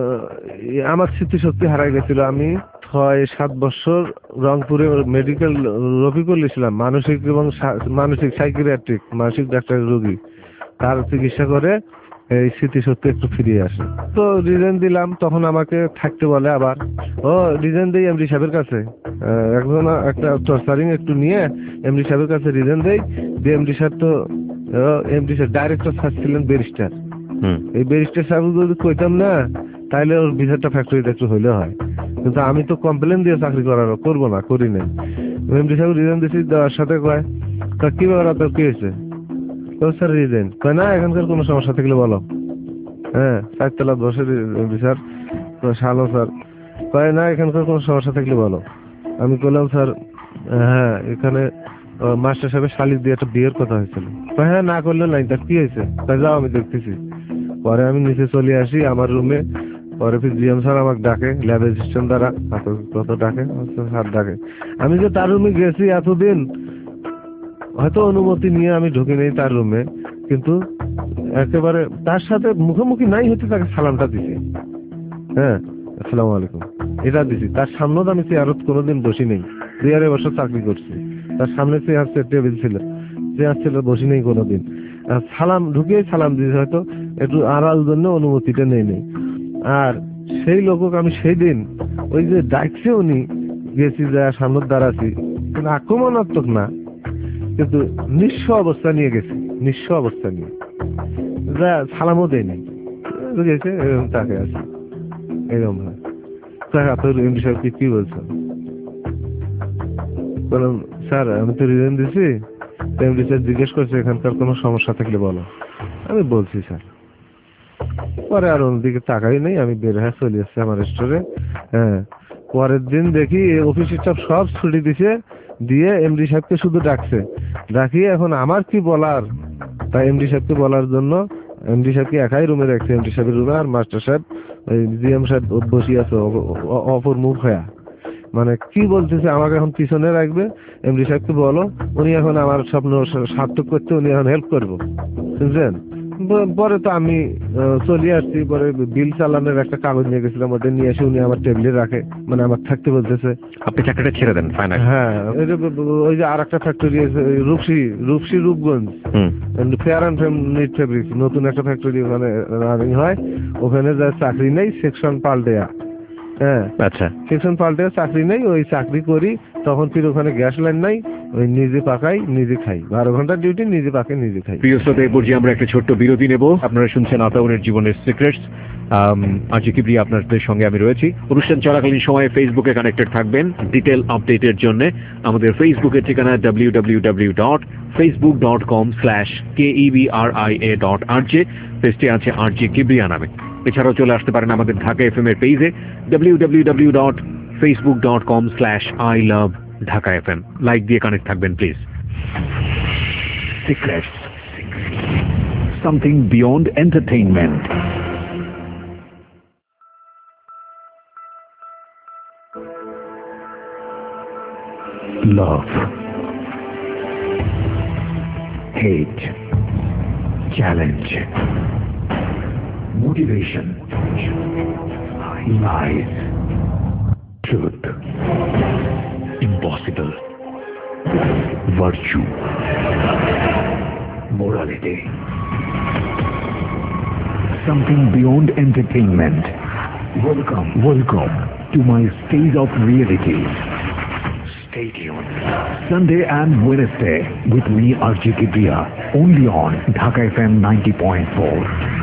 আমার স্মৃতিশক্তি হারাই গেছিল। আমি ছয় সাত বছর রংপুরে মেডিকেল রফিকুল ইসলাম মানসিক এবং মানসিক সাইকিয়াট্রিক মানসিক ডাক্তারের রোগী, তার চিকিৎসা করে এই স্মৃতিশক্তি একটু ফিরিয়ে আসে। তো রিজেন দিলাম, তখন আমাকে থাকতে বলে আবার। ও রিজেন দেই এমডি সাহেবের কাছে, একজন একটা টর্চারিং একটু নিয়ে এমডি সাহেবের কাছে রিজেন দেই। এমডি সাহেব তো এমডি সাহেব ডাইরেক্টর স্যার ছিলেন ব্যারিস্টার। এই ব্যারিস্টার সাহেব যদি কইতাম না তাহলে ওর ভিসাটা ফ্যাক্টরিতে একটু হইলে হয়, কিন্তু আমি তো কমপ্লেন দিয়ে চাকরি করারও করবো না, করি নাই। এমডি সাহেব রিজেন দিয়েছি, দেওয়ার সাথে কয় তা কি ব্যাপার তোর কি হয়েছে? তো স্যার রিজেন কয় না, এখানকার কোনো সমস্যা থাকলে বলো। হ্যাঁ, চারতলা বসে এমডি স্যার শালো স্যার কয় না, এখানকার কোনো সমস্যা থাকলে বলো। আমি বললাম স্যার হ্যাঁ এখানে মাস্টার সাহেবের শালিক দিয়ে একটা বিয়ের কথা হয়েছিল। হ্যাঁ না করলে নাই, তা কি হয়েছে? তাই যাও আমি দেখতেছি। পরে আমি নিচে চলে আসি আমার রুমে। পরে ফির জিএম স্যার আমাকে ডাকে, ল্যাব অ্যাসিস্ট্যান্ট দ্বারা কত ডাকে, স্যার ডাকে। আমি যে তার রুমে গেছি এতদিন, হয়তো অনুমতি নিয়ে আমি ঢুকি নেই তার রুমে, কিন্তু একেবারে তার সাথে মুখোমুখি নাই হতে তাকে সালামটা দিছি। হ্যাঁ আসসালামু আলাইকুম এটা দিছি। তার সামনেও আমি চেয়ারত কোনোদিন বসি নেই, দুই আড়াই বছর চাকরি করছি। তার সামনে চেয়ার টেবিল ছিল, চেয়ার ছিল, বসি নেই কোনোদিন। সালাম ঢুকিয়ে সালাম দিয়েছে, হয়তো একটু আড়াল জন্য অনুমতিটা নেই নেই। আর সেই লোকক আমি সেই দিন ওই যে ডাকছে উনি গেছি, যা সামনের দাঁড়াচ্ছি, কিন্তু আক্রমণাত্মক না, কিন্তু নিঃস্ব অবস্থা নিয়ে গেছি, নিঃস্ব অবস্থা নিয়ে যা সালামও দেয়নি, গেছে এরকম তাকে আছে এরকম হয়। তোর এমডি সাহেব কি বলছো? বললাম স্যার আমি তো রিজেন দিছি। এমডি স্যার জিজ্ঞেস করছে এখানকার কোনো সমস্যা থাকলে বলো। আমি বলছি স্যার। পরে আর অন্যদিকে তাকাই নেই, আমি বের হয়ে চলে এসছি আমার স্টোরে। হ্যাঁ, পরের দিন দেখি অফিস স্টাফ সব ছুটি দিছে, দিয়ে এমডি সাহেবকে শুধু ডাকছে। ডাকিয়ে এখন আমার কি বলার, তাই এমডি সাহেবকে বলার জন্য এমডি সাহেবকে একাই রুমে রাখছে, এমডি সাহেবের রুমে। আর মাস্টার সাহেব ওই জিএম সাহেব বসে আছে অপর মুখ হয়ে, মানে কি বলতেছে আমাকে এখন পিছনে রাখবে। এমডি সাহেবকে বলো, উনি এখন আমার স্বপ্ন সার্থক করতে উনি এখন হেল্প করবো, বুঝলেন? পরে তো আমি চলে আসছি। পরে বিল চালানোর একটা কাগজ নিয়ে গেছিলাম, ওটা নিয়ে এসে উনি আমার টেবিলে রাখে, মানে আমার থাকতে বলতেছে।
আপনি চাকরিটা ছেড়ে দেন ফাইনাল? হ্যাঁ,
ওই যে আর একটা ফ্যাক্টরি আছে Rupshi Rupshi Rupganj, Fair and Knit Fabric, নতুন একটা ফ্যাক্টরি ওখানে রানিং হয়। ওখানে যা চাকরি নেই, সেকশন পাল্টেয়া। হ্যাঁ আচ্ছা, সেকশন পাল্টে চাকরি নেই, ওই চাকরি করি। তখন ফির ওখানে গ্যাস লাইন নাই, ওই নিজে পাকাই নিজে খাই, বারো ঘন্টার ডিউটি, নিজে পাকে নিজে খাই।
প্রিয় শ্রোতা, এই পর্যায়ে আমরা একটা ছোট্ট বিরতি নেব। আপনারা শুনছেন আতাউরের জীবনের সিক্রেটস। আরজে কিবরিয়া আপনাদের সঙ্গে আমি রয়েছি। অনুষ্ঠান চলাকালীন সময়ে ফেসবুকে কানেক্টেড থাকবেন ডিটেল আপডেটের জন্য। আমাদের ফেসবুকের ঠিকানা W W W dot Facebook dot com slash K E B R I A dot RJ. পেজটি আছে আরজে কিবরিয়া নামে। এছাড়াও চলে আসতে পারেন আমাদের ঢাকা এফ এম এর পেজে W W W dot Facebook dot com slash I love Dhaka F M. Like দিয়ে কানেক্ট থাকবেন please.
Secrets. Something beyond entertainment. Love. Hate. Challenge. Motivation. Lies. Truth. Impossible. Virtue. Morality. Something beyond entertainment. Welcome, welcome to my stage of reality. Stay tuned. Sunday and Wednesday with me, Arjun Kibriya, only on Dhaka F M ninety point four.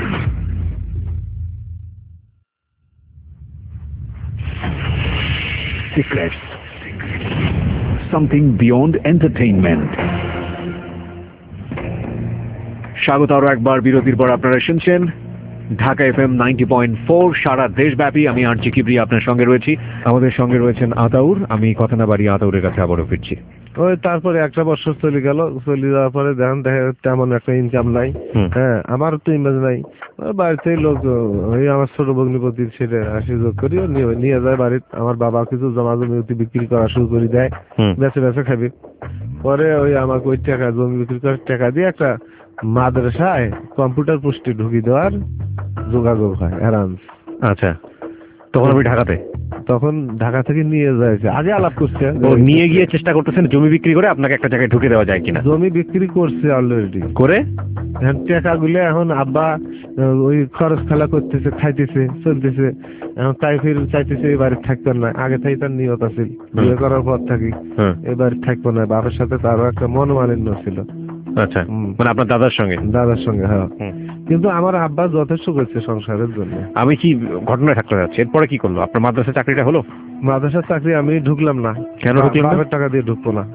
Secrets. Something beyond entertainment.
স্বাগত আরো একবার বিরতির পর। আপনারা শুনছেন Dhaka F M ninety point four সারা দেশব্যাপী। আমি আরজি কিবরিয়া আপনার সঙ্গে রয়েছি। আমাদের সঙ্গে রয়েছেন আতাউর। আমি কথা না বাড়িয়ে আতাউরের কাছে আবারও ফিরছি।
ওই তারপরে একটা বছর চলে গেল, চলে যাওয়ার পরে দেখেন দেখে তেমন একটা ইনকাম নাই। হ্যাঁ, আমার তো ইমেজ নাই। বাড়িতে লোক ওই আমার ছোট ভগ্নিপতি ছেলে আসি যোগ করি নিয়ে যায় বাড়ির। আমার বাবা কিছু জমা জমি বিক্রি করা শুরু করে দেয়, বেঁচে বেঁচে খাবি। পরে ওই আমাকে ওই টাকা জমি বিক্রি করার টাকা দিয়ে একটা মাদ্রাসায় কম্পিউটার পুষ্টি ঢুকিয়ে দেওয়ার যোগাযোগ হয় অ্যারাউন্ড।
আচ্ছা, তখন আমি ঢাকাতে,
তখন ঢাকা থেকে নিয়ে যাইছে, আগে আলাপ করছে,
ও নিয়ে গিয়ে চেষ্টা করতেছেন জমি বিক্রি করে আপনাকে একটা জায়গায় ঢুকে দেওয়া যায় কিনা।
জমি বিক্রি করছে অলরেডি
করে,
টাকা গুলো এখন আব্বা ওই খরচ খেলা করতেছে, খাইতেছে, চলতেছে। এখন তাই ফির চাইতেছে এই বাড়ির থাকবেন না। আগে থেকে তার নিয়ত আছিল বিয়ে করার পর থাকি এই বাড়ির থাকবো না। বাবার সাথে তারও একটা মনোমালিন্য ছিল।
আচ্ছা, মানে আপনার দাদার সঙ্গে?
দাদার সঙ্গে, হ্যাঁ। কিন্তু আমার আব্বা যথেষ্ট করছে সংসারের জন্য।
আমি কি ঘটনায় থাকতে যাচ্ছি, এরপরে কি করলো? আপনার মাদ্রাসা চাকরিটা হলো?
মাদ্রাসার চাকরি আমি ঢুকলাম না।
কেন ঢুকলাম না?
বাবার টাকা দিয়ে ঢুকবো না।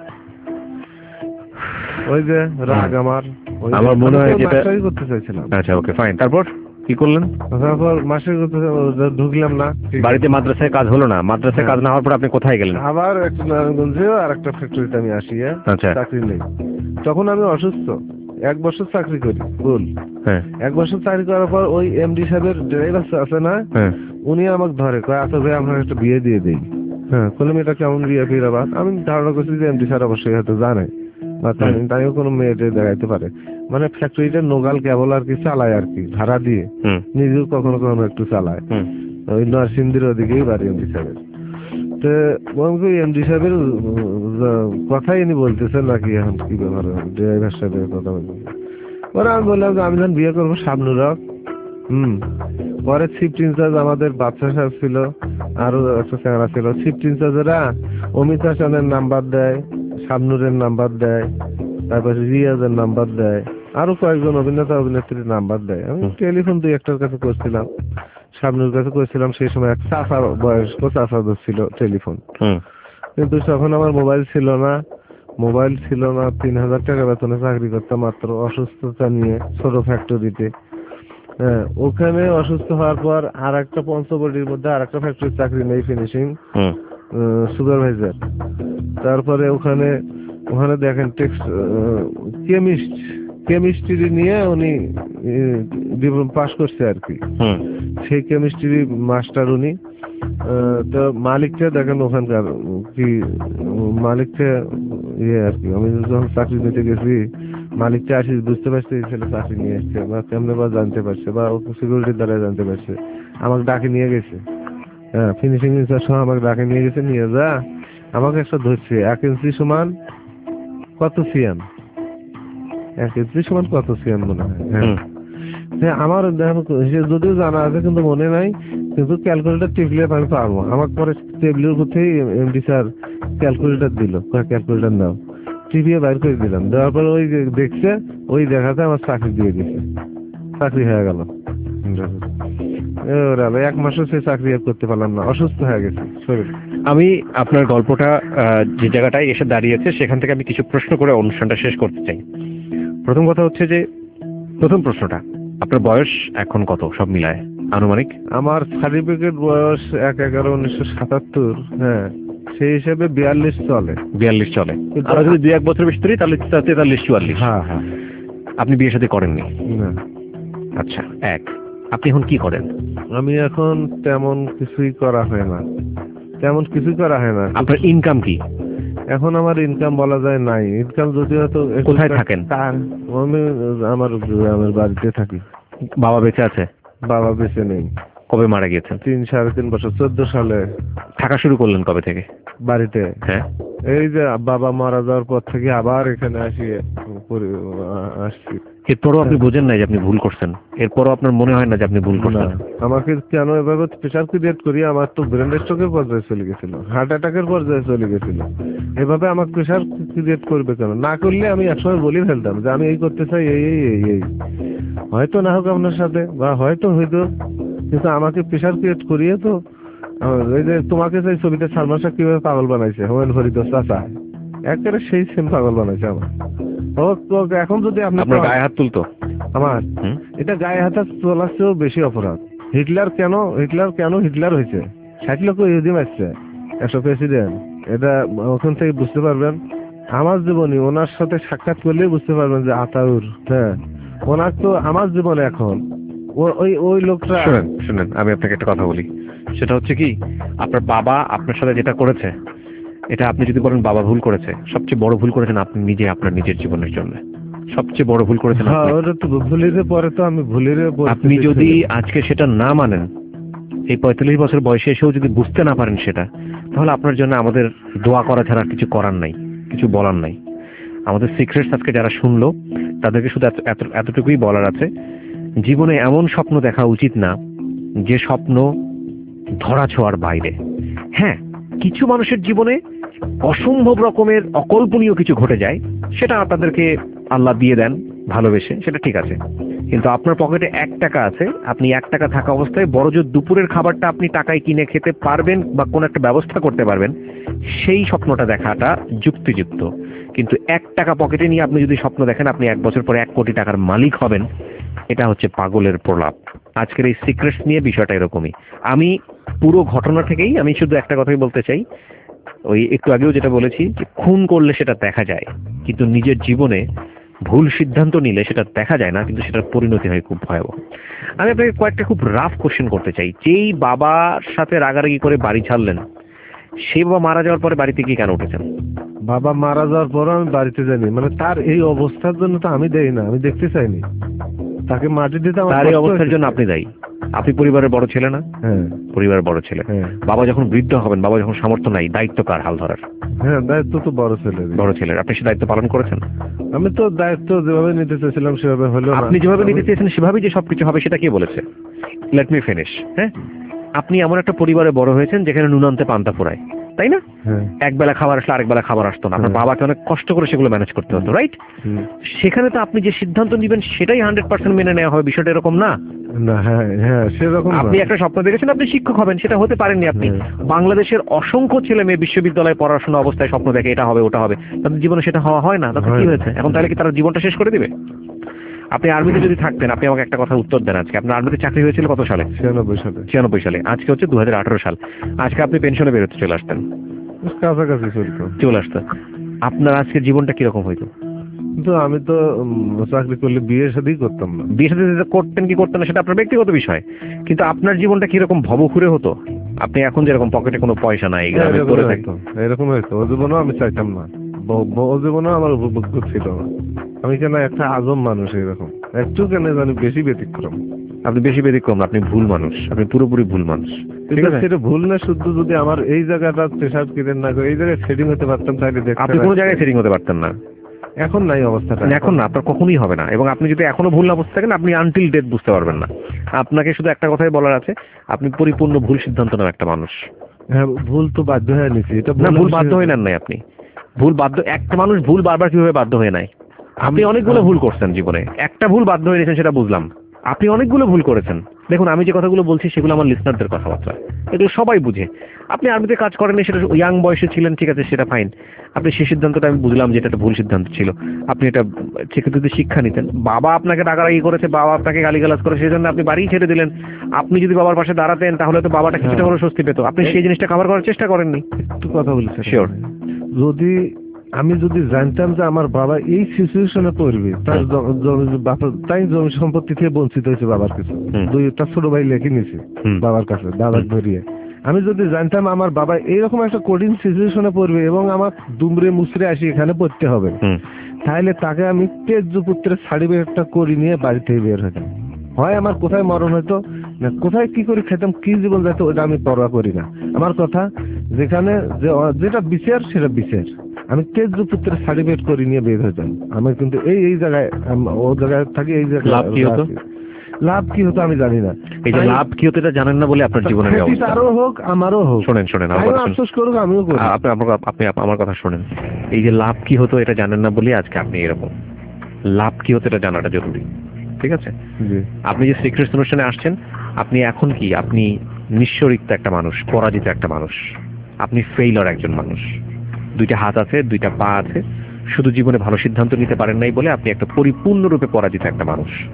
ওই যে রাগ আমার,
আমার মনে হয় যেটা
করতে চাইছিলাম।
আচ্ছা, ওকে, ফাইন। তারপর কি করলেন?
তারপর মাসে ঢুকলাম না।
বাড়িতে মাদ্রাসায় কাজ হলো না। মাদ্রাসায় কাজ না হওয়ার পর আপনি কোথায় গেলেন?
আবার একটা নারায়ণগঞ্জে আর একটা ফ্যাক্টরিতে আমি আসি।
আচ্ছা,
চাকরি নেই। তখন আমি অসুস্থ, এক বছর চাকরি করি ভুল।
হ্যাঁ,
এক বছর চাকরি করার পর ওই এমডি সাহেবের ড্রাইভার আছে না, উনি আমাকে ধরে কয়, আচ্ছা ভাই আমরা একটা বিয়ে দিয়ে দিই। হ্যাঁ, বললাম এটা কেমন বিয়ে ফির? আবার আমি ধারণা করছি যে এমডি স্যার অবশ্যই হয়তো জানে বা তাইও কোনো মেয়েদের দেখাইতে পারে। মানে ফ্যাক্টরিটা নোগাল কেবল আর কি চালায় আর কি, ভাড়া দিয়ে, নিজেও কখনো কখনো একটু চালায়। ওই নরসিংদীর ওদিকেই বাড়ি এমডি সাহেবের। তো এমডি সাহেবের কথাই ইনি বলতেছেন নাকি এখন কি ব্যাপার, ড্রাইভার সাহেবের কথা বলতেছে। পরে আমি বললাম যে আমি যখন বিয়ে করবো শাবনুর হক। হম পরে শিফট ইনচার্জ আমাদের বাচ্চা সাহেব ছিল, আরো একটা চেহারা ছিল। শিফট ইনচার্জেরা অমিত হাসানের নাম্বার দেয়, শাবনুরের নাম্বার দেয়, তারপরে রিয়াজের নাম্বার দেয়, আরো কয়েকজন অভিনেতা অভিনেত্রীর নাম্বার দেয়। আমি টেলিফোন দুই একটার কাছে করছিলাম, শাবনুর কাছে করেছিলাম। সেই সময় এক চাচা, বয়স্ক চাচা ছিল টেলিফোন। কিন্তু তখন আমার মোবাইল ছিল না। মোবাইল ছিল না, তিন হাজার টাকা বেতনে চাকরি করতাম মাত্র, অসুস্থতা নিয়ে ছোট ফ্যাক্টরিতে। হ্যাঁ, ওখানে অসুস্থ হওয়ার পর আর একটা পঞ্চবটির মধ্যে আর একটা ফ্যাক্টরির চাকরি নেই, ফিনিশিং সুপারভাইজার। তারপরে ওখানে ওখানে দেখেন টেক্সট কেমিস্ট কেমিস্ট্রি নিয়ে উনি পাস করছে আর কি, সেই কেমিস্ট্রি মাস্টার উনি। তো মালিককে দেখেন ওখানকার কি, মালিককে ইয়ে আর কি। আমি যখন চাকরি নিতে গেছি মালিককে আসি বুঝতে পারছি এই ছেলে চাকরি নিয়ে এসছে, বা কেমনে বা জানতে পারছে, বা সিকিউরিটির দ্বারা জানতে পারছে। আমাকে ডাকে নিয়ে গেছে, হ্যাঁ, ফিনিশিং ইনচার্জ সহ আমাকে ডাকে নিয়ে গেছে। নিয়ে যা আমাকে একটা ধরছে, এক ইঞ্চি সমান কত সিএম, এক ইঞ্চি সমান কত সিএম মনে হয়। হ্যাঁ, আমার যদিও জানা আছে কিন্তু মনে নাই। কিন্তু ক্যালকুলেটার টিপলে আমি পারবো। আমার পরে টেবিলের উপরেই এমডি স্যার ক্যালকুলেটার দিল, ক্যালকুলেটার নাও, টিপিয়ে বাইর করে দিলাম। দেওয়ার পরে ওই দেখছে, ওই দেখাতে আমার চাকরি দিয়ে দিচ্ছে, চাকরি হয়ে গেল। এক মাসও সে চাকরি করতে পারলাম না, অসুস্থ হয়ে গেছে শরীর।
আমি আপনার গল্পটা যে জায়গাটায় এসে দাঁড়িয়েছে সেখান থেকে আমি কিছু প্রশ্ন করে অনুষ্ঠানটা শেষ করতে চাই। প্রথম কথা হচ্ছে যে, প্রথম প্রশ্নটা, আপনার বয়স এখন কত সব মিলায় আনুমানিক?
আমার সার্টিফিকেট বয়স এক এগারো উনিশশো সাতাত্তর। হ্যাঁ, সেই হিসেবে বিয়াল্লিশ চলে।
বিয়াল্লিশ চলে। আর যদি দুই এক বছর বেশি ধরি তাহলে তেতাল্লিশ চুয়াল্লিশ।
হ্যাঁ হ্যাঁ।
আপনি বিয়ে শাদী করেননি?
না।
আচ্ছা, এক, আপনি এখন কি করেন?
আমি এখন তেমন কিছুই করা হয় না, তেমন কিছুই করা হয় না।
আপনার ইনকাম কি?
এখন আমার ইনকাম বলা যায় নাই। ইনকাম যদি হয়তো।
কোথায় থাকেন?
আমি আমার গ্রামের বাড়িতে থাকি।
বাবা বেঁচে আছে?
বাবা বেঁচে নেই।
কবে মারা গিয়েছেন?
তিন সাড়ে তিন বছর, চোদ্দ সালে।
থাকা শুরু করলেন কবে থেকে
বাড়িতে?
হ্যাঁ,
এই যে বাবা মারা যাওয়ার পর থেকে আবার এখানে আসি আসছি।
এরপরও আপনি বোঝেন না যে আপনি ভুল করছেন? এরপরও আপনার মনে হয় না যে আপনি ভুল করছেন?
আমাকে কেন এভাবে প্রেশার ক্রিয়েট করি? আমার তো ব্রেন স্ট্রোকের পর্যায়ে চলে গেছিল, হার্ট অ্যাটাকের পর্যায়ে চলে গেছিল। এভাবে আমাকে প্রেশার ক্রিয়েট করবে কেন? না করলে আমি একসময় বলে ফেলতাম যে আমি এই করতে চাই, এই এই এই এই হয়তো না হোক আপনার সাথে, বা হয়তো হয়তো, কিন্তু আমাকে প্রেশার ক্রিয়েট করিয়ে তো। এই যে তোমাকে যে ছবিতে সালমান শাহ কিভাবে পাগল বানাইছে, হুমায়ুন ফরিদ চাচা একেবারে সেই সেম পাগল বানাইছে আমার। এখন যদি আপনি
গায়ে হাত তুলতো,
আমার
হুম।
এটা গায়ে হাতে তোলার চেয়েও বেশি অপরাধ। হিটলার কেন হিটলার কেন হিটলার হয়েছে? ষাট লক্ষ ইহুদি মারছে একশো প্রেসিডেন্ট। এটা ওখান থেকে বুঝতে পারবেন। আমার জীবনী ওনার সাথে সাক্ষাৎ করলেই বুঝতে পারবেন যে আতাউর, হ্যাঁ ওনার তো আমার জীবনে এখন ও- ওই ওই লোকটা।
শুনেন শুনেন আমি আপনাকে একটা কথা বলি, সেটা হচ্ছে কি, আপনার বাবা আপনার সাথে যেটা করেছে, এটা আপনি যদি বলেন বাবা ভুল করেছে, সবচেয়ে বড় ভুল করেছেন আপনি নিজে আপনার নিজের জীবনের জন্য। সবচেয়ে বড় ভুল করেছেন
হ্যাঁ
আপনি।
ওটা তো ভুলিরে পরে তো আমি ভুলিরে
আপনি যদি আজকে সেটা না মানেন, এই পঁয়তাল্লিশ বছর বয়সে এসেও যদি বুঝতে না পারেন সেটা, তাহলে আপনার জন্য আমাদের দোয়া করা ছাড়া আর কিছু করার নাই, কিছু বলার নাই। আমাদের সিক্রেটস আজকে যারা শুনলো তাদেরকে শুধু এত- এত- এতটুকুই বলার আছে, জীবনে এমন স্বপ্ন দেখা উচিত না যে স্বপ্ন ধরা ছোঁয়ার বাইরে। হ্যাঁ, কিছু মানুষের জীবনে অসম্ভব রকমের অকল্পনীয় কিছু ঘটে যায়, সেটা আপনাদেরকে আল্লাহ দিয়ে দেন ভালোবেসে, সেটা ঠিক আছে। কিন্তু আপনার পকেটে এক টাকা আছে, আপনি এক টাকা থাকা অবস্থায় বড় জোর দুপুরের খাবারটা আপনি টাকায় কিনে খেতে পারবেন বা কোনো একটা ব্যবস্থা করতে পারবেন, সেই স্বপ্নটা দেখাটা যুক্তিযুক্ত। কিন্তু এক টাকা পকেটে নিয়ে আপনি যদি স্বপ্ন দেখেন আপনি এক বছর পরে এক কোটি টাকার মালিক হবেন, এটা হচ্ছে পাগলের প্রলাপ। আজকের এই সিক্রেটস নিয়ে বিষয়টা এরকমই। আমি পুরো ঘটনা থেকেই আমি শুধু একটা কথাই বলতে চাই, ওই একটু আগেও যেটা বলেছি যে খুন করলে সেটা দেখা যায়, কিন্তু নিজের জীবনে ভুল সিদ্ধান্ত নিলে সেটা দেখা যায় না, কিন্তু সেটার পরিণতি হয় খুব ভয়াবহ। আমি আপনাকে কয়েকটা খুব রাফ কোশ্চেন করতে চাই। যেই বাবার সাথে রাগারাগি করে বাড়ি ছাড়লেন, সেই বাবা মারা যাওয়ার পরে বাড়িতে কি কেন উঠেছেন?
বাবা মারা যাওয়ার পর আমি বাড়িতে যাইনি, মানে তার এই অবস্থার জন্য তো আমি দেই না, আমি দেখতে চাইনি তাকে মাটি দিতে। আমার
তার এই
কষ্ট
অবস্থার
হয়েছে।
জন্য আপনি দায়ী। আপনি পরিবারের বড় ছেলে না?
হ্যাঁ
পরিবারের বড় ছেলে।
হ্যাঁ
বাবা যখন বৃদ্ধ হবেন, বাবা যখন সামর্থ্য নাই, দায়িত্ব কার হাল ধরার?
হ্যাঁ দায়িত্ব তো বড় ছেলে।
বড় ছেলের। আপনি সে দায়িত্ব পালন করেছেন?
আমি তো দায়িত্ব যেভাবে নিতে চেয়েছিলাম সেভাবে হলো না।
আপনি যেভাবে নিতে চেয়েছেন সেভাবেই যে সবকিছু হবে সেটা কে বলেছে? Let me finish. হ্যাঁ, আপনি এমন একটা পরিবারে বড় হয়েছেন যেখানে নুন আনতে পান্তা ফোড়ায়, তাই না?
হ্যাঁ
এক বেলা খাবার আসলে আরেক বেলা খাবার আসতো না, আপনার
হুম।
বাবাকে অনেক কষ্ট করে সেগুলো ম্যানেজ করতে হতো, রাইট?
হুম।
সেখানে তো আপনি যে সিদ্ধান্ত নেবেন সেটাই হান্ড্রেড পার্সেন্ট মেনে নেওয়া হবে, বিষয়টা এরকম না।
না হ্যাঁ হ্যাঁ সেরকম না।
আপনি একটা স্বপ্ন দেখেছেন আপনি শিক্ষক হবেন, সেটা হতে পারেননি আপনি।
হুম।
বাংলাদেশের অসংখ্য ছেলে মেয়ে বিশ্ববিদ্যালয়ে পড়াশোনা অবস্থায় স্বপ্ন দেখে এটা হবে ওটা হবে, তাদের জীবনে সেটা হওয়া হয় না, তাতে কি
হয় না।
হয়েছে? এখন তাহলে কি তারা জীবনটা শেষ করে দিবে? আপনি আর্মিতে যদি থাকতেন, আপনি আমাকে একটা কথা উত্তর দেন, আজকে আপনার আর্মিতে চাকরি হয়েছিল কত সালে?
ছিয়ানব্বই সালে।
ছিয়ানব্বই সালে। আজকে হচ্ছে দু হাজার আঠারো সাল। আজকে আপনি পেনশনে বেরোতে চলে আসতেন,
কাছাকাছি চলতো।
চলে আসতেন, আপনার আজকের জীবনটা কিরকম হইতো?
কিন্তু আমি তো উম, চাকরি করলে বিয়ে শাদী করতাম না।
বিয়ে সাথে করতেন কি করতেন না সেটা আপনার ব্যক্তিগত বিষয়, কিন্তু আপনার জীবনটা কিরকম ভবঘুরে হতো? আপনি এখন যেরকম পকেটে কোনো পয়সা নাই, গ্রামে
এরকম
পড়ে
হয়তো,
থাকতো।
এরকম হয়তো। ও জীবনেও আমি চাইতাম না, ব- ব- ও জীবনেও আমার উপভোগ্য ছিল না। আমি কেন একটা আজম মানুষ, এরকম একটু কেন জানি বেশি ব্যতিক্রম।
আপনি বেশি ব্যতিক্রম না, আপনি ভুল মানুষ, আপনি পুরোপুরি ভুল মানুষ। ঠিক
কিন্তু
আছে?
সেটা ভুল না শুদ্ধ। যদি আমার এই জায়গাটা প্রেশার কিনেন না করে এই জায়গায় সেটিং হতে পারতাম তাহলে দেখতে
আপনি কোনো
পারতাম।
জায়গায় সেটিং হতে পারতেন না।
এখন নাই অবস্থাটা।
এখন না, আপনার কখনোই হবে না। এবং আপনি যদি এখনো ভুল না বুঝতে থাকেন, আপনি আনটিল ডেথ বুঝতে পারবেন না। আপনাকে শুধু একটা কথাই বলার আছে, আপনি পরিপূর্ণ ভুল সিদ্ধান্ত নেওয়া একটা মানুষ।
হ্যাঁ ভুল তো বাধ্য হয়ে নিছি। এটা
না, ভুল
আমি-
বাধ্য হয়ে নেন নাই আপনি। ভুল বাধ্য, একটা মানুষ ভুল বারবার কিভাবে বাধ্য হয়ে নাই? আপনি অনেকগুলো ভুল করছেন জীবনে, একটা ভুল বাধ্য হয়ে নিয়েছেন সেটা বুঝলাম। আপনি অনেকগুলো ভুল করেছেন। দেখুন, আমি যে কথাগুলো বলছি সেগুলো আমার লিসনারদের কথাবার্তা, এগুলো সবাই বুঝে। আপনি আর্মিতে কাজ করেননি, সেটা ইয়াং বয়সে ছিলেন, ঠিক আছে, সেটা ফাইন। আপনি সেই সিদ্ধান্তটা আমি বুঝলাম যে এটা একটা ভুল সিদ্ধান্ত ছিল। আপনি এটা সেক্ষেত্রে যদি শিক্ষা নিতেন, বাবা আপনাকে রাগারাগি করেছে, বাবা আপনাকে গালিগালাজ করে, সেই জন্য আপনি বাড়ি ছেড়ে দিলেন। আপনি যদি বাবার পাশে দাঁড়াতেন তাহলে তো বাবাটা কিছুটা হলেও স্বস্তি পেত। আপনি সেই জিনিসটা কভার করার চেষ্টা করেননি।
একটু কথা বলছি।
Sure.
যদি আমি যদি জানতাম যে আমার বাবা এই সিচুয়েশনে পড়বে, তার জ- জমি বাপের- তাই জমি সম্পত্তি থেকে বঞ্চিত হয়েছে বাবার কিছু,
হুম।
দুই তার ছোট ভাই লেখে নিছে
হুম।
বাবার কাছে, দাদার ধরিয়ে। আমি যদি জানতাম আমার বাবা এইরকম একটা কঠিন সিচুয়েশনে পড়বে এবং আমার দুমড়ে মুচড়ে আসি এখানে পড়তে হবে,
হুম।
তাহলে তাকে আমি তেজ পুত্রের সার্টিফিকেটটা করে নিয়ে বাড়ি থেকে বের হতাম। হয় আমার কোথায় মরণ হতো, না কোথায় কি করে খেতাম, কি জীবন যেত, ওটা আমি পরোয়া করি না। আমার কথা যেখানে যে- যেটা বিচার সেটা বিচার। আমি তেজ পুত্রের সার্টিফিকেট করে নিয়ে বের হতাম। আমার কিন্তু এই এই জায়গায় আম- ও জায়গায় থাকি, এই জায়গায়
লাভ কি হতো?
লাভ কি হতো আমি জানি না।
এই যে
আমি-
লাভ কি হতে এটা জানেন না বলে আপনার জীবনের এই
ক্ষতি
অবস্থা।
তারও হোক আমারও হোক,
শোনেন শোনেন আমার
আমিও
কথা শুনুন।
আফসোস করুক, আমিও করি।
আ- আপনি আমার- আপনি আমার কথা শোনেন। এই যে লাভ কি হতো এটা জানেন না বলে আজকে আপনি এরকম। লাভ কি হতো এটা জানাটা জরুরি, ঠিক আছে?
জি।
আপনি যে সিক্রেটস অনুষ্ঠানে আসছেন, আপনি এখন কি, আপনি নিঃস্বরিক্ত একটা মানুষ, পরাজিত একটা মানুষ, আপনি ফেইলার একজন মানুষ। দুইটা হাত আছে, দুইটা পা আছে, শুধু জীবনে ভালো সিদ্ধান্ত নিতে পারেন নাই বলে আপনি একটা পরিপূর্ণরূপে পরাজিত একটা মানুষ।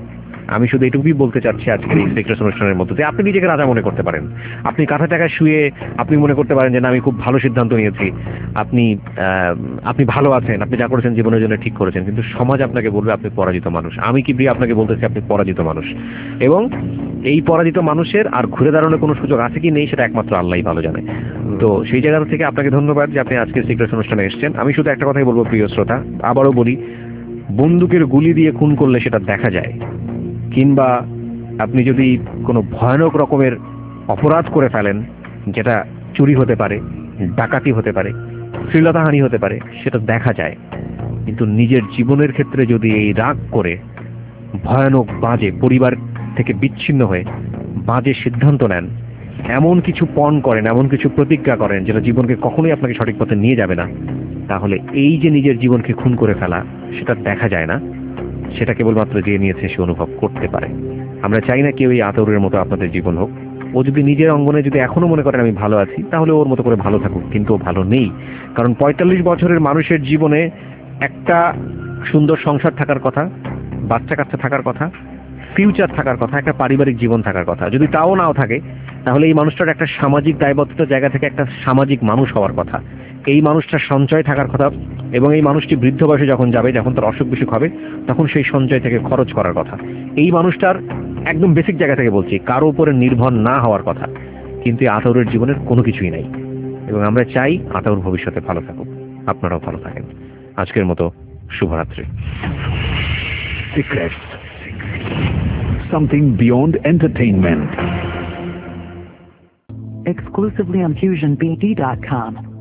আমি শুধু এটুকুই বলতে চাচ্ছি আজকের এই সিক্রেটস অনুষ্ঠানের মধ্যে যে আপনি নিজেকে রাজা মনে করতে পারেন। আপনি কাঁথা টাকায় শুয়ে আপনি মনে করতে পারেন যে না আমি খুব ভালো সিদ্ধান্ত নিয়েছি, আপনি আপনি ভালো আছেন, আপনি যা করেছেন জীবনের জন্য ঠিক করেছেন, কিন্তু সমাজ আপনাকে বলবে আপনি পরাজিত মানুষ। আমি কি প্রিয় আপনাকে বলতেছি আপনি পরাজিত মানুষ, এবং এই পরাজিত মানুষের আর ঘুরে দাঁড়ানোর কোনো সুযোগ আছে কি নেই সেটা একমাত্র আল্লাহই ভালো জানে। তো সেই জায়গা থেকে আপনাকে ধন্যবাদ যে আপনি আজকে সিক্রেটস অনুষ্ঠানে এসেছেন। আমি শুধু একটা কথাই বলবো প্রিয় শ্রোতা, আবারও বলি, বন্দুকের গুলি দিয়ে খুন করলে সেটা দেখা যায়, কিংবা আপনি যদি কোনো ভয়ানক রকমের অপরাধ করে ফেলেন, যেটা চুরি হতে পারে, ডাকাতি হতে পারে, শ্লীলতাহানি হতে পারে, সেটা দেখা যায়। কিন্তু নিজের জীবনের ক্ষেত্রে যদি এই রাগ করে ভয়ানক বাজে পরিবার থেকে বিচ্ছিন্ন হয়ে বাজে সিদ্ধান্ত নেন, এমন কিছু পণ করেন, এমন কিছু প্রতিজ্ঞা করেন যেটা জীবনকে কখনোই আপনাকে সঠিক পথে নিয়ে যাবে না, তাহলে এই যে নিজের জীবনকে খুন করে ফেলা সেটা দেখা যায় না, সেটা কেবলমাত্র যে নিয়েছে সে অনুভব করতে পারে। আমরা চাই না কেউ এই আতরের মতো আপনাদের জীবন হোক। ও যদি নিজের অঙ্গনে যদি এখনো মনে করেন আমি ভালো আছি, তাহলে ওর মতো করে ভালো থাকুক, কিন্তু ও ভালো নেই। কারণ পঁয়তাল্লিশ বছরের মানুষের জীবনে একটা সুন্দর সংসার থাকার কথা, বাচ্চা কাচ্চা থাকার কথা, ফিউচার থাকার কথা, একটা পারিবারিক জীবন থাকার কথা। যদি তাও নাও থাকে, তাহলে এই মানুষটার একটা সামাজিক দায়বদ্ধতার জায়গা থেকে একটা সামাজিক মানুষ হওয়ার কথা, এই মানুষটার সঞ্চয় থাকার কথা, এবং এই মানুষটি বৃদ্ধ বয়সে যখন যাবে, যখন তার অসুখ বিসুখ হবে, তখন সেই সঞ্চয় থেকে খরচ করার কথা। এই মানুষটার একদম বেসিক জায়গা থেকে বলছি, কারো উপরে নির্ভর না হওয়ার কথা। কিন্তু এই আতাউরের জীবনের কোনো কিছুই নাই, এবং আমরা চাই আতাউর ভবিষ্যতে ভালো থাকুক, আপনারাও ভালো থাকেন। আজকের মতো শুভরাত্রি।
Secrets. Something beyond entertainment.
Exclusively on fusion b d dot com.